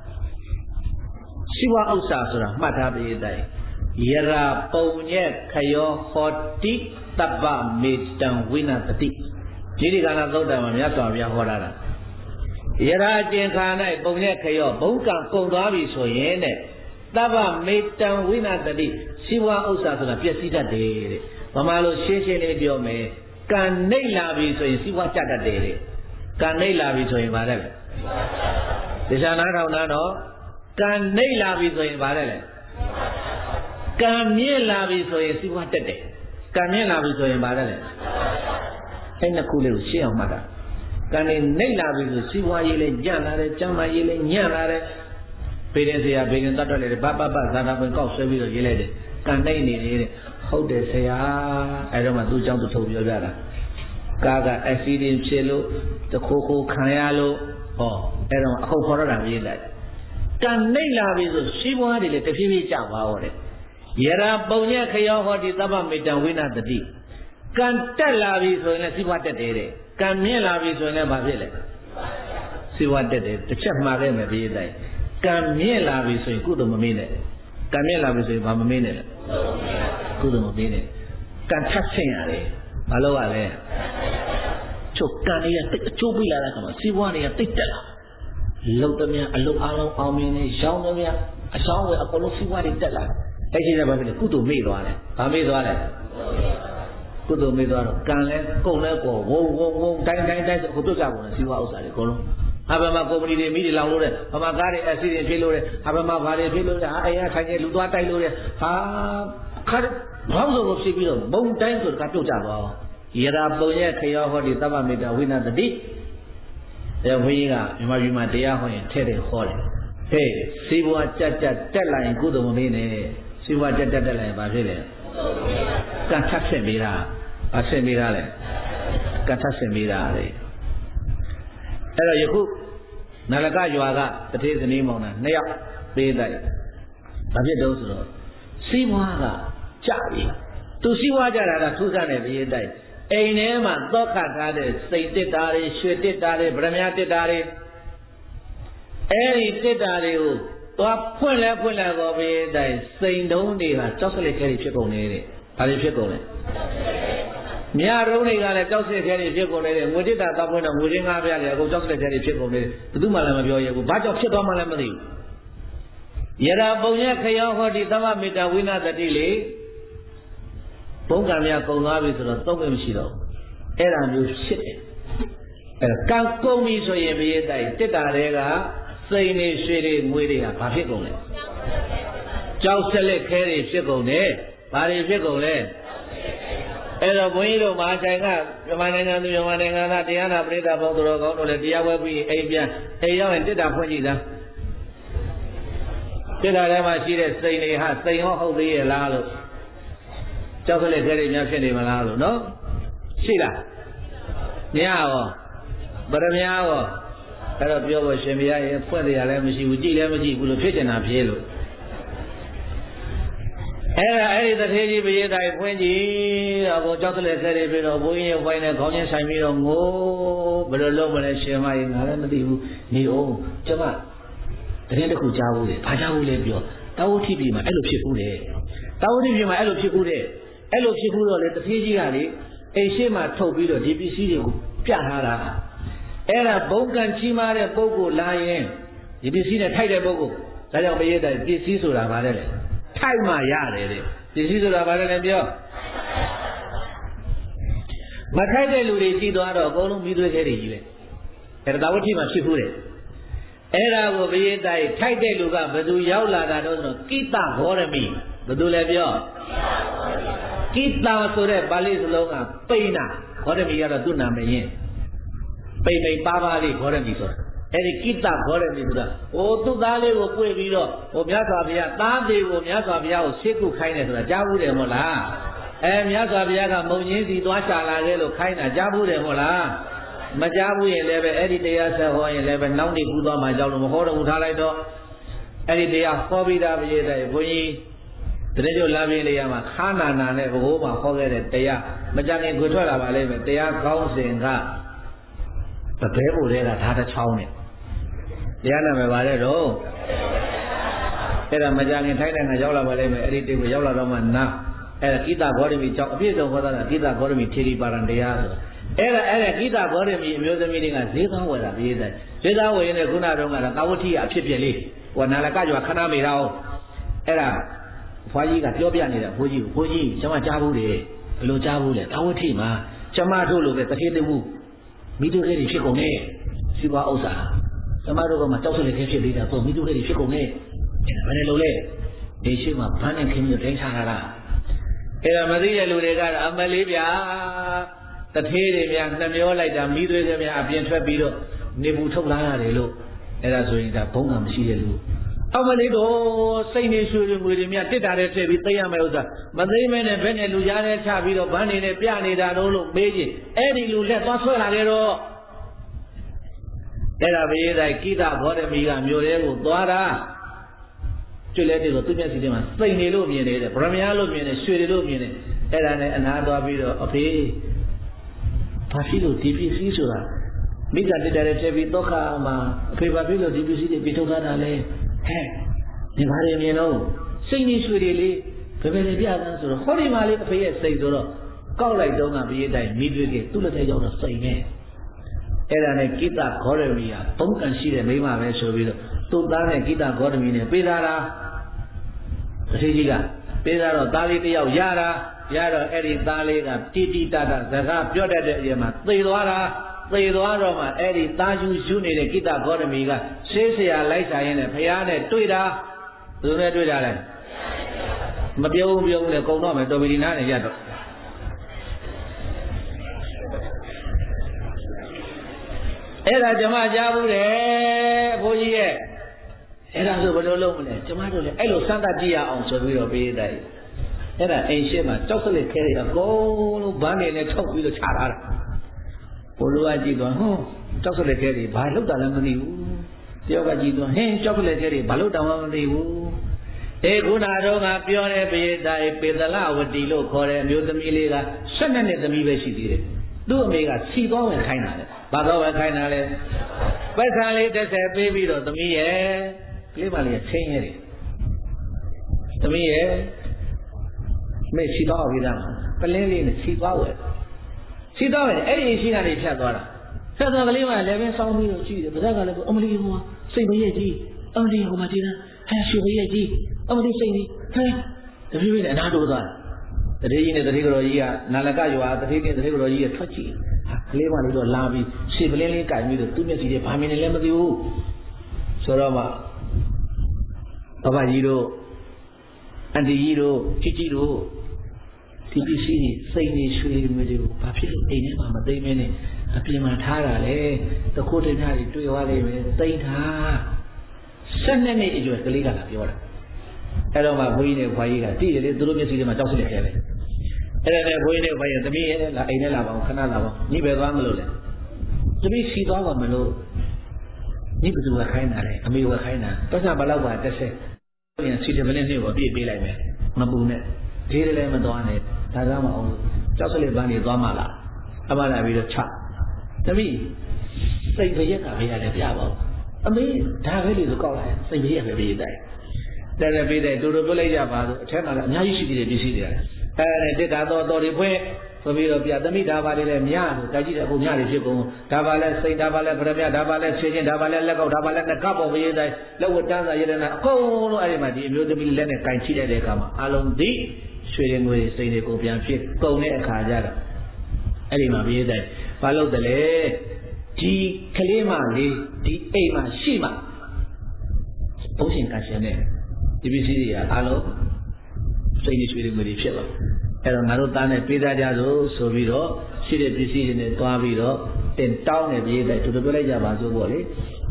ရှိဝဥစ္စာဆိုတာမှတ်ထားပြေးတိုင်းယရာပုံညက်ခယောဟောတိတပ္ပမေတံဝိနတတိဒီဒီကနာသုတ်တံမှာမြတ်စွာဘုရားဟောတာယရာကျင်ခါ၌ပုံညက်ခယောဘုံကံကုန်သွားပြီဆိုရင်တဲ့တပ္ပမေတံဝိနတတိရှိဝဥစ္စာဆိုတာပျက်စီးတတ်တယ်တဲ့ဗမာလိုရှင်းရှင်းလေးပြောမယ်ကံနှိမ့်လာပြီဆိုရင်ရှိဝကြတတ်တယ်တဲ့ကံနှိမ့်လာပြီဆိုရင်ဗါတယ်လေတရားနာထောင်နာတော့ကံနှိမ့်လာပြီဆိုရင်ဗါတယ်လေကံမြင့်လာပြီဆိုရင်စီးပွားတက်တယ်ကံမြင့်လာပြီဆိုရင်ဗါတယ်လေအဲ့နှစ်ခုလေးကိုရှင်းအောင်မှတ်တာကံနေနှိမ့်လာပြီဆိုစီးပွားရေးလည်းညံ့လာတယ်ကျမ်းမာရေးလည်းညံ့လာတယ်ပေရင်ဆရာပေရင်တတ်တယ်လေဘဘဘဇာတာပွင့်ကောက်ဆွဲပြီးတော့ရေးလိုက်တယ်ကံနှိမ့်နေတယ်ဟုတ်တယ်ဆရာအဲ့တော့မှသူ့အကြောင်းသူထုတ်ပြောပြတာကာက accident ဖြစ်လို့တခိုးခိုးခံရလို့ဟောအဲ့တော့အခုခေါ်တော့တာရေးလိုက်ကံနှိမ့်လာပြီဆိုစီးပွားတွေလည်းတဖြည်းဖြည်းကျသွားဟောတယ်ယရာပုံညက်ခယောဟောတိသဗ္ဗမေတံဝိနတတိကံတက်လာပြီဆိုရင်လည်းစီးပွားတက်တယ်တဲ့ကံမြင့်လာပြီဆိုရင်လည်းဘာဖြစ်လဲစီးပွားတက်တယ်တစ်ချက်မှားခဲ့မယ်ပြေးတိုင်းကံမြင့်လာပြီဆိုရင်ကုသိုလ်မမေးနဲ့ကံမြင့်လာပြီဆိုရင်ဘာမမေးနဲ့လဲကုသိုလ်မမေးနဲ့ကံထပ်ဆင့်ရတယ်ဘာလို့ ရလဲချုပ်ကံတွေကတိတ်အချိုးပြလာတဲ့အခါမှာစီးပွားတွေကတိတ်တက်လာလုံတမအလုတ်အားလုံးအောင်မြင်နေရောင်းတမအဆောင်ဝယ်အကုန်လုံးစီးပွားတွေတက်လာအဲ့ဒီကဘာဖြစ်လဲကုသိုလ်မေ့သွားတယ်ဘာမေ့သွားလဲကုသိုလ်မေ့သွားတော့ကံလဲကုန်လဲပေါ်ဝုံဝုံဝုံတိုင်းတိုင်းတိုင်းဟိုပြုတ်ကြကုန်တယ်စီးပွားဥစ္စာတွေအကုန်လုံးဟာဘယ်မှာကုမ္ပဏီတွေမိတွေလောင်လို့တဲ့ဘာမှကားတွေအက်ဆီဒင့်ဖြစ်လို့တဲ့ဟာဘယ်မှာဘာတွေဖြစ်လို့တဲ့ဟာအိမ်ကထိုင်နေလူသွားတိုက်လို့တဲ့ဟာခါဘောင်းစုံကိုဖြစ်ပြီးတော့မုံတိုင်းဆိုကပြုတ်ကြသွားယရာပုံရဲ့ခယောဟောဒီသဗ္ဗမေတ္တာဝိနတတိတဲ့ဘုန်းကြီးကမြန်မာပြည်မှာတရားဟောရင်ထဲ့တယ်ဟောတယ်ဟေးစီးပွားကြက်ကြက်တက်လာရင်ကုသိုလ်မမေးနဲ့စီးပွားတက်တက်တက်လာရင်ဘာဖြစ်လဲကံထပ်ဆင့်ပေးတာဘာဆင့်ပေးတာလဲကံထပ်ဆင့်ပေးတာလေအဲ့တော့ယခုနရကရွာကတထေးဇနီးမောင်နှံနှစ်ယောက်ပေးလိုက်ဘာဖြစ်တော့ဆိုတော့စီးပွားကကြပြီသူစီးပွားကြတာကထူးဆန်းတဲ့ပြေးတိုက်အိမ်ထဲမှာသောခတ်ထားတဲ့စိတ်တစ်တာတွေရွှေတစ်တာတွေဗရမ ्या တစ်တာတွေအဲ့ဒီတစ်တာတွေကိုသွားဖွင့်လဲဖွင့်လဲတော့ပြေးတိုက်စိန်တုံးတွေဟာကြောက်စလက်ခဲတွေဖြစ်ကုန်နေတဲ့ဘာတွေဖြစ်ကုန်လဲမြားရုံးတွေကလည်းကြောက်စလက်ခဲတွေဖြစ်ကုန်နေတဲ့ငွေတစ်တာတောက်ဖွင့်တော့ငွေရင်းငါးပြားတွေအကုန်ကြောက်စလက်ခဲတွေဖြစ်ကုန်နေတယ်ဘယ်သူမှလည်းမပြောရဘူးဘာကြောင့်ဖြစ်သွားမှလည်းမသိဘူးယရာပုံရဲ့ခယောဟောဒီသဗ္ဗမေတ္တာဝိနတတိလေဘုံကံများကုန်သွားပြီဆိုတော့သုံးလို့မရှိတော့အဲ့ဒါမျိုးဖြစ်တယ်အဲ့ကံကုန်ပြီဆိုရင်ဘရေးတိုက်တစ်တာတွေကစိန်နေရွှေတွေငွေတွေကဘာဖြစ်ကုန်လဲကြောက်ဆက်လက်ခဲတွေဖြစ်ကုန်တယ်ဘာတွေဖြစ်ကုန်လဲအဲ့တော့ဘုန်းကြီးတို့မဟာဆိုင်ကမြန်မာနိုင်ငံသူမြန်မာနိုင်ငံသားတရားနာပရိသတ်ဘုန်းတော်ကောင်းတို့လည်းတရားဝဲပြီးအိမ်ပြန်အိမ်ရောက်ရင်တစ်တာဖွင့်ကြည့်သားတစ်တာထဲမှာရှိတဲ့စိန်တွေဟာစိန်ဟောဟုတ်သေးရဲ့လားလို့ကြောက်ခလက်ခဲတွေများဖြစ်နေမလားလို့နော်ရှိလားမရရောဗရမ ्या ရောအဲ့တော့ပြောဖို့ရှင်ဘုရားရဲ့ဖွင့်တရားလည်းမရှိဘူးကြည့်လည်းမကြည့်ဘူးလို့ဖြစ်နေတာဖြစ်လို့အဲ့ဒါအဲ့ဒီတထေးကြီးပရိသတ်ဖွင့်ကြည့်တော့ကိုကြောက်ခလက်ခဲတွေပြီးတော့ဘုန်းကြီးရဲ့ဝိုင်းနဲ့ခေါင်းချင်းဆိုင်ပြီးတော့ငိုးဘယ်လိုလုပ်မလဲရှင်မကြီးငါလည်းမသိဘူးနေအောင်ကျမတရင်တစ်ခုကြားဘူးလေဘာကြားဘူးလဲပြောတာဝတိပြည်မှာအဲ့လိုဖြစ်ဘူးလေတာဝတိပြည်မှာအဲ့လိုဖြစ်ဘူးတဲ့အဲ့လိုဖြစ်ဘူးတော့လေတထေးကြီးကလေအိမ်ရှိမှထုတ်ပြီးတော့ဒီပစ္စည်းတွေကိုပြထားတာအဲ့ဒါဘုံကံချီးမားတဲ့ပုဂ္ဂိုလ်လာရင်ဒီပစ္စည်းနဲ့ထိုက်တဲ့ပုဂ္ဂိုလ်ဒါကြောင့်မရတဲ့ပစ္စည်းဆိုတာဗါတယ်လေထိုက်မှရတယ်တဲ့ပစ္စည်းဆိုတာဗါတယ်လေပြောမထိုက်တဲ့လူတွေကြည့်သွားတော့အကုန်လုံးမိသွေးခဲတွေကြီးပဲအဲ့ဒါတာဝတိမှာဖြစ်ဘူးတဲ့အဲ့ဒါကိုဘယေတိုက်ထိုက်တဲ့လူကဘယ်သူရောက်လာတာတော့ဆိုတော့ကိတ္တဘောရမိဘယ်သူလဲပြောကိတ္တဆိုတဲ့ပါဠိစလုံးကပိဏဘောရမိကတော့သူ့နာမည်ရင်းပိမိန်ပါပါလေးဘောရမိဆိုတာအဲ့ဒီကိတ္တခေါ်တယ်ပြီဆိုတာဟိုသူ့သားလေးကိုကိုွေပြီးတော့ဟိုမြတ်စွာဘုရားသားသေးကိုမြတ်စွာဘုရားကိုရှေ့ကုခိုင်းတယ်ဆိုတာကြားဘူးတယ်မို့လားအဲမြတ်စွာဘုရားကမုံရင်းစီသွားချလာခဲ့လို့ခိုင်းတာကြားဘူးတယ်မို့လားမကြားဘူးရင်လည်းပဲအဲ့ဒီတရားဆက်ဟောရင်လည်းပဲနောက်နေ့ကူးသွားမှကြောက်လို့မဟောတော့ဘူးထားလိုက်တော့အဲ့ဒီတရားဟောပြီးသားပြည့်တဲ့ဘုန်းကြီးတရေကျလာပြင်းလေးရမှာခါနာနာနဲ့ဘိုးမှာဟောခဲ့တဲ့တရားမကြခင်ခွေထွက်လာပါလိမ့်မယ်တရားကောင်းစဉ်ကတပဲဘိုတွေကဓာတ်တစ်ချောင်းနဲ့တရားနာမယ်ပါတဲ့တော့အဲ့ဒါမကြခင်ထိုင်းတဲ့ငါရောက်လာပါလိမ့်မယ်အဲ့ဒီတေကိုရောက်လာတော့မှနာအဲ့ဒါကိတ္တဂေါရမီကြောင့်အပြည့်စုံဟောတာကိတ္တဂေါရမီထေရီပါရံတရားဆိုအဲ့ဒါအဲ့ဒါကိတ္တဂေါရမီအမျိုးသမီးတွေကဈေးကောင်းဝယ်တာပြည့်တဲ့ဈေးကောင်းဝယ်ရင်ခုနတုန်းကတော့တာဝတိအဖြစ်ဖြစ်လေးဟိုနာလကကျော်ခဏမေတာအောင်အဲ့ဒါဘွားကြီးကပြောပြနေတာဘိုးကြီးကိုဘိုးကြီးကျွန်မကြားဘူးလေဘယ်လိုကြားဘူးလဲတာဝတိမှာကျွန်မတို့လိုပဲတတိတမှုမိတို့လေးတွေဖြစ်ကုန်နဲ့စီပွားဥစ္စာကျွန်မတို့ကမှကြောက်စလေခဲဖြစ်သေးတာတော့မိတို့လေးတွေဖြစ်ကုန်နဲ့ဘယ်နဲ့လို့လဲဒီရှိမှဘာနဲ့ခင်းပြီးတိုင်းချတာလားအဲ့ဒါမသိတဲ့လူတွေကတော့အမလေးဗျာတထေးတွေများနှမျောလိုက်တာမိသွေးတွေများအပြင်ထွက်ပြီးတော့နေဘူးထုတ်လာရတယ်လို့အဲ့ဒါဆိုရင်ဒါဘုံကမရှိတဲ့လူအမလေးတို့စိတ်နေရွှေတွေငွေတွေများတစ်တာတဲ့ထည့်ပြီးသိရမယ်ဥစ္စာမသိမဲနဲ့ဘယ်နဲ့လူရားနဲ့ချပြီးတော့ဗန်းနေနဲ့ပြနေတာတော့လို့မေးကြည့်အဲ့ဒီလူလက်သွားဆွဲလာကြတော့အဲ့ဒါဘေးတိုင်းကိတ္တဘောဓမီကမြို့တဲကိုသွားတာကျွတ်လဲတဲ့ဆိုသူမျက်စိထဲမှာစိတ်နေလို့မြင်တယ်ဗရမ ्या လို့မြင်တယ်ရွှေတွေလို့မြင်တယ်အဲ့ဒါနဲ့အနာသွားပြီးတော့အဖေဘာဖြစ်လို့ဒီပစ္စည်းဆိုတာမိကတက်တဲ့ထည့်ပြီးတော့ခါမှာအဖေဘာဖြစ်လို့ဒီပစ္စည်းတွေပြထုတ်ထားတာလဲဟဲ့ဒီဘာတွေမြင်တော့စိတ်နေရွှေတွေလေးဘယ်ဘယ်နဲ့ပြသန်းဆိုတော့ဟောဒီမှာလေးအဖေရဲ့စိတ်ဆိုတော့ကောက်လိုက်တော့ကဘေးတိုင်းမိတွေ့ခဲ့သူ့လက်ထဲရောက်တော့စိတ်နဲ့အဲ့ဒါနဲ့ကိတ္တဂေါရမီကဘုံကံရှိတဲ့မိမပဲဆိုပြီးတော့သူ့သားနဲ့ကိတ္တဂေါရမီနဲ့ပေးတာလားတတိကြီးကပေးတာတော့သားလေးတယောက်ရတာရတော့အဲ့ဒီသားလေးကတိတိတတစကားပြောတတ်တဲ့အရာမှာသေသွားတာသေသွားတော့မှအဲ့ဒီသားယူယူနေတဲ့ကိတ္တဂေါရမီကရှေးဆရာလိုက်စားရင်းနဲ့ဖယားနဲ့တွေ့တာဘယ်လိုနဲ့တွေ့တာလဲမပြုံးပြုံးနဲ့ကုံတော့မယ်တော်ပြီဒီနားနဲ့ရတော့အဲ့ဒါကျမကြားဘူးတယ်ဘိုးကြီးရဲ့အဲ့ဒါဆိုဘယ်လိုလုပ်မလဲကျမတို့လည်းအဲ့လိုစမ်းသပ်ကြည့်ရအောင်ဆိုပြီးတော့ပေးတယ်အဲ့ဒါအိမ်ရှိမှာကြောက်စလက်ခဲတွေအကုန်လုံးဗန်းနေနဲ့ထုတ်ပြီးတော့ခြာထားတာဘိုးလိုကကြည့်တော့ဟွန်းကြောက်စလက်ခဲတွေဘာလုပ်တာလဲမသိဘူးတယောက်ကကြည့်တော့ဟင်းကြောက်စလက်ခဲတွေဘာလုပ်တာမှမသိဘူးအေခုနတော့ကပြောတဲ့ပိယတာပေသလဝတီလို့ခေါ်တဲ့အမျိုးသမီးလေးက၁၂နှစ်သမီးပဲရှိသေးတယ်သူ့အမေကစီသွားဝင်ခိုင်းတာလေဘာတော့ဝင်ခိုင်းတာလဲပိုက်ဆံလေးတစ်ဆယ်ပေးပြီးတော့သမီးရဲ့ကလေးမလေးချင်းရဲတယ်သမီးရဲ့မေစီသွားပြီးသားပလင်းလေးနဲ့စီသွားဝယ်စီသွားဝယ်အဲ့ဒီရှိကနေဖြတ်သွားတာဖြတ်သွားကလေးမလည်းပဲစောင်းပြီးတော့ကြည့်တယ်ဗဇက်ကလည်းအမလီဟိုစိတ်မရဲ့ကြီးအမလီဟိုမှာတည်တာဟဲ့ရှိမရဲ့ကြီးအမလီစိတ်ကြီးဟဲ့တပြေးပြေးနဲ့အနာတိုးသွားတတိကြီးနဲ့တတိကတော်ကြီးကနာလကရွာတတိနဲ့တတိကတော်ကြီးကထွက်ကြည့်ကလေးမလေးတော့လာပြီးရှေ့ပလင်းလေးကင်ပြီးတော့သူ့မျက်စိတွေဘာမြင်နေလဲမသိဘူးဆိုတော့မှဘဘကြီးတို့အန်တီကြီးတို့ချစ်ကြီးတို့ဒီပစ္စည်းတွေစိတ်နေရွှေမျိုးတွေကိုဘာဖြစ်လို့အိမ်ထဲမှာမသိမင်းနဲ့အပြင်မှာထားတာလဲတခုတည်းသားတွေတွေ့သွားလိမ့်မယ်သိမ့်ထား၁၂နှစ်အရွယ်ကလေးကလာပြောတာအဲ့တော့မှဘုန်းကြီးနဲ့ဘွားကြီးကတည်တယ်လေသူတို့မျက်စိထဲမှာကြောက်စလက်ခဲပဲအဲ့ဒါနဲ့ဘုန်းကြီးနဲ့ဘွားကြီးသမီးရဲ့လာအိမ်ထဲလာပါအောင်ခဏလာပါညီပဲသွားမလို့လေသမီးစီသွားပါမလို့ညီဘယ်သူကခိုင်းတာလဲအမေကခိုင်းတာပတ်စံဘလောက်ပါတက်ဆက်ပြန်စီတယ်မနဲ့နေ့ကိုအပြည့်ပေးလိုက်မယ်မပူနဲ့ဒေးတယ်လည်းမသွားနဲ့ဒါကမှအောင်ကြောက်စလက်ပန်းတွေသွားမှလားအမှန်လာပြီးတော့ချသမီးစိတ်ပရက်ကဘေးရတယ်ပြပါဦးအမေဒါပဲလေဆိုကောက်လိုက်စိတ်ပရက်ပဲပြေးတိုင်းတဲ့တဲ့ပေးတဲ့တူတူပြလိုက်ကြပါဆိုအထက်မှာလည်းအများကြီးရှိသေးတယ်ပစ္စည်းတွေအဲ့ဒါနဲ့တစ်တာတော့တော်တွေဖွင့်ဆိုပြီးတော့ပြသမီးဒါပါလေးလည်းမြလို့တိုက်ကြည့်တဲ့အခုမြတွေဖြစ်ကုန်ဒါပါလဲစိတ်ဒါပါလဲဗရမဒါပါလဲခြေချင်းဒါပါလဲလက်ကောက်ဒါပါလဲငကပေါ်ပေးတိုင်းလက်ဝတ်တန်းစာရတဲ့နာအကုန်လုံးအဲ့ဒီမှာဒီအမျိုးသမီးလက်နဲ့ကင်ချိလိုက်တဲ့အခါမှာအလုံးဒီရွှေရင်ငွေစိတ်တွေကိုပြန်ဖြစ်ကုန်တဲ့အခါကျတော့အဲ့ဒီမှာပေးတိုင်းဘာလို့တလဲဒီကလေးမလေးဒီအိမ်မှာရှိမှဘုရှင်ကရှင်နဲ့ဒီပစ္စည်းတွေကအားလုံးစိတ်နဲ့ရွှေတွေငွေတွေဖြစ်သွားအဲ့တော့ငါတို့သားနဲ့ပေးသားကြစို့ဆိုပြီးတော့ရှိတဲ့ပစ္စည်းတွေနဲ့တွားပြီးတော့တင်တောင်းနေပြေးတဲ့သူတို့ပြောလိုက်ကြပါစို့ပေါ့လေ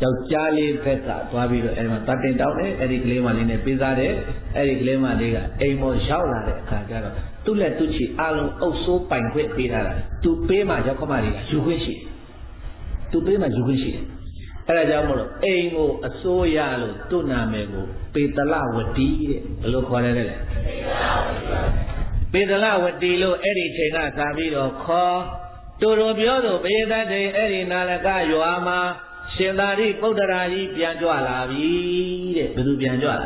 ယောက်ျားလေးဘက်ကသွားပြီးတော့အဲ့မှာတတ်တင်တောင်းတယ်အဲ့ဒီကလေးမလေးနဲ့ပေးစားတယ်အဲ့ဒီကလေးမလေးကအိမ်ပေါ်ရောက်လာတဲ့အခါကျတော့သူ့လက်သူ့ချီအလုံးအုပ်ဆိုးပိုင်ခွင့်ပေးထားတာသူပေးမှရောက်ခမတွေကယူခွင့်ရှိတယ်သူပေးမှယူခွင့်ရှိတယ်အဲ့ဒါကြောင့်မို့လို့အိမ်ကိုအစိုးရလို့သူ့နာမည်ကိုပေတလဝတီတဲ့ဘယ်လိုခေါ်လဲလဲပေတလဝတီလို့အဲ့ဒီချိန်ကသာပြီးတော့ခေါ်တူတူပြောသူဘေးသက်တဲ့အဲ့ဒီနာလကရွာမှာရှင်သာရိပုတ္တရာကြီးပြန်ကြွလာပြီတဲ့ဘယ်သူပြန်ကြွလာ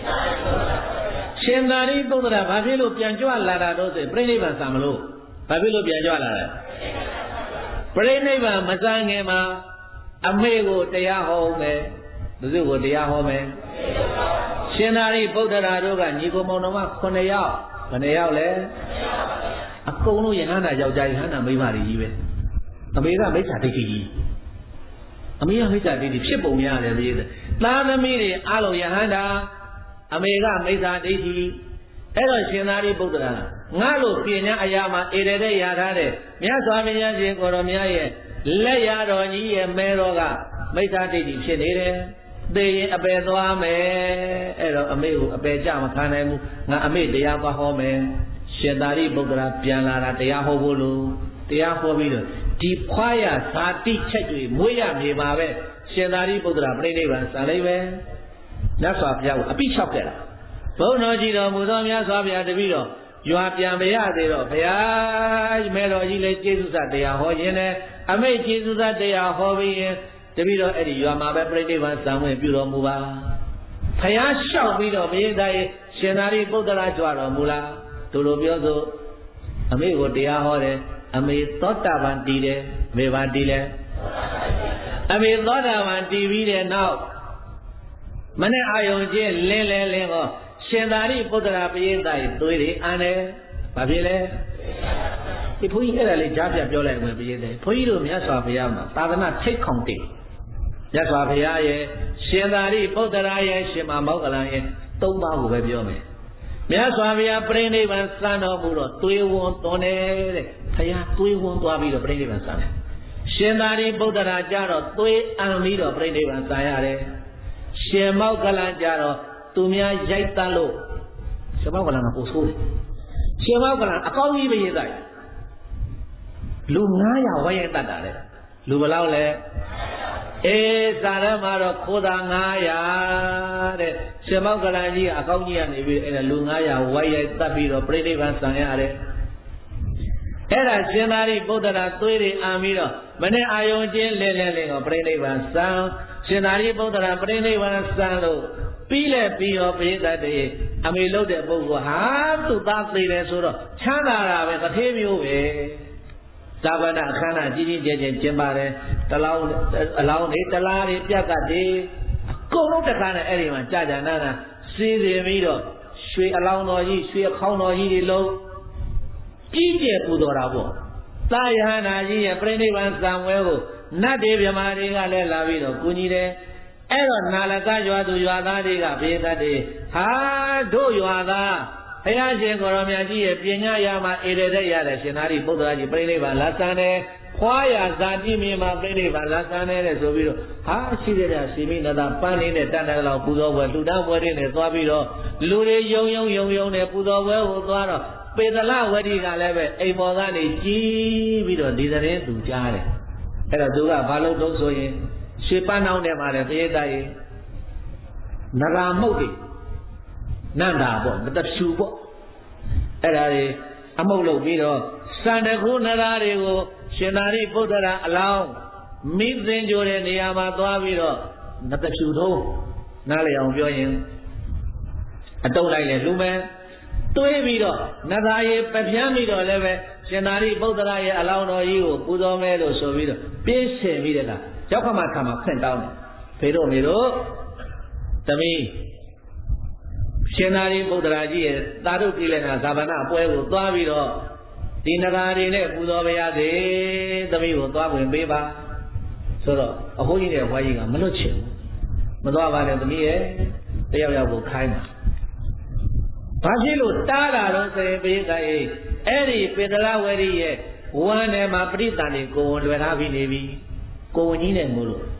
ရှင်သာရိပုတ္တရာဘာဖြစ်လို့ပြန်ကြွလာတာတော့ဆိုပြိဋိဘံစံမလို့ဘာဖြစ်လို့ပြန်ကြွလာလဲပြိဋိဘံမစံငင်မှာအမေကိုတရားဟောမယ်ဘယ်သူကိုတရားဟောမယ်ရှင်သာရိပုတ္တရာတို့ကညီကိုမောင်တော်မခုနှစ်ယောက်ဘယ်နှယောက်လဲအကုန်လုံးယဟန္တာယောက်ျားယဟန္တာမိန်းမတွေကြီးပဲအမေကမိစ္ဆာဒိဋ္ဌိကြီးအမေကမိစ္ဆာဒိဋ္ဌိဖြစ်ပုံရတယ်လေသားသမီးတွေအားလုံးယဟန္တာအမေကမိစ္ဆာဒိဋ္ဌိအဲ့တော့ရှင်သာရိပုတ္တရာငါလို့ပညာအရာမှာဧရတဲ့ရထားတဲ့မြတ်စွာဘုရားရှင်ကိုရောမြတ်ရဲ့လက်ရတော်ကြီးရဲ့မဲတော်ကမိစ္ဆာဒိဋ္ဌိဖြစ်နေတယ်သေရင်အပယ်သွားမယ်အဲ့တော့အမေကိုအပယ်ကြမခံနိုင်ဘူးငါအမေတရားပါဟောမယ်ရှင်သာရိပုတ္တရာပြန်လာတာတရားဟောဖို့လို့တရားဟောပြီးတော့ဒီဖွာရဇာတိချက်တွေမွေးရမြေပါပဲရှင်သာရိပုတ္တရာပြိဋိဘံစံလိုက်ပဲမြတ်စွာဘုရားကိုအပိလျှောက်ခဲ့တာဘုန်းတော်ကြီးတော်မူသောမြတ်စွာဘုရားတပည့်တော်ရွာပြန်မရသေးတော့ဘုရားမဲတော်ကြီးလည်းကျေးဇူးစတရားဟောခြင်းနဲ့အမိတ်ကျေးဇူးစတရားဟောပြီးရင်တပည့်တော်အဲ့ဒီရွာမှာပဲပြိဋိဘံစံဝင်ပြုတော်မူပါဘုရားလျှောက်ပြီးတော့ဘုရင်သားရဲ့ရှင်သာရိပုတ္တရာကြွတော်မူလားတို့လိုပြောဆိုအမေကိုတရားဟောတယ်အမေသောတာပန်တည်တယ်မေဘာတည်လဲအမေသောတာပန်တည်ပြီးတဲ့နောက်မနဲ့အာယုံချင်းလင်းလဲလင်းဟောရှင်သာရိပုတ္တရာပရိသတ်သွေးတွေအန်တယ်ဘာဖြစ်လဲဒီဘုန်းကြီးအဲ့ဒါလေးကြားပြပြောလိုက်ဝင်ပရိသတ်ဘုန်းကြီးတို့မြတ်စွာဘုရားမှာသာသနာထိတ်ခေါင်တယ်မြတ်စွာဘုရားရဲ့ရှင်သာရိပုတ္တရာရဲ့ရှင်မမောက္ကလံရဲ့သုံးပါးကိုပဲပြောမယ်မြတ်စွာဘုရားပြိဋိဘံစံတော်မူတော့သွေးဝန်သွန်တယ်တဲ့ဘုရားသွေးဝန်သွားပြီးတော့ပြိဋိဘံစံတယ်ရှင်သာရိပုတ္တရာကြတော့သွေးအံပြီးတော့ပြိဋိဘံစံရတယ်ရှင်မောက္ကလံကြတော့သူများရိုက်တတ်လို့ရှင်မောက္ကလံကပို့ဆိုးတယ်ရှင်မောက္ကလံအကောင်းကြီးပဲရေးသားလူငါးရာဝိုင်းရိုက်တတ်တာလေလူဘယ်လောက်လဲအေးစာရမှာတော့ခိုးတာငါးရာတဲ့ရှင်မောက္ကလံကြီးအကောင်းကြီးကနေပြီးအဲ့ဒါလူငါးရာဝိုင်းရိုက်တတ်ပြီးတော့ပြိဋိဘံစံရတယ်အဲ့ဒါရှင်သာရိပုတ္တရာသွေးတွေအံပြီးတော့မနေ့အာယုံချင်းလဲလဲလဲတော့ပြိဋိဘံစံရှင်သာရိပုတ္တရာပြိဋိဘံစံလို့ပြီးလဲပြီးရောပိဋကတည်းအမေလို့တဲ့ပုဂ္ဂိုလ်ဟာသူ့သားသေးတယ်ဆိုတော့ချမ်းသာတာပဲတစ်ထေးမျိုးပဲဇာပနာအခမ်းအနားကြီးကြီးကျယ်ကျယ်ကျင်းပါတယ်တလောင်းအလောင်းတွေတလားတွေပြက်ကတည်းအကုန်လုံးတခါနဲ့အဲ့ဒီမှာကြာကြာနာနာစီးစီပြီးတော့ရွှေအလောင်းတော်ကြီးရွှေအခေါင်းတော်ကြီးတွေလုံးကြီးကျယ်ပူတော်တာပေါ့သာယဟနာကြီးရဲ့ပြိဋိဘံစံဝဲကိုနတ်တွေမြမာတွေကလည်းလာပြီးတော့ကူညီတယ်အဲ့တော့နာလကရွာသူရွာသားတွေကဘေးသက်တွေဟာတို့ရွာသားဘုရားရှင်ကိုရောမြတ်ကြီးရဲ့ပညာရမှာဧရတဲ့ရတဲ့ရှင်သာရိပုတ္တရာကြီးပြိဋိဘံလာစံတယ်ခွာရဇာတိမြေမှာပြိဋိဘံလာစံတယ်တဲ့ဆိုပြီးတော့ဟာရှိတဲ့တဲ့စီမိနတာပန်းနေတဲ့တန်တန်လောက်ပူဇော်ပွဲလှူဒါန်းပွဲတွေနဲ့သွားပြီးတော့လူတွေယုံယုံယုံယုံနဲ့ပူဇော်ပွဲကိုသွားတော့ပေတလဝတိကလည်းပဲအိမ်ပေါ်ကနေကြီးပြီးတော့ဒီသတင်းသူကြားတယ်အဲ့တော့သူကဘာလို့တော့ဆိုရင်ရွှေပန်းအောင်တယ်မှာလေပိဋကရေနရာမုတ်တွေနန္တာပေါ့မတဖြူပေါ့အဲ့ဒါတွေအမုတ်လုပ်ပြီးတော့စံတခုနရာတွေကိုရှင်သာရိပုတ္တရာအလောင်းမိသင်ကြိုတဲ့နေရာမှာသွားပြီးတော့မတဖြူတော့နားလည်အောင်ပြောရင်အတုံးလိုက်လေလူမဲတွေးပြီးတော့နဂါရေပပြန်းပြီးတော့လည်းပဲရှင်သာရိပုတ္တရာရဲ့အလောင်းတော်ကြီးကိုပူဇော်မယ်လို့ဆိုပြီးတော့ပြင်းဆင်ပြီးတဲ့ကရောက်ခမခါမှာဖွင့်တောင်းတယ်ဖေတို့မေတို့သမီးရှင်သာရိပုတ္တရာကြီးရဲ့သာဓုကိလေသာဇာဗနာပွဲကိုသွားပြီးတော့ဒီနဂါတွေနဲ့ပူဇော်ပါရစေသမီးကိုသွားဝင်ပေးပါဆိုတော့အဖိုးကြီးနဲ့ဘွားကြီးကမလွတ်ချင်ဘူးမသွားပါနဲ့သမီးရဲ့တယောက်ယောက်ကိုခိုင်းပါဘာဖြစ်လို့တားတာတော့ဆိုရင်ပိဋကရေအဲ့ဒီပေတလဝရီရဲ့ဝမ်းထဲမှာပရိသတ်တွေကိုဝင်လွယ်ထားပြီးနေပြီကိုဝင်ကြီးနဲ့မို့လို့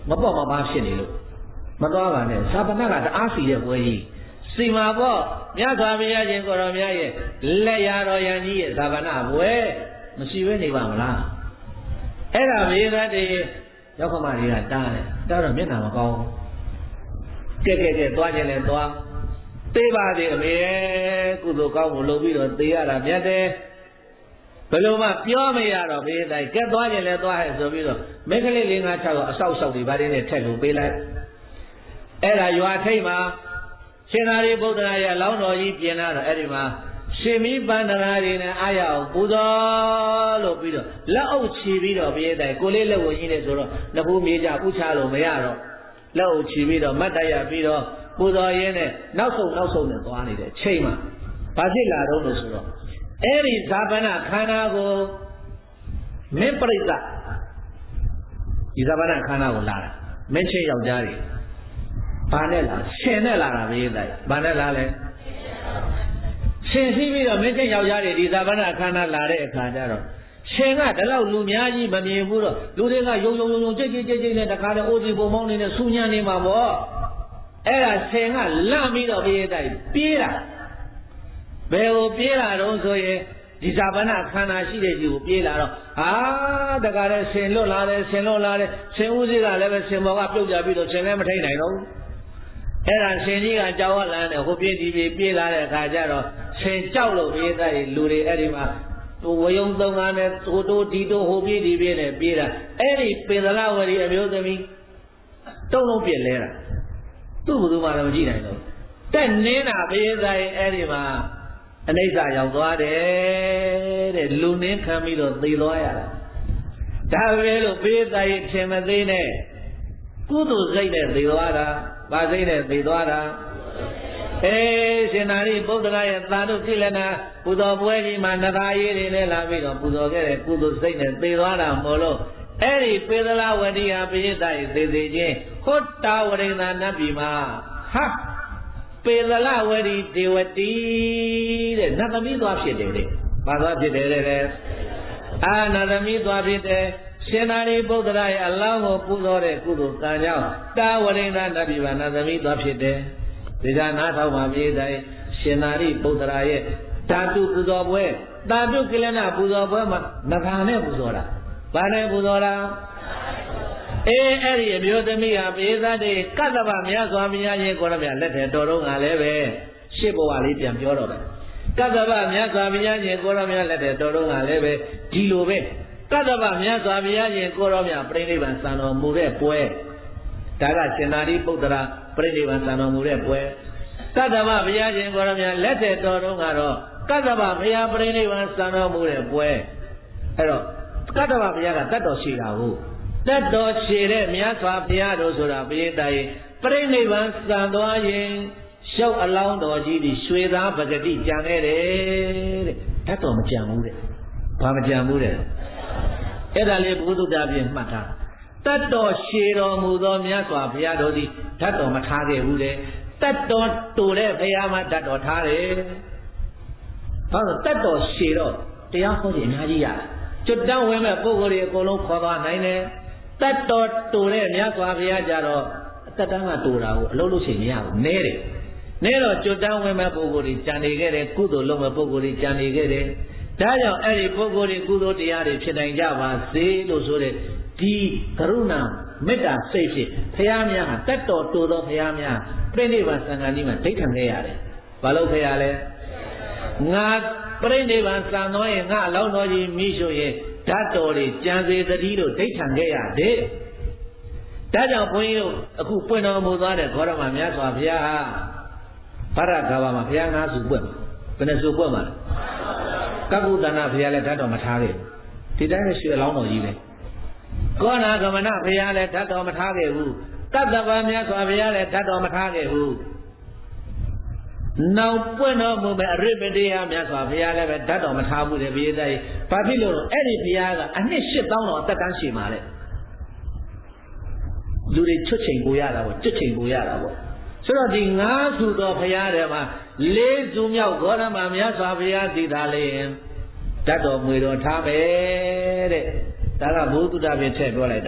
မပေါ့မပါဖြစ်နေလို့မသွားပါနဲ့ဇာပနကတအားစီတဲ့ပွဲကြီးစီမာပေါ့မြတ်စွာဘုရားရှင်ကိုတော်မြတ်ရဲ့လက်ရတော်ရန်ကြီးရဲ့ဇာပနပွဲမရှိဘဲနေပါမလားအဲ့ဒါဘေးသားတွေရောက်ခမတွေကတားတယ်တားတော့မျက်နှာမကောင်းကဲကဲကဲသွားခြင်းလဲသွားသေးပါသေးအမေကုသိုလ်ကောင်းကိုလုပ်ပြီးတော့သေရတာမြတ်တယ်ဘယ်လိုမှပြောမရတော့ဘေးသားကဲသွားခြင်းလဲသွားဟဲ့ဆိုပြီးတော့မိန်းကလေးလေးငါးခြောက်တော့အဆောက်အအုံတွေဗားတွေနဲ့ထက်လို့ပေးလိုက်အဲ့ဒါရွာထိပ်မှာရှင်သာရိပုတ္တရာရဲ့လောင်းတော်ကြီးပြင်လာတော့အဲ့ဒီမှာရှင်မီးပန္နရာတွေနဲ့အားရအောင်ပူဇော်လို့ပြီးတော့လက်အုပ်ချီပြီးတော့ဘေးသားကိုလေးလက်ဝင်ကြီးနေဆိုတော့နှဖူးမြေကြဥချလို့မရတော့လက်အုပ်ချီပြီးတော့မတ်တရပြီးတော့ပူဇော်ရင်းနဲ့နောက်ဆုံးနောက်ဆုံးနဲ့သွားနေတဲ့ချိန်မှာဘာဖြစ်လာတော့လို့ဆိုတော့အဲ့ဒီဇာပနခန္ဓာကိုမင်းပြိဿဒီဇာပနခန္ဓာကိုလာတာမင်းချင်းယောက်ျားတွေဘာနဲ့လာရှင်နဲ့လာတာဘေးသားဘာနဲ့လာလဲရှင်စီးပြီးတော့မင်းချင်းယောက်ျားတွေဒီဇာပနခန္ဓာလာတဲ့အခါကျတော့ရှင်ကဒီလောက်လူများကြီးမမြင်ဘူးတော့လူတွေကယုံယုံယုံယုံကြိတ်ကြိတ်ကြိတ်ကြိတ်နဲ့တခါတည်းအိုးစီပုံမောင်းနေနဲ့စူညံနေမှာပေါ့အဲ့ဒါရှင်ကလန့်ပြီးတော့ဘေးသားပြေးတာဘယ်ကိုပြေးလာတော့ဆိုရင်ဒီဇာပနခန္ဓာရှိတဲ့ကြီးကိုပြေးလာတော့ဟာတခါတည်းရှင်လွတ်လာတယ်ရှင်လွတ်လာတယ်ရှင်ဦးစီးကလည်းပဲရှင်ဘောကပြုတ်ကြပြီးတော့ရှင်လည်းမထိန်နိုင်တော့ဘူးအဲ့ဒါရှင်ကြီးကကြောက်ရလန်းတယ်ဟိုပြေးဒီပြေးပြေးလာတဲ့အခါကျတော့ရှင်ကြောက်လို့ဘေးသားလူတွေအဲ့ဒီမှာဝယုံသုံးကားနဲ့တိုးတိုးဒီတိုးဟိုပြေးဒီပြေးနဲ့ပြေးတာအဲ့ဒီပေသလဝရီအမျိုးသမီးတုံးလုံးပြက်လဲတာသူ့ဘယ်သူမှလည်းမကြည့်နိုင်တော့တက်နင်းတာဘေးသားရဲ့အဲ့ဒီမှာအနိစ္စရောက်သွားတယ်တဲ့လူနင်းခံပြီးတော့သေသွားရတာဒါပဲလို့ဘေးသားရဲ့ထင်မသေးနဲ့ကုသိုလ်စိတ်နဲ့သေသွားတာဗာစိတ်နဲ့သေသွားတာအေးရှင်သာရိပုတ္တရာရဲ့သာဓုကိလနာပူဇော်ပွဲကြီးမှာနဂါရည်တွေနဲ့လာပြီးတော့ပူဇော်ခဲ့တဲ့ကုသိုလ်စိတ်နဲ့သေသွားတာမို့လို့အဲ့ဒီပေသလဝတိဟာပိဋကရဲ့သေသေးချင်းဟောတာဝရိန္ဒနတ်ပြည်မှာဟာပေသလဝတိဒေဝတိတဲ့နတ်သမီးသွားဖြစ်တယ်တဲ့ဘာသွားဖြစ်တယ်တဲ့အာနတ်သမီးသွားဖြစ်တယ်ရှင်သာရိပုတ္တရာရဲ့အလောင်းကိုပူဇော်တဲ့ကုသိုလ်ကံကြောင့်တာဝရိန္ဒနတ်ပြည်မှာနတ်သမီးသွားဖြစ်တယ်ဒီကနားထောင်ပါပြေးတိုင်းရှင်သာရိပုတ္တရာရဲ့ဓာတုပူဇော်ပွဲဓာတုကိလနာပူဇော်ပွဲမှာနဂါနဲ့ပူဇော်တာဘာနဲ့ပူဇော်တာအေးအဲ့ဒီအမျိုးသမီးဟာပြေးသားတဲ့ကတ္တဗမြတ်စွာဘုရားရှင်ကိုရမြလက်ထက်တော်တော့ငါလည်းပဲရှစ်ဘဝလေးပြန်ပြောတော့တယ်ကတ္တဗမြတ်စွာဘုရားရှင်ကိုရမြလက်ထက်တော်တော့ငါလည်းပဲဒီလိုပဲကတ္တဗမြတ်စွာဘုရားရှင်ကိုရမြပြိဋိဘံစံတော်မူတဲ့ပွဲဒါကရှင်သာရိပုတ္တရာပြိဋိဘံစံတော်မူတဲ့ပွဲကတ္တဗဘုရားရှင်ကိုရမြလက်ထက်တော်တော့ကတော့ကတ္တဗဘုရားပြိဋိဘံစံတော်မူတဲ့ပွဲအဲ့တော့ကတ္တဗဘုရားကတတ်တော်ရှိတာဟုတ်တတ်တော်ရှိတဲ့မြတ်စွာဘုရားတို့ဆိုတာပိဋကရဲ့ပြိဋိဘံစံသွားရင်ရှုပ်အလောင်းတော်ကြီးဒီရွှေသားပဂတိကြံခဲ့တယ်တဲ့တတ်တော်မကြံဘူးတဲ့ဘာမကြံဘူးတဲ့အဲ့ဒါလေးဘုဒ္ဓတာပြင်မှတ်ထားတတ်တော်ရှည်တော်မူသောမြတ်စွာဘုရားတို့သည်ဓာတ်တော်မထားခဲ့ဘူးတဲ့တတ်တော်တူတဲ့ဘုရားမှာဓာတ်တော်ထားတယ်ဘာလို့တတ်တော်ရှည်တော့တရားဟောခြင်းအများကြီးရတယ်ကျွတ်တန်းဝင်မဲ့ပုဂ္ဂိုလ်တွေအကုန်လုံးခေါ်သွားနိုင်တယ်တတ်တော်တူတဲ့မြတ်စွာဘုရားကြတော့အတ္တတန်းကတူတာကိုအလုံးလို့ရှိရင်မရဘူးနဲတယ်နဲတော့ကျွတ်တန်းဝင်မဲ့ပုဂ္ဂိုလ်တွေကြံနေခဲ့တယ်ကုသိုလ်လုပ်မဲ့ပုဂ္ဂိုလ်တွေကြံနေခဲ့တယ်ဒါကြောင့်အဲ့ဒီပုဂ္ဂိုလ်တွေကုသိုလ်တရားတွေဖြစ်နိုင်ကြပါစေလို့ဆိုတဲ့ဒီကရုဏာမေတ္တာစိတ်ဖြင့်ဘုရားများဟာတတ်တော်တူသောဘုရားများပြိဋိဘံစံဃာကြီးမှာဒိဋ္ဌံခဲ့ရတယ်ဘာလို့ခဲ့ရလဲငါပြိဋိဘံစံတော်ရဲ့ငါအလောင်းတော်ကြီးမိရှုရဲ့ဓာတ်တော်တွေကြံစေတတိတို့ဒိဋ္ဌံခဲ့ရတယ်ဒါကြောင့်ဘုန်းကြီးတို့အခုပွင့်တော်မူသွားတဲ့ခေါရမမြတ်စွာဘုရားဟာဗရဂါဘာမှာဘုရားငါးစုပွင့်ဘယ်နှစုပွင့်မှာကကုတနာဘုရားလည်းဓာတ်တော်မထားခဲ့ဘူးဒီတိုင်းရွှေအလောင်းတော်ကြီးပဲကောနာကမနဘုရားလည်းဓာတ်တော်မထားခဲ့ဘူးတတ္တဗမြတ်စွာဘုရားလည်းဓာတ်တော်မထားခဲ့ဘူးနောက်ပွင့်တော်မူမဲ့အရိပတိယမြတ်စွာဘုရားလည်းပဲဓာတ်တော်မထားဘူးလေဘုရားကြီးဘာဖြစ်လို့အဲ့ဒီဘုရားကအနှစ်ရှစ်သောင်းတော်အသက်တန်းရှည်မှာလေလူတွေချွတ်ချိန်ကိုရတာပေါ့ချွတ်ချိန်ကိုရတာပေါ့ဆိုတော့ဒီငါးစုတော်ဘုရားတွေမှာလေးစုမြောက်ဂေါရမမြတ်စွာဘုရားသိတာလေဓာတ်တော်မွေတော်ထားမယ်တဲ့ဒါကဘုဒ္ဓတာပြင်ထည့်ပြောလိုက်တာ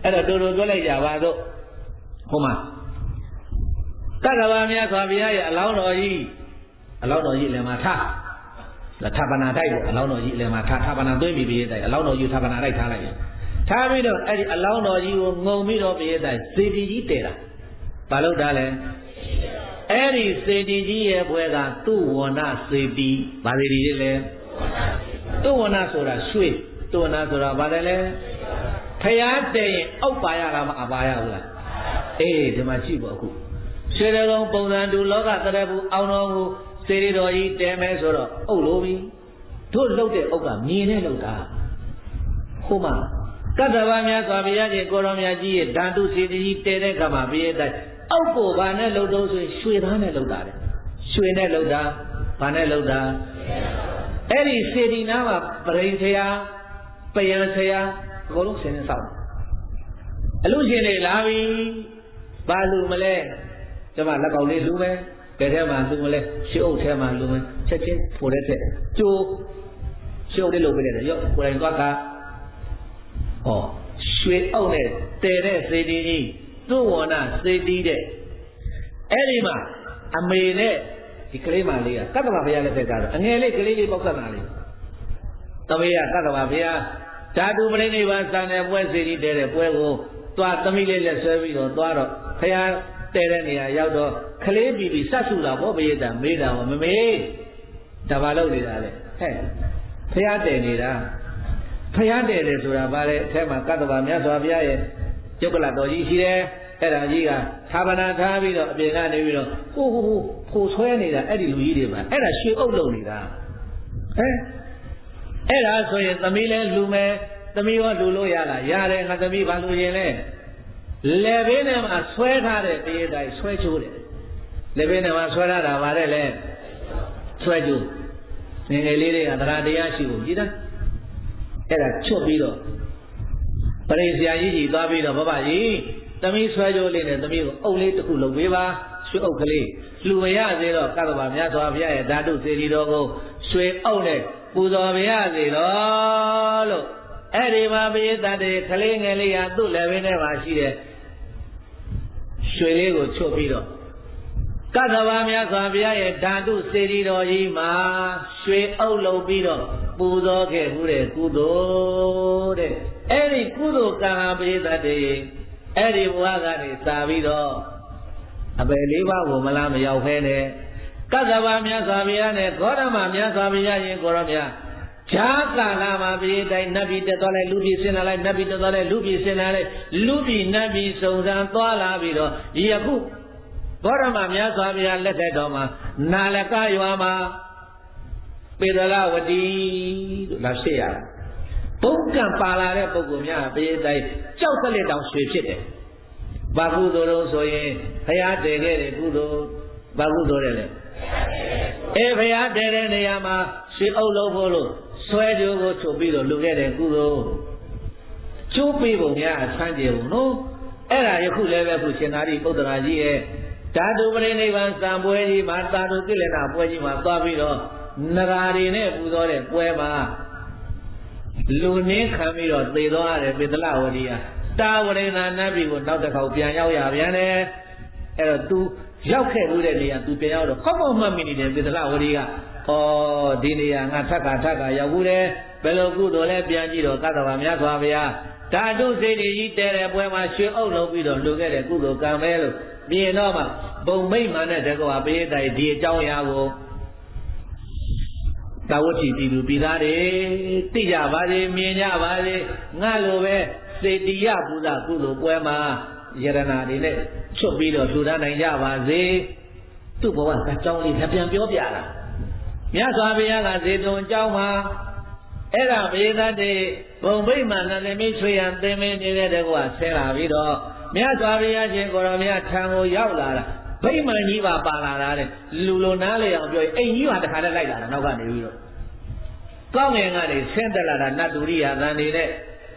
အဲ့တော့တူတူပြောလိုက်ကြပါတော့ဟိုမှာတက္ကဗာမြတ်စွာဘုရားရဲ့အလောင်းတော်ကြီးအလောင်းတော်ကြီးလည်းမှာထားထာပနာတိုက်ပေါ့အလောင်းတော်ကြီးလည်းမှာထားထာပနာသွင်းပြီးပြီးတိုက်အလောင်းတော်ကြီးထာပနာတိုက်ထားလိုက်ရထားပြီးတော့အဲ့ဒီအလောင်းတော်ကြီးကိုငုံပြီးတော့ပြီးတိုက်စေတီကြီးတည်တာဘာလို့တာလဲအဲ့ဒီစေတီကြီးရဲ့ဘွဲကသူ့ဝဏစေတီဘာစေတီလဲသူ့ဝဏဆိုတာရွှေသူ့ဝဏဆိုတာဘာလဲလဲဖျားတည်ရင်အောက်ပါရတာမအပါရဘူးလားအေးဒီမှာကြည့်ပေါ့အခုရွှေတော်ပုံစံတူလောကတရဘူးအောင်တော်မူစေတီတော်ကြီးတဲမဲဆိုတော့အုပ်လို့ပြီတို့လှုပ်တဲ့အုပ်ကမြင်နဲ့လှုပ်တာဟိုမှာကတ္တဗမြတ်စွာဘုရားကြီးကိုရောမြတ်ကြီးရဲ့ဓာတုစေတီကြီးတဲတဲ့ကမှာပြည့်တဲ့အောက်ကိုဘာနဲ့လှုပ်တော့ဆိုရင်ရွှေသားနဲ့လှုပ်တာတဲ့ရွှေနဲ့လှုပ်တာဘာနဲ့လှုပ်တာအဲ့ဒီစေတီနာမှာပရိန်ဆရာပယံဆရာအကုန်လုံးဆင်းနေဆောက်အလူရှင်တွေလာပြီဘာလူမလဲကျမလက်ကောင်လေးလူမယ်ဘယ်ထဲမှာလူမလဲရှေ့အုပ်ထဲမှာလူမယ်ချက်ချင်းပိုတဲ့တဲ့ကျိုးရှေ့အုပ်လေးလုပ်ပေးတယ်ရော့ကိုယ်တိုင်သွားကဟောရွှေအုပ်နဲ့တဲတဲ့စေတီကြီးသူ့ဝဏစေတီတဲ့အဲ့ဒီမှာအမေနဲ့ဒီကလေးမလေးကကတ္တဗဘုရားလက်ထက်ကတော့အငယ်လေးကလေးလေးပေါက်ကနာလေးတပည့်ကကတ္တဗဘုရားဓာတုပရိနိဗ္ဗာန်စံတဲ့ပွဲစေတီတဲတဲ့ပွဲကိုသွားသမီးလေးလက်ဆွဲပြီးတော့သွားတော့ဘုရားတဲတဲ့နေရာရောက်တော့ကလေးပြီးပြီးစတ်စုတာဘောဘိယတာမေးတာမမေးဒါဘာလုပ်နေတာလဲဟဲ့ဘုရားတဲနေတာဘုရားတဲတယ်ဆိုတာဗါလဲအထက်မှာကတ္တဗမြတ်စွာဘုရားရဲ့ကျုပ်ကလတော်ကြီးရှိတယ်အဲ့ဒါကြီးကသာဗနာထားပြီးတော့အပြင်ကနေပြီးတော့ဟိုဟိုဟိုဖိုဆွဲနေတာအဲ့ဒီလူကြီးတွေမှာအဲ့ဒါရွှေအုပ်လုံနေတာဟဲ့အဲ့ဒါဆိုရင်သမီးလဲလူမယ်သမီးရောလူလို့ရလားရတယ်ငါသမီးဘာလူရင်လဲလေဘေးနဲ့မှာဆွဲထားတဲ့တရေတိုင်းဆွဲချိုးတယ်လေဘေးနဲ့မှာဆွဲထားတာဗါတဲ့လဲဆွဲချိုးငယ်ငယ်လေးတွေကတရားတရားရှိဖို့ကြည်တာအဲ့ဒါချွတ်ပြီးတော့ပရိဆရာကြီးကြီးသွားပြီးတော့ဘဘကြီးသမီးဆွဲကြိုးလေးနဲ့သမီးကိုအုပ်လေးတစ်ခုလုပ်ပေးပါရွှေအုပ်ကလေးလူမရသေးတော့ကတ္တဗမြတ်စွာဘုရားရဲ့ဓာတုစေတီတော်ကိုရွှေအုပ်နဲ့ပူဇော်ပါရစေတော့လို့အဲ့ဒီမှာပိဋကတ်တွေကလေးငယ်လေးဟာသူ့လည်းဘင်းထဲမှာရှိတဲ့ရွှေလေးကိုချွတ်ပြီးတော့ကတ္တဗမြတ်စွာဘုရားရဲ့ဓာတုစေတီတော်ကြီးမှာရွှေအုပ်လုပ်ပြီးတော့ပူဇော်ခဲ့ဘူးတဲ့ကုသိုလ်တဲ့အဲ့ဒီကုသိုလ်ကံဟာပိဋကတ်တွေအဲ့ဒီဘဝကနေစာပြီးတော့အပယ်လေးပါးကိုမလားမရောက်ဖဲနဲ့ကတ္တဗမြတ်စွာဘုရားနဲ့ဂေါတမမြတ်စွာဘုရားရှင်ကိုရောမြတ်ဈာကာလမှာပြည်တိုင်းနတ်ပြည်တက်သွားလိုက်လူပြည်ဆင်းလာလိုက်နတ်ပြည်တက်သွားလိုက်လူပြည်ဆင်းလာလိုက်လူပြည်နတ်ပြည်စုံစမ်းသွားလာပြီးတော့ယခုဂေါတမမြတ်စွာဘုရားလက်ထက်တော်မှာနာလကရွာမှာပေဒလဝတီလို့လာရှေ့ရတာဘုံကံပါလာတဲ့ပုဂ္ဂိုလ်များပြည်တိုင်းကြောက်စလက်တောင်ရွှေဖြစ်တယ်။ဘာကုသိုလ်လို့ဆိုရင်ဘုရားတည်ခဲ့တဲ့ကုသိုလ်ဘာကုသိုလ်လဲလဲ။အဲဘုရားတည်တဲ့နေရာမှာရွှေအုပ်လုံးဖို့လို့ဆွဲကြိုးကိုချုပ်ပြီးတော့လူခဲ့တဲ့ကုသိုလ်ကျိုးပေးပုံများအဆန်းကျေဘူးနော်။အဲ့ဒါယခုလည်းပဲခုရှင်သာရိပုတ္တရာကြီးရဲ့ဓာတုပရိနိဗ္ဗာန်စံပွဲကြီးမှာသာတုကိလေသာပွဲကြီးမှာသွားပြီးတော့နဂါတွေနဲ့ပူဇော်တဲ့ပွဲမှာလူနင်းခံပြီးတော့သေသွားရတယ်ပေတလဝတိယတာဝရိဏနတ်ပြည်ကိုနောက်တစ်ခေါက်ပြန်ရောက်ရပြန်တယ်အဲ့တော့ तू ရောက်ခဲ့လို့တဲ့နေရာ तू ပြန်ရောက်တော့ကောက်ကောက်မှတ်မိနေတယ်ပေတလဝတိကဩဒီနေရာငါထပ်ခါထပ်ခါရောက်ဘူးတယ်ဘယ်လိုကုသိုလ်လဲပြန်ကြည့်တော့ကတ္တဗမြတ်စွာဘုရားဓာတုစေတီကြီးတဲတဲ့ပွဲမှာရွှေအုပ်လုံးပြီးတော့လူခဲ့တဲ့ကုသိုလ်ကံပဲလို့မြင်တော့မှဘုံမိတ်မှန်တဲ့တကွာပေးတိုင်ဒီအကြောင်းအရာကိုသာဝတိပြည်သူပြည်သားတွေသိကြပါစေမြင်ကြပါစေငါလိုပဲစေတီယပူဇာကုသိုလ်ပွဲမှာယရနာတွေနဲ့ချွတ်ပြီးတော့ထူထားနိုင်ကြပါစေသူ့ဘဝအကြောင်းလေးပြန်ပြောပြတာမြတ်စွာဘုရားကဇေတုံအကြောင်းမှာအဲ့ဒါဘေဒတ်တွေဘုံဗိမာန်နဲ့သမီးချွေရန်သင်မင်းနေတဲ့တကွာဆင်းလာပြီးတော့မြတ်စွာဘုရားရှင်ကိုရောမြတ်ထံကိုရောက်လာတာဗိမာန်ကြီးပါပါလာတာတဲ့လူလိုနားလေအောင်ပြောရင်အိမ်ကြီးပါတခါတည်းလိုက်လာတာနောက်ကနေပြီးတော့ကောင်းငင်ကနေဆင်းတက်လာတာနတ်တူရိယာသံနေတဲ့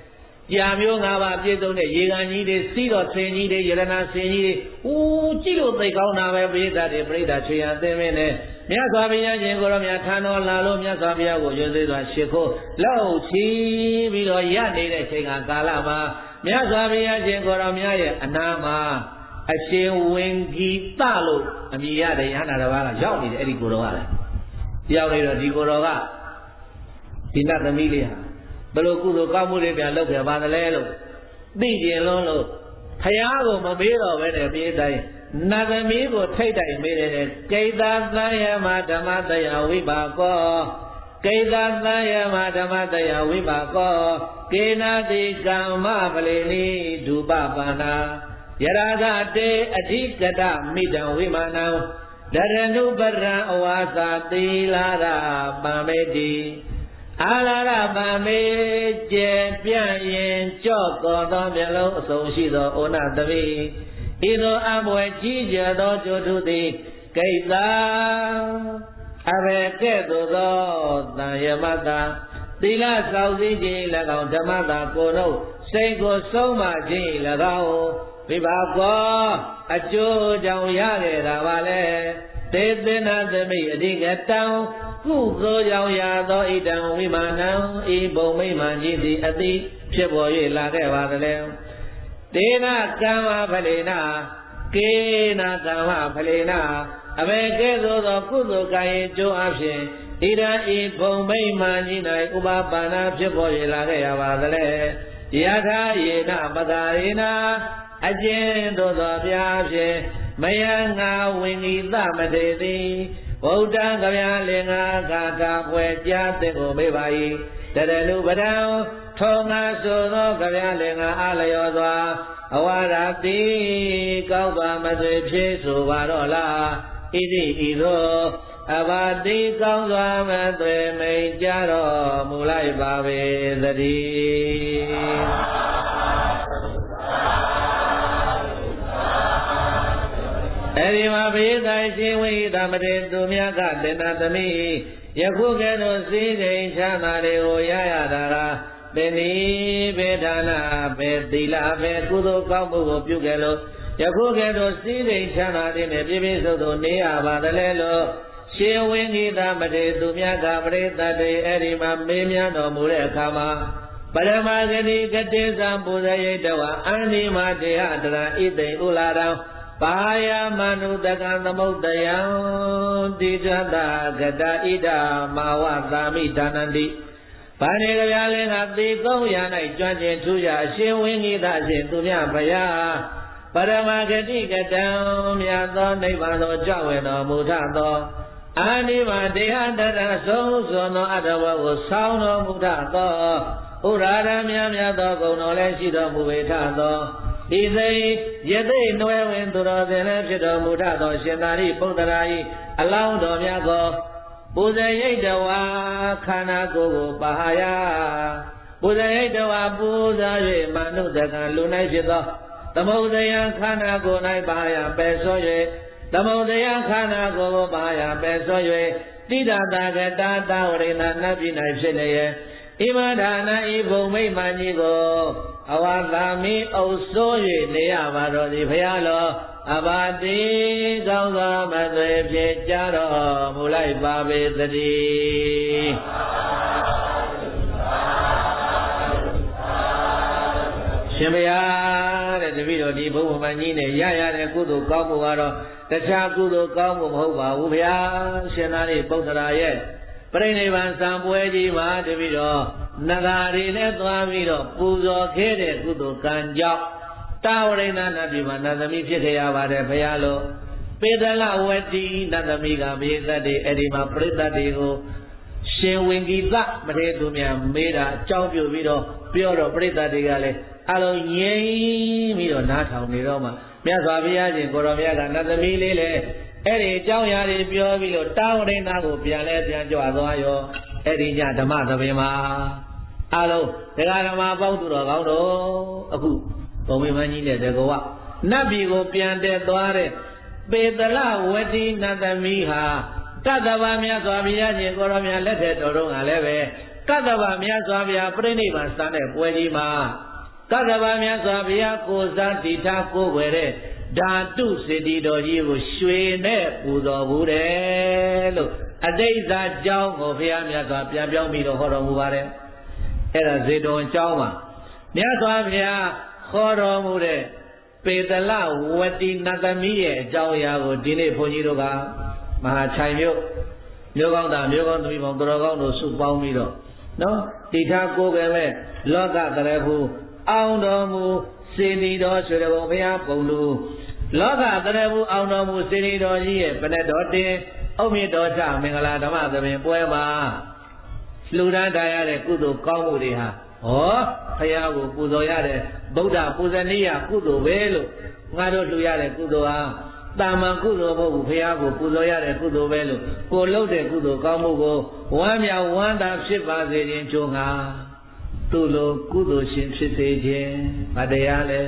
ကြာမျိုးငါးပါးပြည့်စုံတဲ့ရေကန်ကြီးတွေစီးတော်ဆင်ကြီးတွေယရနာဆင်ကြီးတွေဦးကြည့်လို့သိကောင်းတာပဲပိဋကတွေပြိဋ္ဌာချွေရသိမင်းနဲ့မြတ်စွာဘုရားရှင်ကိုရောမြတ်ထံတော်လာလို့မြတ်စွာဘုရားကိုရွှေသေးစွာရှ िख ိုးလောက်ချီပြီးတော့ရနေတဲ့ချိန်ကကာလမှာမြတ်စွာဘုရားရှင်ကိုရောမြတ်ရဲ့အနာမှာအရှင်ဝင်ကြီးတလို့အမည်ရတဲ့ရဟန္တာတော်ကရောက်နေတယ်အဲ့ဒီကိုတော်ကလည်းရောက်နေတော့ဒီကိုတော်ကဒီနတ်သမီးလေးဟာဘယ်လိုကုသိုလ်ကောင်းမှုတွေပြန်လုပ်ပြပါသလဲလို့သိကျင်လုံးလို့ဖယားကိုမမေးတော့ပဲနဲ့ပြေးတိုင်းနတ်သမီးကိုထိတ်တိုင်မေးတယ်ကိတ္တသံယမဓမ္မတယဝိပါကောကိတ္တသံယမဓမ္မတယဝိပါကောကေနာတိကမ္မပလေနိဒုပပါဏာယရာဂတေအဓိကတမိတံဝိမာနံဒရဏုပရံအဝါစာသီလာရပံမေတိအာလာရပံမေကျေပြန့်ရင်ကြော့ကော်သောမျက်လုံးအစုံရှိသောဩနသမီးဤသို့အဘွယ်ကြီးကျယ်သောကျိုးထုသည်ကိတ္တအဘေကဲ့သို့သောသံယမတသီလစောင့်စည်းခြင်း၎င်းဓမ္မတာကိုယ်တို့စိတ်ကိုဆုံးမခြင်း၎င်းဝိပါကောအကျိုးကြောင့်ရခဲ့တာပါလေသေသနာသမိအဓိကတံကုသိုလ်ကြောင့်ရသောဣတံဝိမာနံဤဘုံမိမ္မာကြီးသည်အတိဖြစ်ပေါ်၍လာခဲ့ပါသလဲတေနကမ္မဖလေနာကေနကမ္မဖလေနာအဘေကဲ့သို့သောကုသိုလ်ကံ၏ကျိုးအဖြစ်ဣဒံဤဘုံမိမ္မာကြီး၌ဥပပါဏဖြစ်ပေါ်၍လာခဲ့ရပါသလဲယထာယေနပကာရေနာအကျဉ်သို့သောဗျာဖြင့်မယံငါဝိနိသမထေသည်ဗုဒ္ဓံကဗျာလင်္ကာဂါထာပွဲကြားတဲ့ကိုမေးပါ၏တရဏုပဒံထုံငါဆိုသောကဗျာလင်္ကာအလျော်စွာအဝါဒတိကောက်ပါမသွေဖြစ်ဆိုပါတော့လားဣတိဤသို့အဘာတိကောင်းစွာမသွေမိန်ကြတော်မူလိုက်ပါပေသတည်းအဲဒီမှာဘေးသာရှင်ဝိသမတေသူများကတေနသမီးယခုကဲ့သို့စည်းစိမ်ချမ်းသာတွေကိုရရတာကသင်ဤဘေဒါနာဘေသီလဘေကုသိုလ်ကောင်းမှုကိုပြုခဲ့လို့ယခုကဲ့သို့စည်းစိမ်ချမ်းသာတဲ့ပြည့်ပြည့်စုံစုံနေရပါသလဲလို့ရှင်ဝိသမတေသူများကပရိသတ်တွေအဲ့ဒီမှာမေးမြန်းတော်မူတဲ့အခါမှာပရမဂတိကတိသံပူဇေယိတဝအန္တိမတေဟတရဣသိဥလာရံပါယမနုတကံသမုတ်တယံတိဇတဂတဣဒမာဝသာမိဒါနန္တိဘာနေကြရလဲကသေကုံးရ၌ကြွကျင်ထူရအရှင်ဝိငိသအရှင်သူမြဘုရားပရမဂတိကတံမြတ်သောနိဗ္ဗာန်သို့ကြွဝင်တော်မူထသောအာနိမတေဟတရဆုံးစွန်သောအတ္တဝကိုဆောင်းတော်မူထသောဥရာရမြတ်မြတ်သောဂုဏ်တော်လည်းရှိတော်မူပေထသောဤသိယသိနွယ်ဝင်သူတော်စင်လည်းဖြစ်တော်မူထသောရှင်သာရိပုတ္တရာ၏အလောင်းတော်များကိုပူဇေယိတဝါခန္ဓာကိုယ်ကိုပါယပူဇေယိတဝါပူဇော်၍မနုတကံလူ၌ဖြစ်သောသမုဒယံခန္ဓာကိုယ်၌ပါယပယ်ဆို၍သမုဒယံခန္ဓာကိုယ်ကိုပါယပယ်ဆို၍တိဒတာကတာတဝရိဏနတ်ပြည်၌ဖြစ်လျက်ဣမဒါနဤဘုံမိမ္မာကြီးကိုအဝါသာမိအုပ်စိုး၍နေရပါတော်သည်ဘုရားလောအဘာတိကောင်းစွာမသွေဖြစ်ကြတော်မူလိုက်ပါပေသတည်းရှင်ဘုရားတဲ့တပည့်တော်ဒီဘုံမိမ္မာကြီးနဲ့ရရတဲ့ကုသိုလ်ကောင်းမှုကတော့တခြားကုသိုလ်ကောင်းမှုမဟုတ်ပါဘူးဘုရားရှင်သာရိပုတ္တရာရဲ့ပရိနိဗ္ဗာန်စံပွဲကြီးမှာတပည့်တော်နဂါရီနဲ့သွားပြီးတော့ပူဇော်ခဲ့တဲ့ကုသိုလ်ကံကြောင့်တာဝရိဏနတ်ပြည်မှာနတ်သမီးဖြစ်ခဲ့ရပါတယ်ဘုရားလို့ပေဒလဝတိနတ်သမီးကမေသတ်တွေအဲ့ဒီမှာပြိဿတ်တွေကိုရှင်ဝင်ကြီးသမထေသူများမေးတာအကြောင်းပြုပြီးတော့ပြောတော့ပြိဿတ်တွေကလည်းအလုံးငြိမ်ပြီးတော့နားထောင်နေတော့မှမြတ်စွာဘုရားရှင်ကိုရောမြတ်ကနတ်သမီးလေးလည်းအဲ့ဒီအကြောင်းအရာတွေပြောပြီးလို့တာဝရိဏကိုပြန်လဲပြန်ကြွသွားရောအဲ့ဒီညဓမ္မသဘင်မှာအလုံးဒကာဓမ္မပေါင်းသူတော်ကောင်းတို့အခုဘုံမိမကြီးနဲ့တကောနတ်ပြည်ကိုပြန်တက်သွားတဲ့ပေတလဝတိနတ်သမီးဟာကတ္တဗမြတ်စွာဘုရားရှင်ကိုရောမြတ်လက်ထက်တော်တော်ကလည်းပဲကတ္တဗမြတ်စွာဘုရားပြိဋိဘံစံတဲ့ပွဲကြီးမှာကသဗ္ဗမြတ်စွာဘုရားကိုယ်စားတည်ထားကိုယ်ွယ်တဲ့ဓာတုစေတီတော်ကြီးကိုရွှေနဲ့ပူဇော်ဘူးတယ်လို့အတိတ်သာကြောင်းကိုဘုရားမြတ်စွာပြန်ပြောင်းပြီးတော့ဟောတော်မူပါတယ်အဲ့ဒါဇေတဝန်ကျောင်းမှာမြတ်စွာဘုရားခေါ်တော်မူတဲ့ပေတလဝတိနတ်သမီးရဲ့အကြောင်းအရာကိုဒီနေ့ဘုန်းကြီးတို့ကမဟာချိုင်မြို့မြို့ကောင်းသားမြို့ကောင်းသမီးပေါင်းတော်ကောင်းတို့စုပေါင်းပြီးတော့နော်တိထားကိုယ်ပဲမဲ့လောကတရဖူအောင်တော်မူစေတီတော်ဆိုတဲ့ဘုရားပုံလူလောကတရဖူအောင်တော်မူစေတီတော်ကြီးရဲ့ပဏ္ဍတော်တင်အုတ်မြင့်တော်ချမင်္ဂလာဓမ္မသဘင်ပွဲမှာလှူဒါန်းထားရတဲ့ကုသိုလ်ကောင်းမှုတွေဟာဟောဘုရားကိုပူဇော်ရတဲ့ဗုဒ္ဓပူဇနီယကုသိုလ်ပဲလို့ငါတို့လှူရတဲ့ကုသိုလ်ဟာတာမန်ကုသိုလ်မဟုတ်ဘူးဘုရားကိုပူဇော်ရတဲ့ကုသိုလ်ပဲလို့ကိုလုပ်တဲ့ကုသိုလ်ကောင်းမှုကိုဝမ်းမြောက်ဝမ်းသာဖြစ်ပါစေခြင်းကြိုးငါသူ့လိုကုသိုလ်ရှင်ဖြစ်စေခြင်းဗတရားလဲ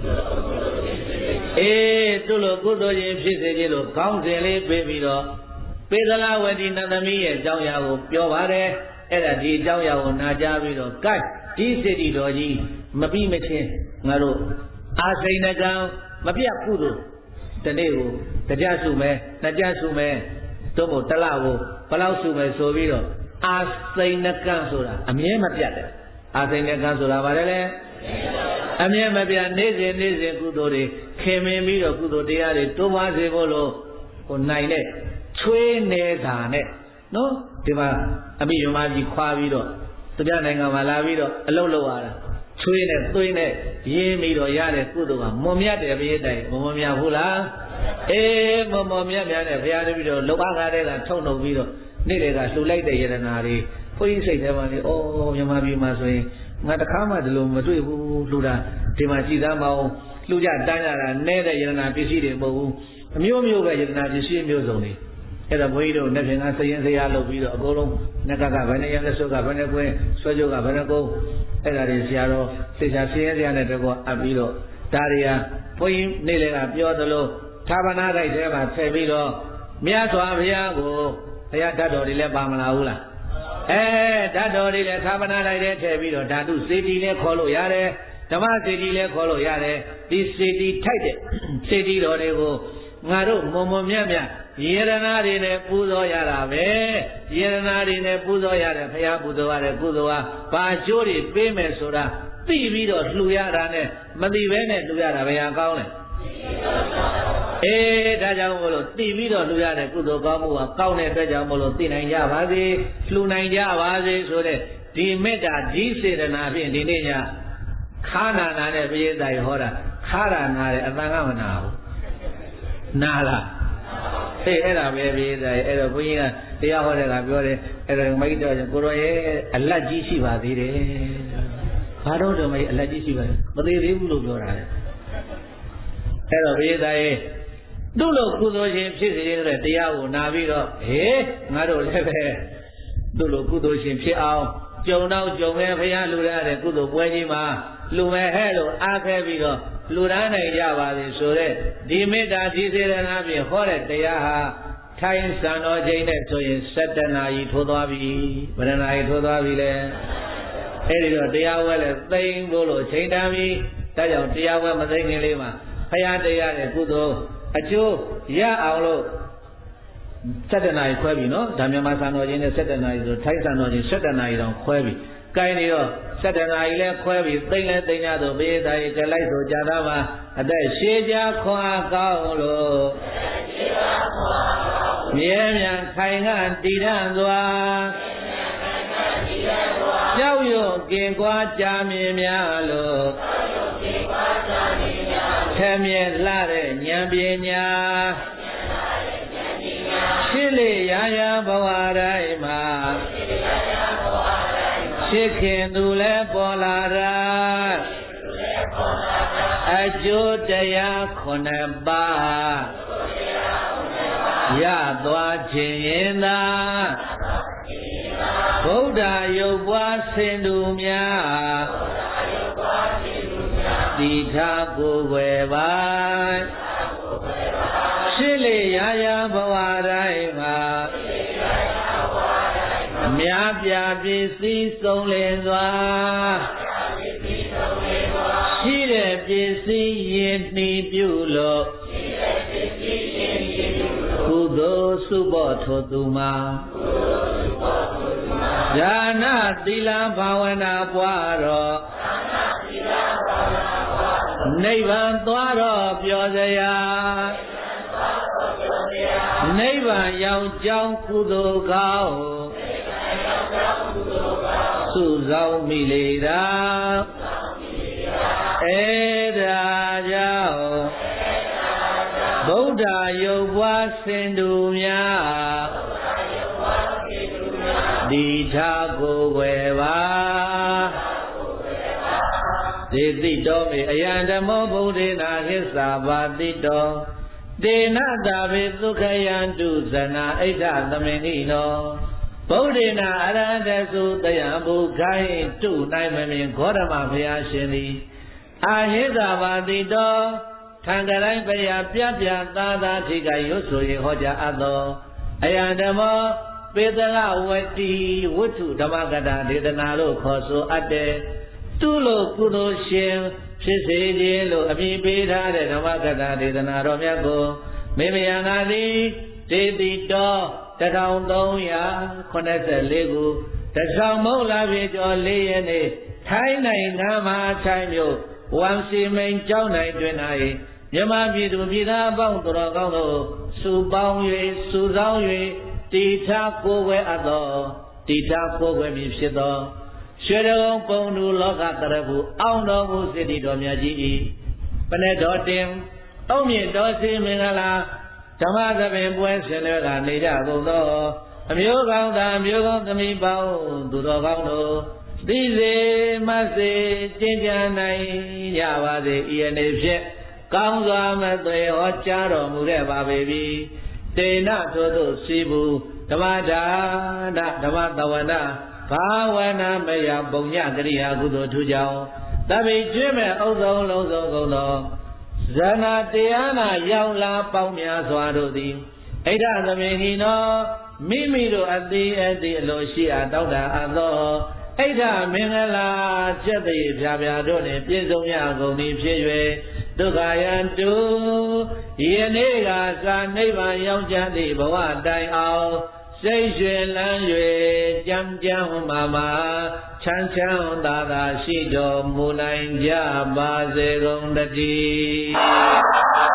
အေးသူ့လိုကုသိုလ်ရှင်ဖြစ်စေခြင်းလို့ကောင်းစဉ်လေးပေးပြီးတော့ပေသလဝတိနတ်သမီးရဲ့အကြောင်းအရာကိုပြောပါတယ်အဲ့ဒါဒီအကြောင်းအရာကိုနာကြားပြီးတော့ကတ်ဒီစေတီတော်ကြီးမပြီးမချင်းငါတို့အာစိဏကံမပြတ်ကုသိုလ်တနေ့ကိုတကြစုမယ်နှစ်ကြစုမယ်တို့မို့တလကိုဘယ်လောက်စုမယ်ဆိုပြီးတော့အာစိဏကံဆိုတာအမြဲမပြတ်တယ်အာစိဏကံဆိုတာဗါတယ်လေအမြဲမပြတ်နေ့စဉ်နေ့စဉ်ကုသိုလ်တွေခင်မင်ပြီးတော့ကုသိုလ်တရားတွေတိုးပွားစေဖို့လို့ဟိုနိုင်တဲ့ချွေးနေတာနဲ့နော်ဒီမှာအမိယမကြီးခွာပြီးတော့သူပြနိုင်ငံမှာလာပြီးတော့အလုပ်လုပ်ရတာချွေးနဲ့သွေးနဲ့ရင်းပြီးတော့ရတဲ့ကုသိုလ်ကမွန်မြတ်တယ်ဘုရားတိုင်မွန်မြတ်ဘူးလားအေးမွန်မွန်မြတ်မြတ်နဲ့ဘုရားတပည့်တော်လောက်အားကားတဲ့ကထုံနှုတ်ပြီးတော့နေ့တွေကလှူလိုက်တဲ့ယရနာတွေဘုန်းကြီးစိတ်ထဲမှာလေဩမြန်မာပြည်မှာဆိုရင်ငါတခါမှဒီလိုမတွေ့ဘူးလှူတာဒီမှာကြည်သားမအောင်လှူကြတန်းကြတာနဲတဲ့ယရနာပစ္စည်းတွေမဟုတ်ဘူးအမျိုးမျိုးပဲယရနာပစ္စည်းမျိုးစုံတွေအဲ့ဒါဘုန်းကြီးတို့နှစ်ဖြင့်ကစရင်စရာလုပ်ပြီးတော့အကုန်လုံးနက်ကကဘယ်နဲ့ရလက်ဆုပ်ကဘယ်နဲ့ကွင်းဆွဲကြုတ်ကဘယ်နဲ့ကုန်းအဲ့ဒါတွေဆရာတော်သေချာစရင်စရာနဲ့တကောအပ်ပြီးတော့ဒါတွေဟာဘုန်းကြီးနေ့လေကပြောသလိုသာဝနာတိုက်ထဲမှာထည့်ပြီးတော့မြတ်စွာဘုရားကိုဘုရားဓာတ်တော်တွေလည်းပါမလာဘူးလားအဲဓာတ်တော်တွေလည်းသာဝနာတိုက်ထဲထည့်ပြီးတော့ဓာတုစေတီလည်းခေါ်လို့ရတယ်ဓမ္မစေတီလည်းခေါ်လို့ရတယ်ဒီစေတီထိုက်တဲ့စေတီတော်တွေကိုငါတို့မုံမုံမြတ်မြတ်ယေရနာတွေနဲ့ပူဇော်ရတာပဲယေရနာတွေနဲ့ပူဇော်ရတယ်ဘုရားပူဇော်ရတဲ့ကုသိုလ်ဟာဘာကျိုးတွေပေးမယ်ဆိုတာသိပြီးတော့လှူရတာနဲ့မသိဘဲနဲ့လှူရတာဘယ်ဟာကောင်းလဲအေးဒါကြောင့်မို့လို့သိပြီးတော့လှူရတဲ့ကုသိုလ်ကောင်းမှုဟာကောင်းတဲ့အတွက်ကြောင့်မို့လို့သိနိုင်ကြပါစေလှူနိုင်ကြပါစေဆိုတဲ့ဒီမေတ္တာဒီစေတနာဖြင့်ဒီနေ့ညခါနာနာနဲ့ပြည့်တိုင်ဟောတာခါရနာတဲ့အတန်ကမနာဘူးနာလားအေးအဲ့ဒါပဲပြည့်တိုင်အဲ့တော့ဘုန်းကြီးကတရားဟောတဲ့ကပြောတယ်အဲ့တော့မိတ်တော်ကိုရောရဲ့အလတ်ကြီးရှိပါသေးတယ်ဘာတော့တော့မိတ်အလတ်ကြီးရှိပါမသေးသေးဘူးလို့ပြောတာလေအဲ့တော့ပြည့်တိုင်သူ့လိုကုသိုလ်ရှင်ဖြစ်စေတဲ့တရားကိုနာပြီးတော့ဟေးငါတို့လည်းပဲသူ့လိုကုသိုလ်ရှင်ဖြစ်အောင်ကြုံတော့ကြုံမဲ့ဘုရားလူရတဲ့ကုသိုလ်ပွဲကြီးမှာလူမဲ့ဟဲ့လို့အားခဲပြီးတော့လူရမ်းနိုင်ကြပါစေဆိုတဲ့ဒီမေတ္တာဒီစေတနာဖြင့်ဟောတဲ့တရားဟာထိုင်စံတော်ချိန်နဲ့ဆိုရင်စက်တနာကြီးထိုးသွားပြီဗရဏာကြီးထိုးသွားပြီလေအဲ့ဒီတော့တရားဝဲလဲသိမ့်ဖို့လို့ချိန်တန်ပြီဒါကြောင့်တရားဝဲမသိခင်လေးမှာဘုရားတရားတဲ့ကုသိုလ်အကျိုးရအောင်လို့စက်တနာကြီးခွဲပြီနော်ဒါမြန်မာစံတော်ချိန်နဲ့စက်တနာကြီးဆိုထိုင်စံတော်ချိန်စက်တနာကြီးတောင်ခွဲပြီကိုင်းနေတော့စက်တနာကြီးလဲခွဲပြီးသိမ့်လဲသိမ့်ရတော့ဘေးသားကြီးကြလိုက်ဆိုကြတာမှာအသက်ရှည်ကြခွာကောင်းလို့မြဲမြံခိုင်ခံတည်ရန်စွာကြောက်ရွံ့กินကွာကြာမြင်များလို့ထဲမြဲလှတဲ့ဉာဏ်ပညာရှင်းလေရာရာဘဝတိုင်းမှာရှင်းခင်သူလဲပေါ်လာတာအကျိုးတရားခုနှစ်ပါးရသွားခြင်းရင်သာဗုဒ္ဓရုပ်ပွားဆင်တူများတိထာကိုယ်ွယ်ပါရှင်းလေရာရာဘဝတိုင်းမှာအများပြပစ္စည်းဆုံးလင်စွာပစ္စည်းယဉ်နှီးပြုလို့ကုသိုလ်စုဖို့ထိုသူမှာဒါနသီလဘာဝနာပွားတော့နိဗ္ဗာန်သွားတော့ပျော်စရာနိဗ္ဗာန်ရောက်ကြောင်းကုသိုလ်ကောင်းစုဆောင်မိလေတာအဲ့ဒါကြောင့်ဗုဒ္ဓရုပ်ဘွားစင်တူများဒီထာကိုယ်ွယ်ပါဒေတိတော်မေအယံဓမ္မောဗုဒ္ဓေနာဟစ္စာပါတိတောတေနတာဘေဒုက္ခယံတုဇနာဣဒ္ဓသမင်ိနောဗုဒ္ဓေနာအရဟတသုတယံဘုခိုင်းတုနိုင်မမြင်ဂေါတမဘုရားရှင်သည်အာဟိတပါတိတောထံကတိုင်းပယပြပြသာသာထိကရွတ်ဆိုရင်ဟောကြားအပ်သောအယံဓမ္မောပေတလဝတိဝတ္ထုဓမ္မကတာဒေသနာလို့ခေါ်ဆိုအပ်တဲ့သူ့လိုကုသိုလ်ရှင်ဖြစ်စေခြင်းလို့အမည်ပေးထားတဲ့ဓမ္မကတာဒေသနာတော်မြတ်ကိုမေမယံသာသည်ဒေတိတော်တထောင်သုံးရာခုနှစ်ဆယ်လေးခုတဆောင်မုတ်လာပြေကျော်လေးရက်နေ့ထိုင်းနိုင်ငံမှာထိုင်းမြို့ဝမ်စီမိန်ကျောင်း၌တွင်၌မြန်မာပြည်သူပြည်သားအပေါင်းတော်ကောင်းတို့စုပေါင်း၍စုဆောင်၍တိထာကိုယ်ွယ်အပ်သောတိထာကိုယ်ွယ်မည်ဖြစ်သောရွှေတုံပုံသူလောကတရဘူးအောင်တော်မူစေတည်တော်မြတ်ကြီး၏ပနေတော်တင်အုံမြင့်တော်စီမင်္ဂလာဓမ္မသဘင်ပွဲဆင်နွှဲကနေကြကုန်သောအမျိုးကောင်းသားအမျိုးကောင်းသမီးပေါင်းသူတော်ကောင်းတို့သိစေမစေကျင့်ကြံနိုင်ကြပါစေဤအနေဖြင့်ကောင်းစွာမသွေဟောကြားတော်မူခဲ့ပါပေပြီတေနထိုသို့စီဘူးဓမ္မဒါနဓမ္မတဝနာဘာဝနာမယပုံညကရိယာကုသိုလ်ထူကြောင့်တပိကျွေးမဲ့ဥသောလုံးစုံကုန်သောဇဏတရားနာရောက်လာပေါင်းများစွာတို့သည်ဣဒ္ဓသမင်ဟိနောမိမိတို့အသေးအသေးအလိုရှိအားတောက်တာအပ်သောဣဒ္ဓမင်္ဂလာကျက်သေးဖြာဖြာတို့နှင့်ပြည့်စုံရကုန်သည်ဖြစ်၍ဒုက္ခယံတုယနေ့ကသာနိဗ္ဗာန်ရောက်ကြသည့်ဘဝတိုင်အောင်စိတ်ရွှင်လန်း၍ကြံကြံမာမာချမ်းချမ်းသာသာရှိတော်မူနိုင်ကြပါစေကုန်တည်း